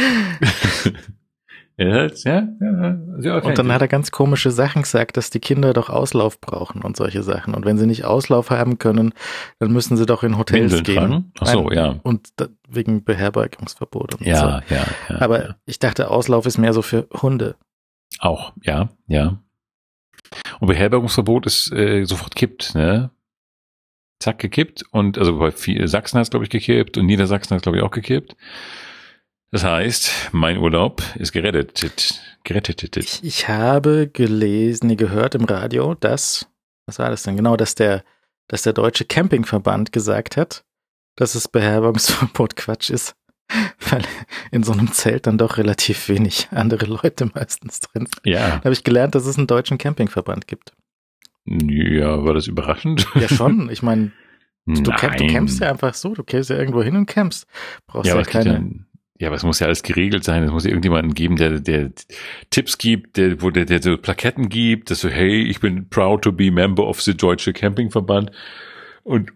A: Ja, ja, ja,
B: und dann hat er ganz komische Sachen gesagt, dass die Kinder doch Auslauf brauchen und solche Sachen. Und wenn sie nicht Auslauf haben können, dann müssen sie doch in Hotels
A: Windeln
B: gehen.
A: Tragen? Ach so, ja.
B: Und da, wegen Beherbergungsverbot und
A: ja,
B: so.
A: Ja, ja.
B: Aber
A: ja.
B: ich dachte, Auslauf ist mehr so für Hunde.
A: Auch, ja, ja. Und Beherbergungsverbot ist äh, sofort kippt, ne? Zack, gekippt. Und also bei viel, Sachsen hat es, glaube ich, gekippt und Niedersachsen hat es, glaube ich, auch gekippt. Das heißt, mein Urlaub ist gerettet. Gerettet.
B: Ich, ich habe gelesen, gehört im Radio, dass, was war das denn genau, dass der, dass der Deutsche Campingverband gesagt hat, dass das Beherbergungsverbot Quatsch ist, weil in so einem Zelt dann doch relativ wenig andere Leute meistens drin sind.
A: Ja.
B: Da habe ich gelernt, dass es einen Deutschen Campingverband gibt.
A: Ja, war das überraschend?
B: Ja, schon. Ich meine, du,
A: Nein.
B: camp, du campst ja einfach so. Du campst ja irgendwo hin und campst. Brauchst
A: Ja,
B: ja,
A: aber es
B: keine...
A: gibt ja, ja, aber es muss ja alles geregelt sein. Es muss ja irgendjemanden geben, der, der Tipps gibt, der, wo der, der so Plaketten gibt, dass so, hey, ich bin proud to be member of the Deutsche Campingverband und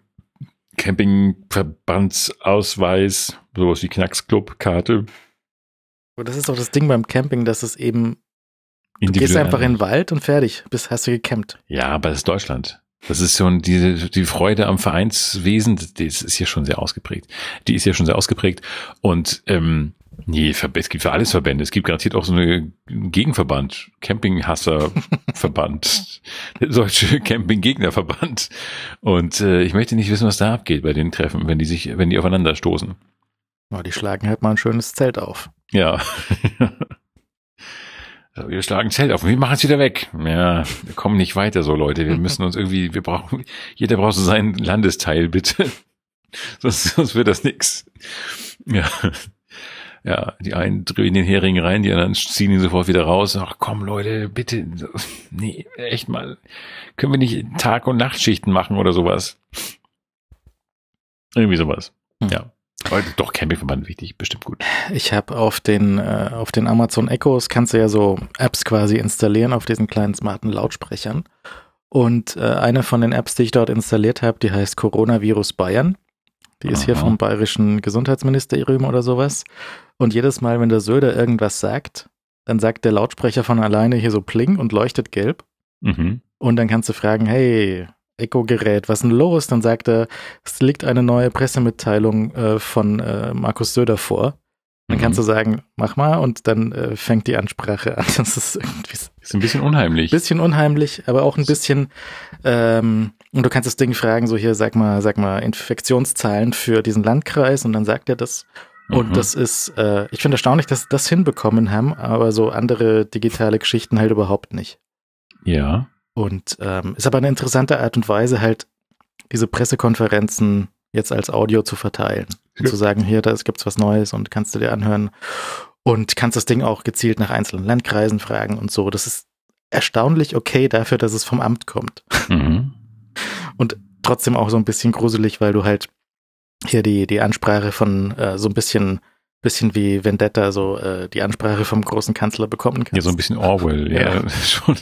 A: Campingverbandsausweis, sowas wie Knacksclub-Karte.
B: Aber das ist doch das Ding beim Camping, dass es eben, du gehst einfach in den Wald und fertig, bis hast du gecampt.
A: Ja, aber das ist Deutschland. Das ist schon diese, die Freude am Vereinswesen, das ist ja schon sehr ausgeprägt. Die ist ja schon sehr ausgeprägt. Und ähm, nee, es gibt für alles Verbände. Es gibt garantiert auch so einen Gegenverband, Campinghasser-Verband, der Deutsche Camping-Gegner-Verband. Und äh, ich möchte nicht wissen, was da abgeht bei den Treffen, wenn die sich, wenn die aufeinander stoßen.
B: Ja, die schlagen halt mal ein schönes Zelt auf.
A: Ja. So, wir schlagen Zelt auf und wir machen es wieder weg. Ja, wir kommen nicht weiter so, Leute. Wir müssen uns irgendwie, wir brauchen, jeder braucht so seinen Landesteil, bitte. Sonst, sonst wird das nix. Ja. Ja, die einen drehen den Hering rein, die anderen ziehen ihn sofort wieder raus. Ach komm, Leute, bitte. Nee, echt mal. Können wir nicht Tag- und Nachtschichten machen oder sowas? Irgendwie sowas. Hm. Ja. Aber doch, Campingverband wichtig, bestimmt gut.
B: Ich habe auf den äh, auf den Amazon Echos kannst du ja so Apps quasi installieren auf diesen kleinen smarten Lautsprechern. Und äh, eine von den Apps, die ich dort installiert habe, die heißt Coronavirus Bayern. Die ist Aha. hier vom bayerischen Gesundheitsministerium oder sowas. Und jedes Mal, wenn der Söder irgendwas sagt, dann sagt der Lautsprecher von alleine hier so Pling und leuchtet gelb. Mhm. Und dann kannst du fragen, hey, Echo-Gerät, was ist denn los? Dann sagt er, es liegt eine neue Pressemitteilung äh, von äh, Markus Söder vor. Dann mhm. kannst du sagen, mach mal, und dann äh, fängt die Ansprache an. Das ist irgendwie so,
A: ist ein bisschen unheimlich.
B: Bisschen unheimlich, aber auch ein bisschen, ähm, und du kannst das Ding fragen, so hier, sag mal, sag mal, Infektionszahlen für diesen Landkreis, und dann sagt er das. Und mhm. das ist, äh, ich finde erstaunlich, dass sie das hinbekommen haben, aber so andere digitale Geschichten halt überhaupt nicht.
A: Ja.
B: Und ähm, ist aber eine interessante Art und Weise, halt diese Pressekonferenzen jetzt als Audio zu verteilen. Ja. Zu sagen, hier, da gibt's was Neues und kannst du dir anhören. Und kannst das Ding auch gezielt nach einzelnen Landkreisen fragen und so. Das ist erstaunlich okay dafür, dass es vom Amt kommt. Mhm. Und trotzdem auch so ein bisschen gruselig, weil du halt hier die, die Ansprache von äh, so ein bisschen bisschen wie Vendetta, so äh, die Ansprache vom großen Kanzler bekommen kannst.
A: Ja, so ein bisschen Orwell, ja. ja. Schon.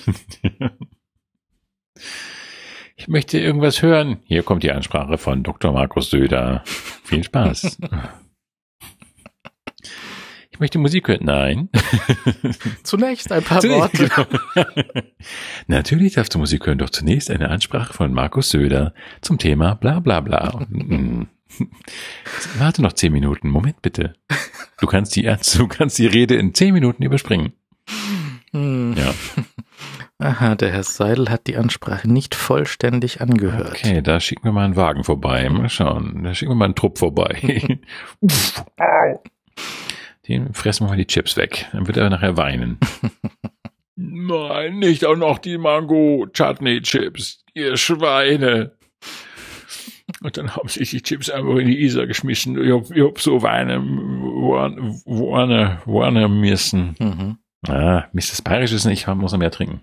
A: Ich möchte irgendwas hören. Hier kommt die Ansprache von Doktor Markus Söder. Viel Spaß. Ich möchte Musik hören. Nein.
B: Zunächst ein paar Worte.
A: Natürlich darfst du Musik hören, doch zunächst eine Ansprache von Markus Söder zum Thema bla bla bla. Warte noch zehn Minuten. Moment bitte. Du kannst die, du kannst die Rede in zehn Minuten überspringen.
B: Hm. Ja. Aha, der Herr Seidel hat die Ansprache nicht vollständig angehört.
A: Okay, da schicken wir mal einen Wagen vorbei. Mal schauen. Da schicken wir mal einen Trupp vorbei. Den fressen wir mal die Chips weg. Dann wird er nachher weinen. Nein, nicht auch noch die Mango-Chutney-Chips, ihr Schweine. Und dann haben sich die Chips einfach in die Isar geschmissen. Ich hab, ich hab so weinen, weinen, weinen müssen. Mhm. Ah, Mist, das Bayerische ist nicht, ich muss noch mehr trinken.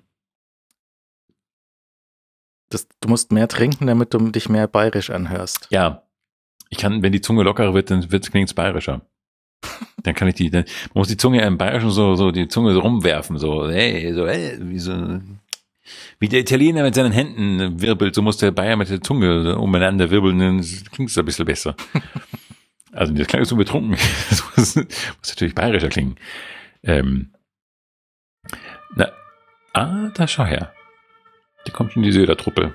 B: Das, du musst mehr trinken, damit du dich mehr bayerisch anhörst.
A: Ja, ich kann, wenn die Zunge lockerer wird, dann wird es bayerischer. Dann kann ich die, dann man muss die Zunge im Bayerischen so, so die Zunge so rumwerfen, so, hey, so, hey, wie so, wie der Italiener mit seinen Händen wirbelt, so muss der Bayer mit der Zunge umeinander wirbeln, dann klingt es ein bisschen besser. Also, das klang so betrunken. Das muss, muss natürlich bayerischer klingen. Ähm, na, ah, da schau her. Die kommt schon die Söder-Truppe.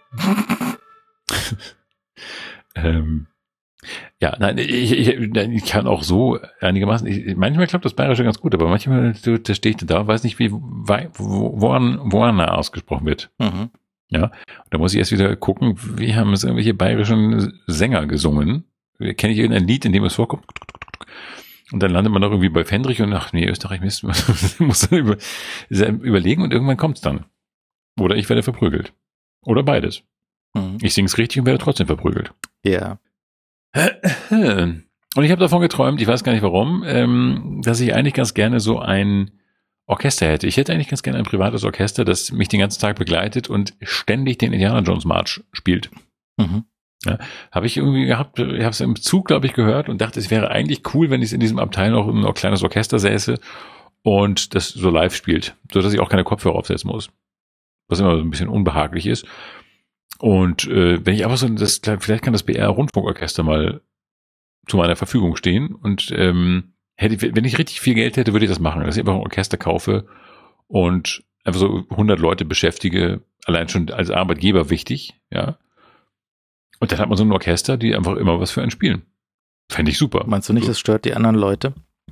A: ähm, ja, nein, ich, ich, ich kann auch so einigermaßen, ich, manchmal klappt das Bayerische ganz gut, aber manchmal, da stehe ich da, weiß nicht, wie Warner ausgesprochen wird. Mhm. Ja, und da muss ich erst wieder gucken, wie haben es irgendwelche bayerischen Sänger gesungen. Kenne ich irgendein Lied, in dem es vorkommt? Und dann landet man doch irgendwie bei Fendrich und ach nee, Österreich Mist, muss dann über, überlegen und irgendwann kommt's dann. Oder ich werde verprügelt. Oder beides. Mhm. Ich singe es richtig und werde trotzdem verprügelt.
B: Ja.
A: Und ich habe davon geträumt, ich weiß gar nicht warum, ähm, dass ich eigentlich ganz gerne so ein Orchester hätte. Ich hätte eigentlich ganz gerne ein privates Orchester, das mich den ganzen Tag begleitet und ständig den Indiana Jones March spielt.
B: Mhm.
A: Ja, habe ich irgendwie gehabt, ich habe es im Zug, glaube ich, gehört und dachte, es wäre eigentlich cool, wenn ich in diesem Abteil noch ein kleines Orchester säße und das so live spielt, so dass ich auch keine Kopfhörer aufsetzen muss, was immer so ein bisschen unbehaglich ist. Und äh, wenn ich aber so, das, vielleicht kann das B R-Rundfunkorchester mal zu meiner Verfügung stehen und ähm, hätte, wenn ich richtig viel Geld hätte, würde ich das machen, dass ich einfach ein Orchester kaufe und einfach so hundert Leute beschäftige, allein schon als Arbeitgeber wichtig, ja. Und dann hat man so ein Orchester, die einfach immer was für einen spielen. Fände ich super.
B: Meinst du nicht, das stört die anderen Leute?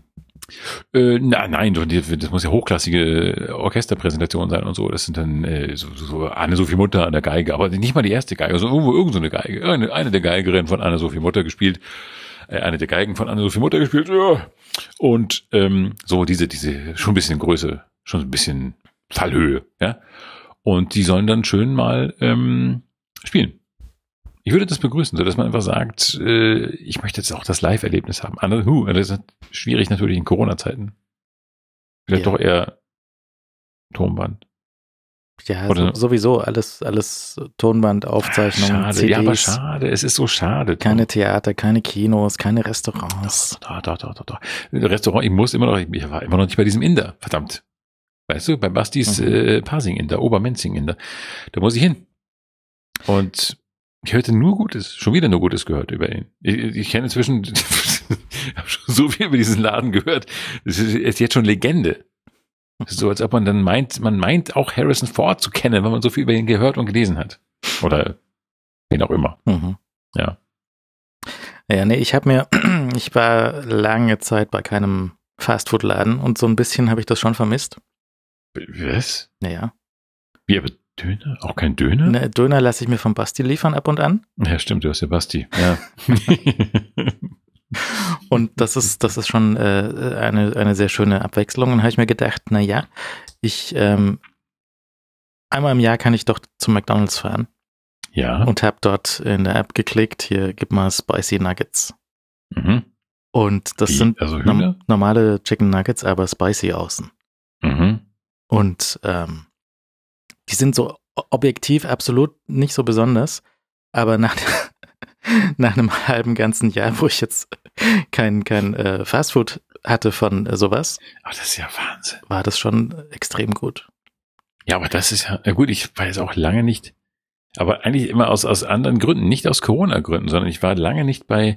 A: Äh, na, nein, das muss ja hochklassige Orchesterpräsentation sein und so. Das sind dann äh, so, so Anne-Sophie Mutter an der Geige, aber nicht mal die erste Geige, also irgendwo irgend so eine Geige. Eine, eine der Geigerinnen von Anne-Sophie Mutter gespielt, äh, eine der Geigen von Anne-Sophie Mutter gespielt, ja. Und ähm, so diese, diese schon ein bisschen Größe, schon ein bisschen Fallhöhe, ja. Und die sollen dann schön mal ähm, spielen. Ich würde das begrüßen, so dass man einfach sagt, äh, ich möchte jetzt auch das Live-Erlebnis haben. Andere, huh, das ist schwierig natürlich in Corona-Zeiten. Vielleicht
B: Ja.
A: doch eher Tonband.
B: Ja,
A: Oder-
B: so, sowieso alles, alles Tonband, Aufzeichnungen,
A: Schade,
B: C Ds.
A: ja, aber schade, es ist so schade.
B: Keine Theater, keine Kinos, keine Restaurants.
A: Doch, doch, doch, doch, doch. Restaurant, ich muss immer noch, ich war immer noch nicht bei diesem Inder, verdammt. Weißt du, bei Bastis
B: Mhm.
A: äh, Pasing-Inder, Obermenzing-Inder. Da muss ich hin. Und ich hörte nur Gutes, schon wieder nur Gutes gehört über ihn. Ich, ich kenne inzwischen, ich habe schon so viel über diesen Laden gehört. Es ist, ist jetzt schon Legende. Es ist so, als ob man dann meint, man meint auch Harrison Ford zu kennen, wenn man so viel über ihn gehört und gelesen hat. Oder wen auch immer.
B: Mhm.
A: Ja.
B: Ja, nee, ich habe mir, ich war lange Zeit bei keinem Fastfood-Laden und so ein bisschen habe ich das schon vermisst.
A: Was?
B: Naja,
A: Wie, aber Döner? Auch kein Döner?
B: ne, Döner lasse ich mir vom Basti liefern ab und an.
A: Ja, stimmt, du hast ja Basti. Ja.
B: Und das ist, das ist schon äh, eine, eine sehr schöne Abwechslung. Und habe ich mir gedacht, na ja, ich ähm, einmal im Jahr kann ich doch zum McDonald's fahren
A: Ja.
B: und habe dort in der App geklickt, hier gib mal Spicy Nuggets.
A: Mhm.
B: Und das
A: Wie?
B: sind
A: Also Hühner?
B: nom- normale Chicken Nuggets, aber spicy außen.
A: Mhm.
B: Und ähm, die sind so objektiv absolut nicht so besonders, aber nach, nach einem halben ganzen Jahr, wo ich jetzt kein, kein äh, Fastfood hatte von äh, sowas,
A: Ach, das ist ja Wahnsinn.
B: war das schon extrem gut.
A: Ja, aber das ist ja, ja gut, ich weiß auch lange nicht, aber eigentlich immer aus, aus anderen Gründen, nicht aus Corona-Gründen, sondern ich war lange nicht bei,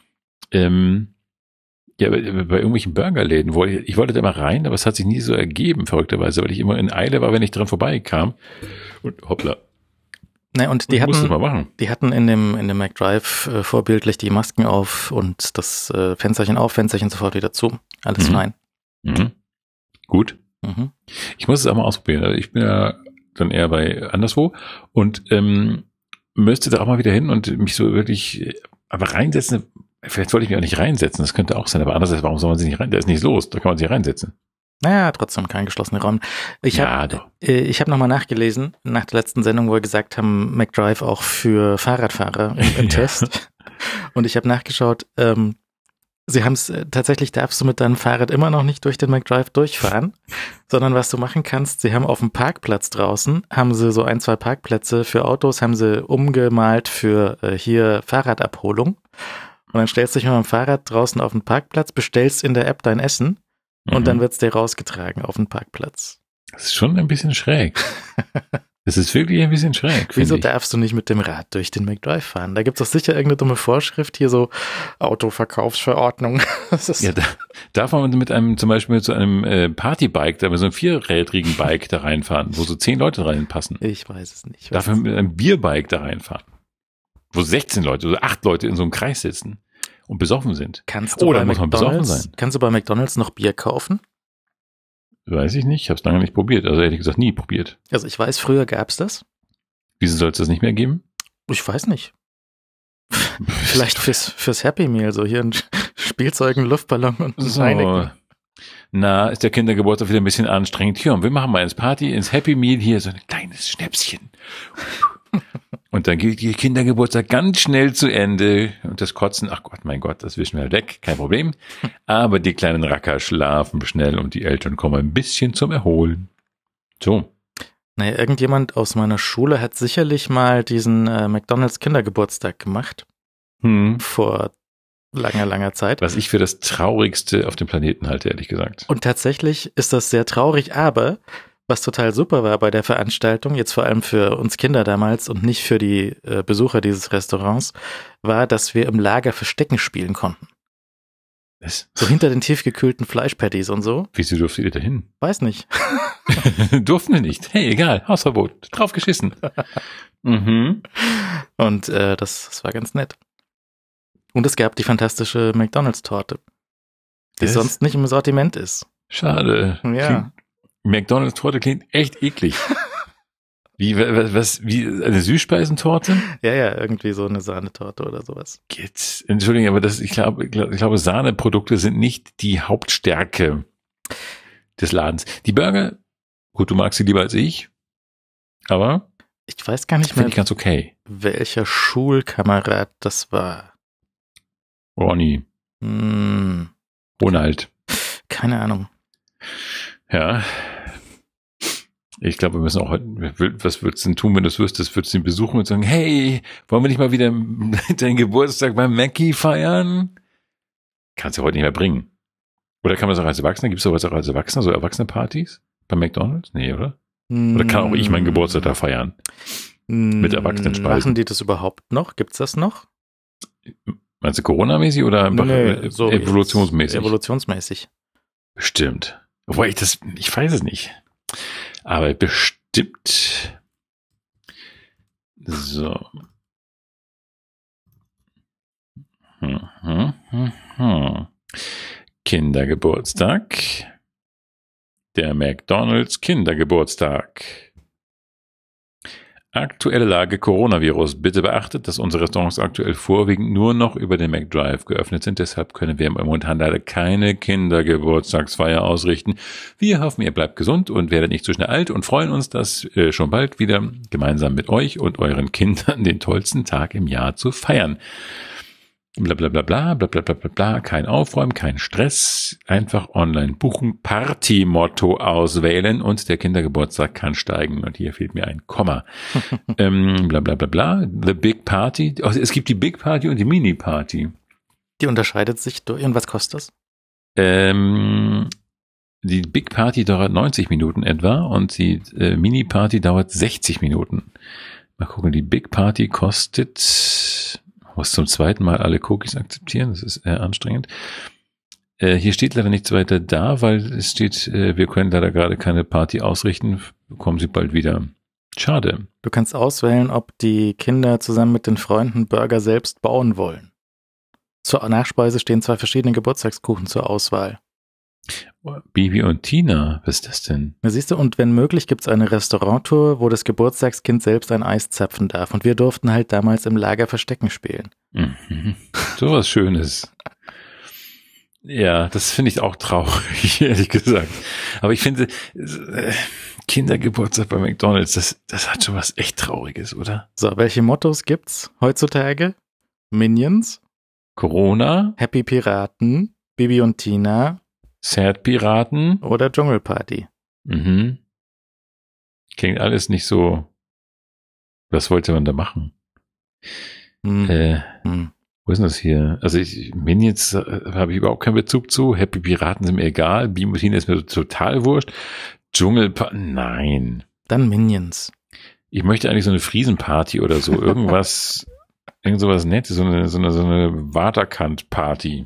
A: ähm, ja, bei, bei irgendwelchen Burgerläden, wo ich, ich wollte da mal rein, aber es hat sich nie so ergeben, verrückterweise, weil ich immer in Eile war, wenn ich dran vorbeikam. Und hoppla,
B: Ne, und die
A: ich musste es
B: hatten,
A: mal machen.
B: die hatten in dem, in dem McDrive äh, vorbildlich die Masken auf und das äh, Fensterchen auf, Fensterchen sofort wieder zu. Alles
A: Mhm.
B: fein.
A: Mhm. Gut.
B: Mhm.
A: Ich muss es auch mal ausprobieren. Also ich bin ja dann eher bei anderswo und ähm, müsste da auch mal wieder hin und mich so wirklich, äh, aber reinsetzen. Vielleicht wollte ich mich auch nicht reinsetzen, das könnte auch sein, aber andererseits, warum soll man sich nicht rein? Da ist nichts los, da kann man sich reinsetzen.
B: Naja, trotzdem kein geschlossener Raum. Ich
A: Ja,
B: habe
A: doch.
B: äh, ich hab nochmal nachgelesen, nach der letzten Sendung, wo wir gesagt haben, McDrive auch für Fahrradfahrer im, im
A: Ja.
B: Test. Und ich habe nachgeschaut, ähm, sie haben es, tatsächlich darfst du mit deinem Fahrrad immer noch nicht durch den McDrive durchfahren, sondern was du machen kannst, sie haben auf dem Parkplatz draußen, haben sie so ein, zwei Parkplätze für Autos, haben sie umgemalt für äh, hier Fahrradabholung. Und dann stellst du dich mit dem Fahrrad draußen auf den Parkplatz, bestellst in der App dein Essen und
A: Mhm.
B: dann wird's dir rausgetragen auf den Parkplatz.
A: Das ist schon ein bisschen schräg. Das ist wirklich ein bisschen schräg.
B: Wieso
A: finde ich.
B: darfst du nicht mit dem Rad durch den McDrive fahren? Da gibt's doch sicher irgendeine dumme Vorschrift, hier so Autoverkaufsverordnung. Das ist,
A: Ja, da, darf man mit einem, zum Beispiel mit so einem äh, Partybike, da mit so einem vierrädrigen Bike da reinfahren, wo so zehn Leute reinpassen.
B: ich weiß es nicht.
A: Darf man mit einem Bierbike da reinfahren, wo sechzehn Leute oder acht Leute in so einem Kreis sitzen und besoffen sind.
B: Kannst du
A: Oh,
B: bei
A: da muss man besoffen
B: McDonald's,
A: sein.
B: kannst du bei McDonald's noch Bier kaufen?
A: Weiß ich nicht, ich habe es lange nicht probiert, also ehrlich gesagt nie probiert.
B: Also ich weiß, früher gab's das.
A: Wieso soll es das nicht mehr geben?
B: Ich weiß nicht. Vielleicht fürs, fürs Happy Meal, so hier ein Spielzeug, ein Luftballon und ein
A: So.
B: Heineken.
A: Na, ist der Kindergeburtstag wieder ein bisschen anstrengend. Hier, und wir machen mal ins Party, ins Happy Meal hier so ein kleines Schnäpschen. Und dann geht die Kindergeburtstag ganz schnell zu Ende. Und das Kotzen, ach Gott, mein Gott, das wischen wir weg, kein Problem. Aber die kleinen Racker schlafen schnell und die Eltern kommen ein bisschen zum Erholen. So.
B: Naja, irgendjemand aus meiner Schule hat sicherlich mal diesen äh, McDonald's Kindergeburtstag gemacht.
A: Hm.
B: Vor langer, langer Zeit.
A: Was ich für das Traurigste auf dem Planeten halte, ehrlich gesagt.
B: Und tatsächlich ist das sehr traurig, aber was total super war bei der Veranstaltung, jetzt vor allem für uns Kinder damals und nicht für die äh, Besucher dieses Restaurants, war, dass wir im Lager Verstecken spielen konnten.
A: Was?
B: So hinter den tiefgekühlten Fleischpatties und so.
A: Wieso durftet ihr da hin?
B: Weiß nicht.
A: Durften wir nicht. Hey, egal, Hausverbot, drauf geschissen. Mhm.
B: Und äh, das, das war ganz nett. Und es gab die fantastische McDonald's-Torte, die
A: Das-
B: sonst nicht im Sortiment ist.
A: Schade.
B: Ja.
A: Klingt, McDonald's-Torte klingt echt eklig. Wie, was, was, wie, eine Süßspeisentorte?
B: Ja, ja, irgendwie so eine Sahnetorte oder sowas.
A: Geht's? Entschuldigung, aber das, ich glaube, ich glaube, ich glaube, Sahneprodukte sind nicht die Hauptstärke des Ladens. Die Burger, gut, du magst sie lieber als ich, aber
B: Ich weiß gar nicht
A: finde
B: mehr,
A: ich ganz okay.
B: welcher Schulkamerad das war.
A: Ronny,
B: Hm,
A: Ronald.
B: keine Ahnung.
A: Ja. Ich glaube, wir müssen auch heute, was würdest du denn tun, wenn du es wüsstest? Würdest du ihn besuchen und sagen, hey, wollen wir nicht mal wieder deinen Geburtstag beim Mackie feiern? Kannst du heute nicht mehr bringen. Oder kann man das auch als Erwachsener? Gibt es sowas auch als Erwachsener, so Erwachsene-Partys bei McDonald's? Nee, oder? Oder kann auch ich meinen Geburtstag da feiern? Mit Erwachsenenspeisen.
B: Machen die das überhaupt noch? Gibt's das noch?
A: Meinst du Corona-mäßig oder einfach
B: Nö, so
A: evolutionsmäßig?
B: Evolutionsmäßig.
A: Bestimmt. Wobei ich das, ich weiß es nicht. Aber bestimmt. So. Hm, hm, hm, hm. Kindergeburtstag. Der McDonald's Kindergeburtstag. Aktuelle Lage Coronavirus. Bitte beachtet, dass unsere Restaurants aktuell vorwiegend nur noch über den McDrive geöffnet sind. Deshalb können wir momentan leider keine Kindergeburtstagsfeier ausrichten. Wir hoffen, ihr bleibt gesund und werdet nicht zu schnell alt und freuen uns, dass äh, schon bald wieder gemeinsam mit euch und euren Kindern den tollsten Tag im Jahr zu feiern. Blablabla, bla, bla, bla, bla, bla, bla, kein Aufräumen, kein Stress, einfach online buchen, Party-Motto auswählen und der Kindergeburtstag kann steigen. Und hier fehlt mir ein Komma. ähm, bla, bla, bla, bla, the Big Party, also es gibt die Big Party und die Mini-Party.
B: Die unterscheidet sich durch, und was kostet das?
A: Ähm, die Big Party dauert neunzig Minuten etwa und die äh, Mini-Party dauert sechzig Minuten. Mal gucken, die Big Party kostet... muss zum zweiten Mal alle Cookies akzeptieren, das ist äh, anstrengend. Äh, hier steht leider nichts weiter da, weil es steht, äh, wir können leider gerade keine Party ausrichten, kommen Sie bald wieder. Schade.
B: Du kannst auswählen, ob die Kinder zusammen mit den Freunden Burger selbst bauen wollen. Zur Nachspeise stehen zwei verschiedene Geburtstagskuchen zur Auswahl.
A: Bibi und Tina, was ist das denn?
B: Da siehst du, und wenn möglich gibt es eine Restauranttour, wo das Geburtstagskind selbst ein Eis zapfen darf. Und wir durften halt damals im Lager Verstecken spielen.
A: Mhm. So was Schönes. Ja, das finde ich auch traurig, ehrlich gesagt. Aber ich finde, äh, Kindergeburtstag bei McDonald's, das, das hat schon was echt Trauriges, oder?
B: So, welche Mottos gibt's heutzutage? Minions,
A: Corona,
B: Happy Piraten, Bibi und Tina
A: Sad Piraten.
B: oder Dschungelparty.
A: Mhm. Klingt alles nicht so. Was wollte man da machen?
B: Hm.
A: Äh,
B: Hm.
A: wo ist denn das hier? Also ich, Minions äh, habe ich überhaupt keinen Bezug zu. Happy Piraten sind mir egal. Bimotina ist mir total wurscht. Dschungelparty, nein.
B: Dann Minions.
A: Ich möchte eigentlich so eine Friesenparty oder so. Irgendwas, irgend sowas Nettes. So eine, so eine, so eine Waterkant-Party.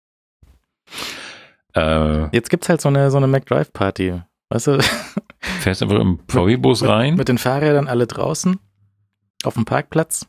A: Äh,
B: Jetzt gibt's halt so eine, so eine McDrive-Party. Weißt du?
A: fährst einfach im V W-Bus
B: mit,
A: rein.
B: Mit den Fahrrädern alle draußen auf dem Parkplatz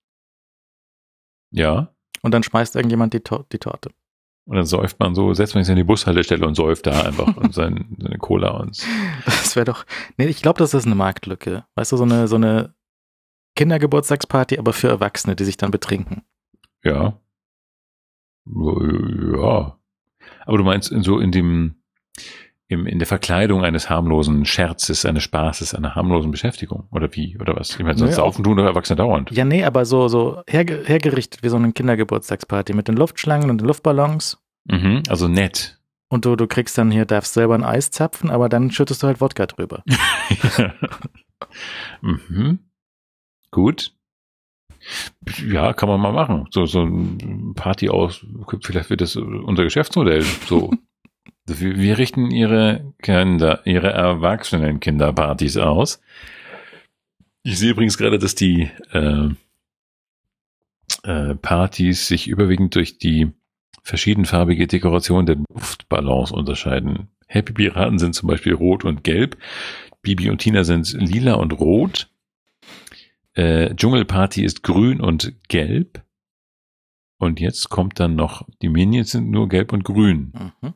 A: Ja.
B: und dann schmeißt irgendjemand die, Tor- die Torte.
A: Und dann säuft man so, setzt man sich an die Bushaltestelle und säuft da einfach und sein, seine Cola und.
B: Das wäre doch. Nee, ich glaube, das ist eine Marktlücke. Weißt du, so eine, so eine Kindergeburtstagsparty, aber für Erwachsene, die sich dann betrinken.
A: Ja. Ja. Aber du meinst in so in dem, im, in der Verkleidung eines harmlosen Scherzes, eines Spaßes, einer harmlosen Beschäftigung. Oder wie? Oder was? Ich meine, sonst
B: Nee,
A: saufen tun doch Erwachsene dauernd.
B: Ja, nee, aber so, so herge- hergerichtet wie so eine Kindergeburtstagsparty mit den Luftschlangen und den Luftballons.
A: Mhm, also nett.
B: Und du, du kriegst dann hier, darfst selber ein Eis zapfen, aber dann schüttest du halt Wodka drüber.
A: mhm. Gut. Ja, kann man mal machen. So, so ein Party aus, vielleicht wird das unser Geschäftsmodell. So. wir, wir richten ihre Kinder, ihre erwachsenen Kinderpartys aus. Ich sehe übrigens gerade, dass die äh, äh, Partys sich überwiegend durch die verschiedenfarbige Dekoration der Luftballons unterscheiden. Happy Piraten sind zum Beispiel rot und gelb. Bibi und Tina sind lila und rot. Äh, Dschungelparty ist grün und gelb. Und jetzt kommt dann noch, die Minions sind nur gelb und grün.
B: Mhm.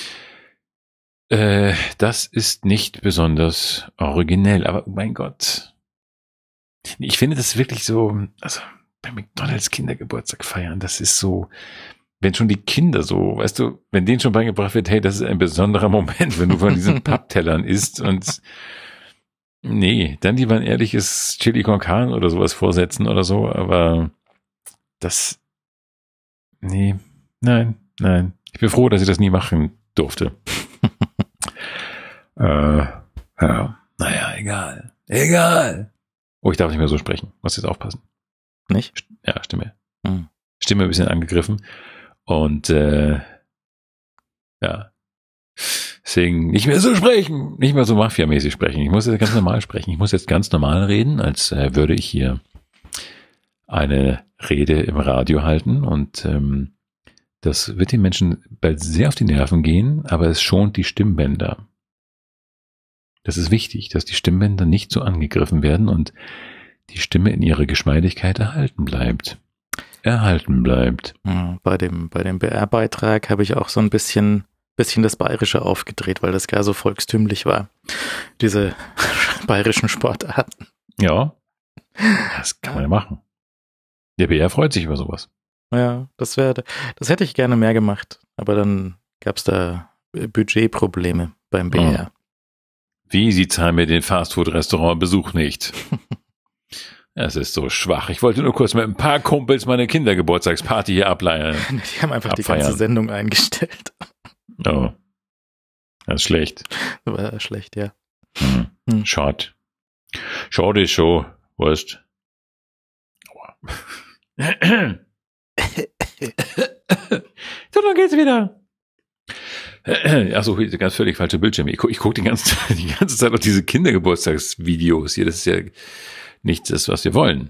A: Äh, das ist nicht besonders originell, aber oh mein Gott. Ich finde das wirklich so, also bei McDonald's Kindergeburtstag feiern, das ist so, wenn schon die Kinder so, weißt du, wenn denen schon beigebracht wird, hey, das ist ein besonderer Moment, wenn du von diesen Papptellern isst und nee, dann lieber ein ehrliches Chili con Carne oder sowas vorsetzen oder so, aber das, nee, nein, nein. Ich bin froh, dass ich das nie machen durfte. äh, ja, naja, egal. Egal. Oh, ich darf nicht mehr so sprechen. Muss jetzt aufpassen.
B: Nicht?
A: Ja, Stimme.
B: Hm.
A: Stimme ein bisschen angegriffen. Und äh, ja, deswegen nicht mehr so sprechen, nicht mehr so mafiamäßig sprechen. Ich muss jetzt ganz normal sprechen. Ich muss jetzt ganz normal reden, als äh, würde ich hier eine Rede im Radio halten. Und ähm, das wird den Menschen bald sehr auf die Nerven gehen, aber es schont die Stimmbänder. Das ist wichtig, dass die Stimmbänder nicht so angegriffen werden und die Stimme in ihrer Geschmeidigkeit erhalten bleibt. Erhalten bleibt.
B: Ja, bei dem, bei dem B R-Beitrag habe ich auch so ein bisschen, bisschen das Bayerische aufgedreht, weil das gar so volkstümlich war. Diese bayerischen Sportarten.
A: Ja, das kann man ja machen. Der B R freut sich über sowas.
B: Ja, das wäre, das hätte ich gerne mehr gemacht, aber dann gab es da Budgetprobleme beim B R.
A: Wie, Sie zahlen mir den Fastfood-Restaurant-Besuch nicht? Es ist so schwach. Ich wollte nur kurz mit ein paar Kumpels meine Kindergeburtstagsparty hier ableiern.
B: Die haben einfach
A: Abfeiern.
B: die ganze Sendung eingestellt.
A: Oh, das ist schlecht.
B: Das war schlecht, ja.
A: Hm.
B: Hm.
A: Schade. Schade ist schon. Wurscht. Aua. So, dann geht's wieder. Achso, ganz völlig falsche Bildschirme. Ich, gu, ich gucke die ganze, die ganze Zeit auf diese Kindergeburtstagsvideos hier. Das ist ja nicht das, was wir wollen.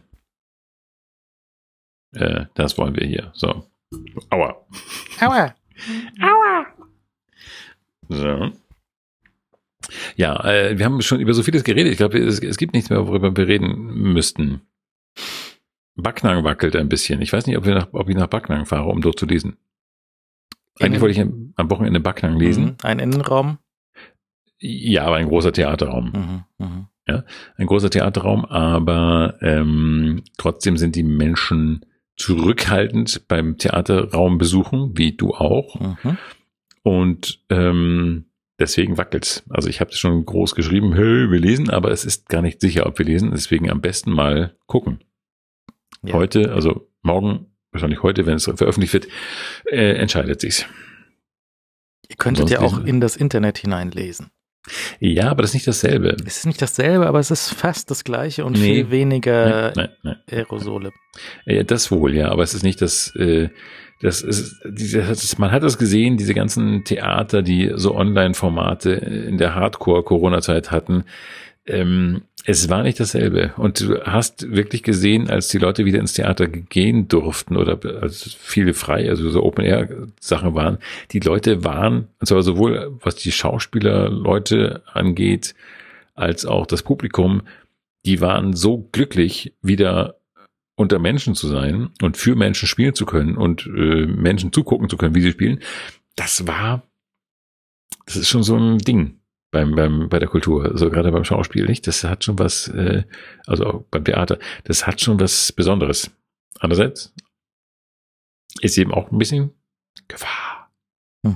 A: Äh, das wollen wir hier. So. Aua.
B: Aua.
A: Aua. So. Ja, äh, wir haben schon über so vieles geredet. Ich glaube, es, es gibt nichts mehr, worüber wir reden müssten. Backnang wackelt ein bisschen. Ich weiß nicht, ob, wir nach, ob ich nach Backnang fahre, um dort zu lesen. Eigentlich wollte ich am Wochenende Backnang lesen.
B: Ein Innenraum?
A: Ja, aber ein großer Theaterraum.
B: Mhm, mh.
A: Ja, ein großer Theaterraum, aber ähm, trotzdem sind die Menschen zurückhaltend beim Theaterraum besuchen, wie du auch.
B: Mhm.
A: Und ähm, deswegen wackelt's. Also ich habe das schon groß geschrieben, hey, wir lesen, aber es ist gar nicht sicher, ob wir lesen. Deswegen am besten mal gucken. Ja. Heute, also morgen, wahrscheinlich heute, wenn es veröffentlicht wird, äh, entscheidet sich's.
B: Ihr könntet
A: Sonst
B: ja auch
A: lesen.
B: in das Internet hineinlesen.
A: Ja, aber das ist nicht dasselbe.
B: Es ist nicht dasselbe, aber es ist fast das gleiche und
A: Nee.
B: viel weniger
A: Nein, nein, nein.
B: Aerosole.
A: Ja, das wohl, ja, aber es ist nicht das, äh, das ist, diese, das, man hat das gesehen, diese ganzen Theater, die so Online-Formate in der Hardcore-Corona-Zeit hatten, ähm, es war nicht dasselbe. Und du hast wirklich gesehen, als die Leute wieder ins Theater gehen durften oder als viele frei, also so Open-Air-Sachen waren, die Leute waren, und zwar sowohl was die Schauspielerleute angeht, als auch das Publikum, die waren so glücklich, wieder unter Menschen zu sein und für Menschen spielen zu können und äh, Menschen zugucken zu können, wie sie spielen. Das war, das ist schon so ein Ding. Beim, beim, bei der Kultur, also gerade beim Schauspiel, nicht? Das hat schon was, äh, also auch beim Theater, das hat schon was Besonderes. Andererseits ist eben auch ein bisschen Gefahr.
B: Mhm.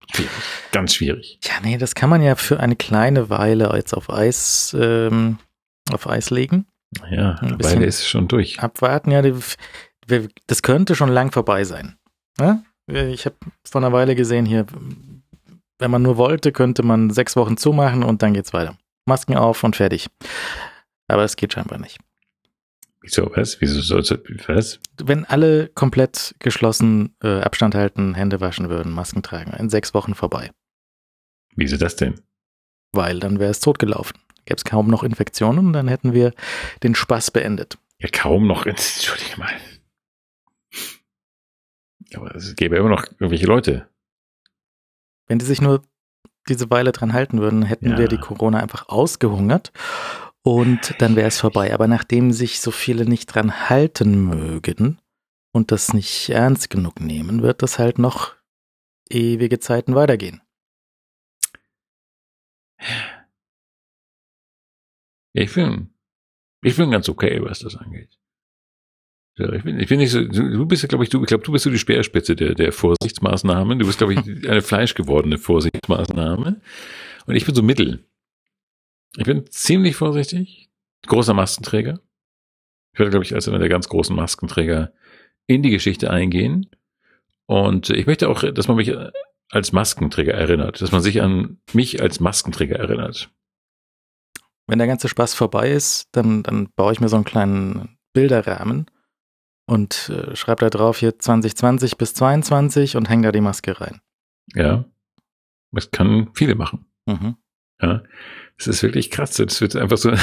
A: Schwierig. Ganz schwierig.
B: Ja, nee, das kann man ja für eine kleine Weile jetzt auf Eis, ähm, auf Eis legen.
A: Ja, eine Weile ist es schon durch.
B: Abwarten, ja, die, das könnte schon lang vorbei sein. Ja? Ich habe vor einer Weile gesehen hier, wenn man nur wollte, könnte man sechs Wochen zumachen und dann geht's weiter. Masken auf und fertig. Aber es geht scheinbar nicht.
A: Wieso, was? Wieso soll's, was?
B: Wenn alle komplett geschlossen äh, Abstand halten, Hände waschen würden, Masken tragen, in sechs Wochen vorbei.
A: Wieso das denn?
B: Weil dann wäre es totgelaufen. Gäbe es kaum noch Infektionen und dann hätten wir den Spaß beendet.
A: Ja, kaum noch. Entschuldige mal. Aber es gäbe immer noch irgendwelche Leute.
B: Wenn die sich nur diese Weile dran halten würden, hätten
A: Ja.
B: wir die Corona einfach ausgehungert und dann wäre es vorbei. Aber nachdem sich so viele nicht dran halten mögen und das nicht ernst genug nehmen, wird das halt noch ewige Zeiten weitergehen.
A: Ich bin, ich bin ganz okay, was das angeht. Ja, ich bin, ich bin nicht so, du, du bist ja, glaube ich, du, ich glaube, du bist so die Speerspitze der, der Vorsichtsmaßnahmen. Du bist, glaube ich, eine fleischgewordene Vorsichtsmaßnahme. Und ich bin so mittel. Ich bin ziemlich vorsichtig. Großer Maskenträger. Ich werde, glaube ich, als einer der ganz großen Maskenträger in die Geschichte eingehen. Und ich möchte auch, dass man mich als Maskenträger erinnert. Dass man sich an mich als Maskenträger erinnert.
B: Wenn der ganze Spaß vorbei ist, dann, dann baue ich mir so einen kleinen Bilderrahmen und äh, schreibe da drauf hier zwanzig zwanzig bis zweiundzwanzig und hänge da die Maske rein.
A: Ja. Das kann viele machen.
B: Mhm.
A: Ja. Das ist wirklich krass. Das wird einfach so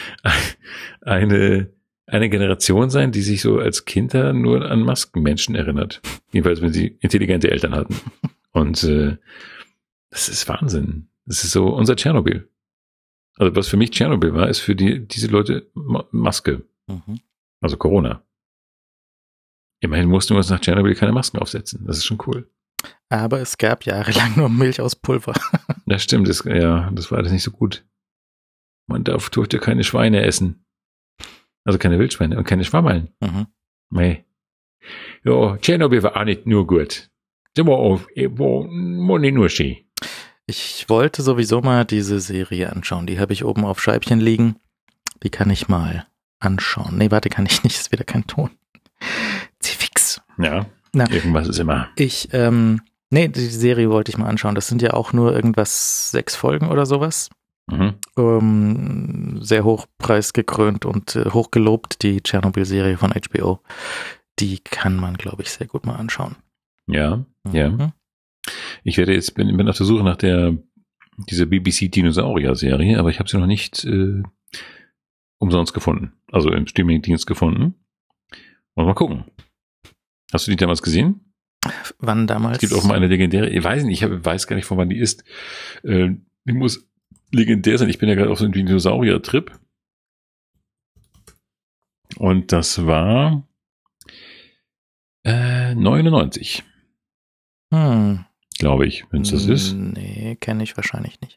A: eine, eine Generation sein, die sich so als Kinder nur an Maskenmenschen erinnert. Jedenfalls, wenn sie intelligente Eltern hatten. Und äh, das ist Wahnsinn. Das ist so unser Tschernobyl. Also was für mich Tschernobyl war, ist für die diese Leute Ma- Maske.
B: Mhm.
A: Also Corona. Immerhin mussten wir uns nach Tschernobyl keine Masken aufsetzen. Das ist schon cool.
B: Aber es gab jahrelang nur Milch aus Pulver.
A: Das stimmt. Das, ja, das war alles nicht so gut. Man darf, durfte keine Schweine essen. Also keine Wildschweine und keine Schwammerln.
B: Mhm.
A: Nee. Ja, Tschernobyl war auch nicht nur gut. Das war auch, war, war nicht nur schön.
B: Ich wollte sowieso mal diese Serie anschauen. Die habe ich oben auf Scheibchen liegen. Die kann ich mal anschauen. Nee, warte, kann ich nicht. Ist wieder kein Ton. Zieh fix.
A: Ja,
B: Na,
A: irgendwas ist immer.
B: ich, ähm, nee, die Serie wollte ich mal anschauen. Das sind ja auch nur irgendwas sechs Folgen oder sowas.
A: Mhm.
B: Ähm, sehr hochpreisgekrönt und äh, hochgelobt, die Tschernobyl-Serie von H B O. Die kann man, glaube ich, sehr gut mal anschauen.
A: Ja,
B: Mhm.
A: ja. Ich werde jetzt, bin, bin auf der Suche nach der, dieser B B C-Dinosaurier-Serie, aber ich habe sie noch nicht äh, umsonst gefunden. Also im Streaming-Dienst gefunden. Wollen wir mal gucken. Hast du die damals gesehen?
B: Wann damals?
A: Es gibt auch mal eine legendäre, ich weiß nicht, ich hab, weiß gar nicht, von wann die ist. Äh, die muss legendär sein. Ich bin ja gerade auf so einem Dinosaurier-Trip. Und das war äh, neunundneunzig,
B: Hm.
A: glaube ich, wenn es das ist.
B: Nee, kenne ich wahrscheinlich nicht.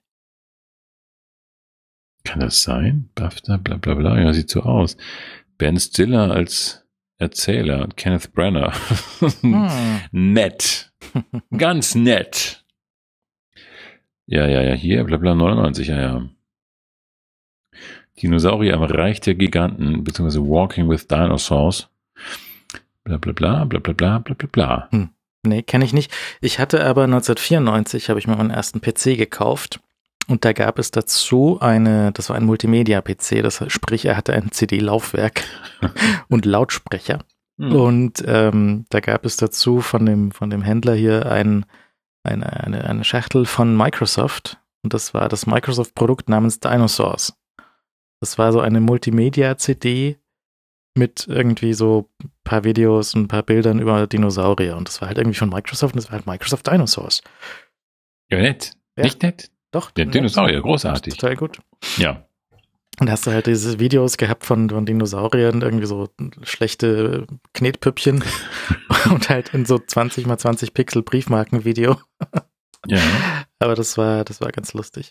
A: Kann das sein? BAFTA, bla bla bla. Ja, sieht so aus. Ben Stiller als Erzähler und Kenneth Branagh.
B: Hm.
A: Nett. Ganz nett. Ja, ja, ja, hier, bla bla, neunundneunzig, ja, ja. Dinosaurier am Reich der Giganten, beziehungsweise Walking with Dinosaurs. Bla bla bla, bla bla bla, bla bla bla.
B: Hm. Nee, kenne ich nicht. Ich hatte aber neunzehnhundertvierundneunzig, habe ich mir meinen ersten P C gekauft und da gab es dazu eine, das war ein Multimedia-P C, das sprich, er hatte ein C D-Laufwerk und Lautsprecher.
A: Hm.
B: Und ähm, da gab es dazu von dem, von dem Händler hier ein, eine, eine, eine Schachtel von Microsoft und das war das Microsoft-Produkt namens Dinosaurs. Das war so eine Multimedia-C D mit irgendwie so ein paar Videos und ein paar Bildern über Dinosaurier. Und das war halt irgendwie von Microsoft und das war halt Microsoft Dinosaurs.
A: Ja, nett.
B: Ja.
A: Nicht nett?
B: Doch.
A: Der Dinosaurier, großartig.
B: Total gut.
A: Ja.
B: Und da hast du halt diese Videos gehabt von, von Dinosauriern, irgendwie so schlechte Knetpüppchen und halt in so zwanzig mal zwanzig Pixel Briefmarkenvideo.
A: Ja.
B: Aber das war, das war ganz lustig.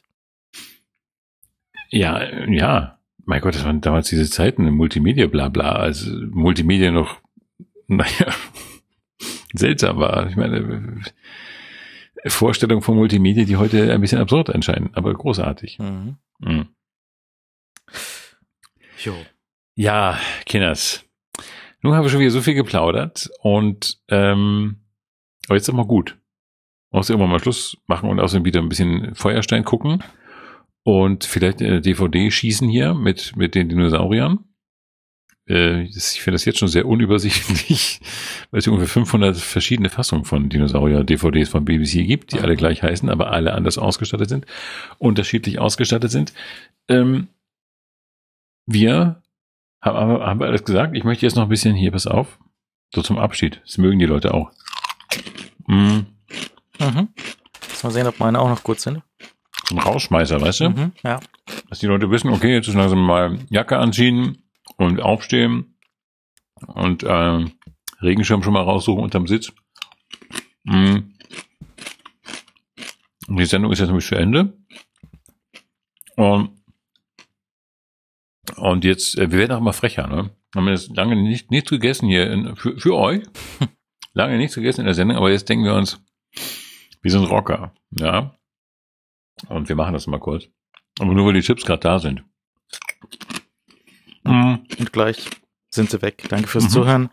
A: Ja, ja. Mein Gott, das waren damals diese Zeiten, Multimedia, bla bla, als Multimedia noch, naja, seltsam war. Ich meine, Vorstellungen von Multimedia, die heute ein bisschen absurd erscheinen, aber großartig. Mhm. Mhm.
B: Jo.
A: Ja, Kinders. Nun haben wir schon wieder so viel geplaudert und ähm, aber jetzt ist mal gut. Man muss irgendwann mal Schluss machen und außerdem wieder ein bisschen Feuerstein gucken und vielleicht eine D V D schießen hier mit mit den Dinosauriern. Äh, das, ich finde das jetzt schon sehr unübersichtlich, weil es ungefähr fünfhundert verschiedene Fassungen von Dinosaurier-D V Ds von B B C gibt, die alle gleich heißen, aber alle anders ausgestattet sind, unterschiedlich ausgestattet sind. Ähm, wir haben, haben wir alles gesagt. Ich möchte jetzt noch ein bisschen hier, pass auf, so zum Abschied. Das mögen die Leute auch. Mm.
B: Mhm. Mal sehen, ob meine auch noch gut sind.
A: Ein Rausschmeißer, weißt du?
B: Mhm, ja.
A: Dass die Leute wissen, okay, jetzt ist langsam mal Jacke anziehen und aufstehen und äh, Regenschirm schon mal raussuchen unterm Sitz. Mm. Und die Sendung ist jetzt nämlich zu Ende. Und, und jetzt, äh, wir werden auch immer frecher, ne? Haben wir jetzt lange nicht, nichts gegessen hier in, für, für euch. Lange nichts gegessen in der Sendung, aber jetzt denken wir uns, wir sind Rocker, ja. Und wir machen das mal kurz. Aber nur, weil die Chips gerade da sind.
B: Mhm. Und gleich sind sie weg. Danke fürs mhm. Zuhören.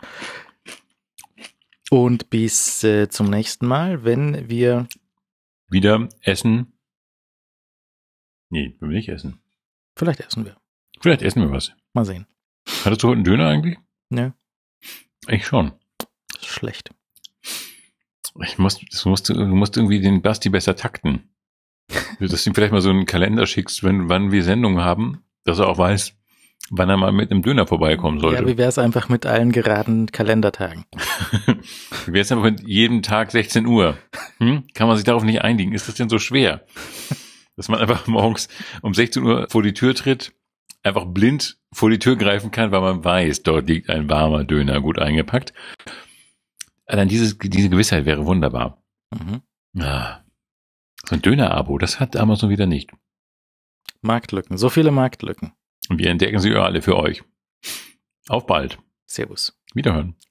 B: Und bis äh, zum nächsten Mal, wenn wir
A: wieder essen. Nee, wenn wir nicht essen.
B: Vielleicht essen wir.
A: Vielleicht essen wir was.
B: Mal sehen.
A: Hattest du heute einen Döner eigentlich?
B: Nö.
A: Ich schon.
B: Das ist schlecht.
A: Ich muss, du musst, du musst irgendwie den Basti besser takten. Dass du ihm vielleicht mal so einen Kalender schickst, wenn, wann wir Sendungen haben, dass er auch weiß, wann er mal mit einem Döner vorbeikommen sollte.
B: Ja, wie wäre es einfach mit allen geraden Kalendertagen?
A: Wie wäre es einfach mit jedem Tag sechzehn Uhr? Hm? Kann man sich darauf nicht einigen? Ist das denn so schwer? Dass man einfach morgens um sechzehn Uhr vor die Tür tritt, einfach blind vor die Tür greifen kann, weil man weiß, dort liegt ein warmer Döner, gut eingepackt. Dann dieses, diese Gewissheit wäre wunderbar. Mhm. Ja. So ein Döner-Abo, das hat Amazon wieder nicht.
B: Marktlücken, so viele Marktlücken.
A: Und wir entdecken sie alle für euch. Auf bald.
B: Servus.
A: Wiederhören.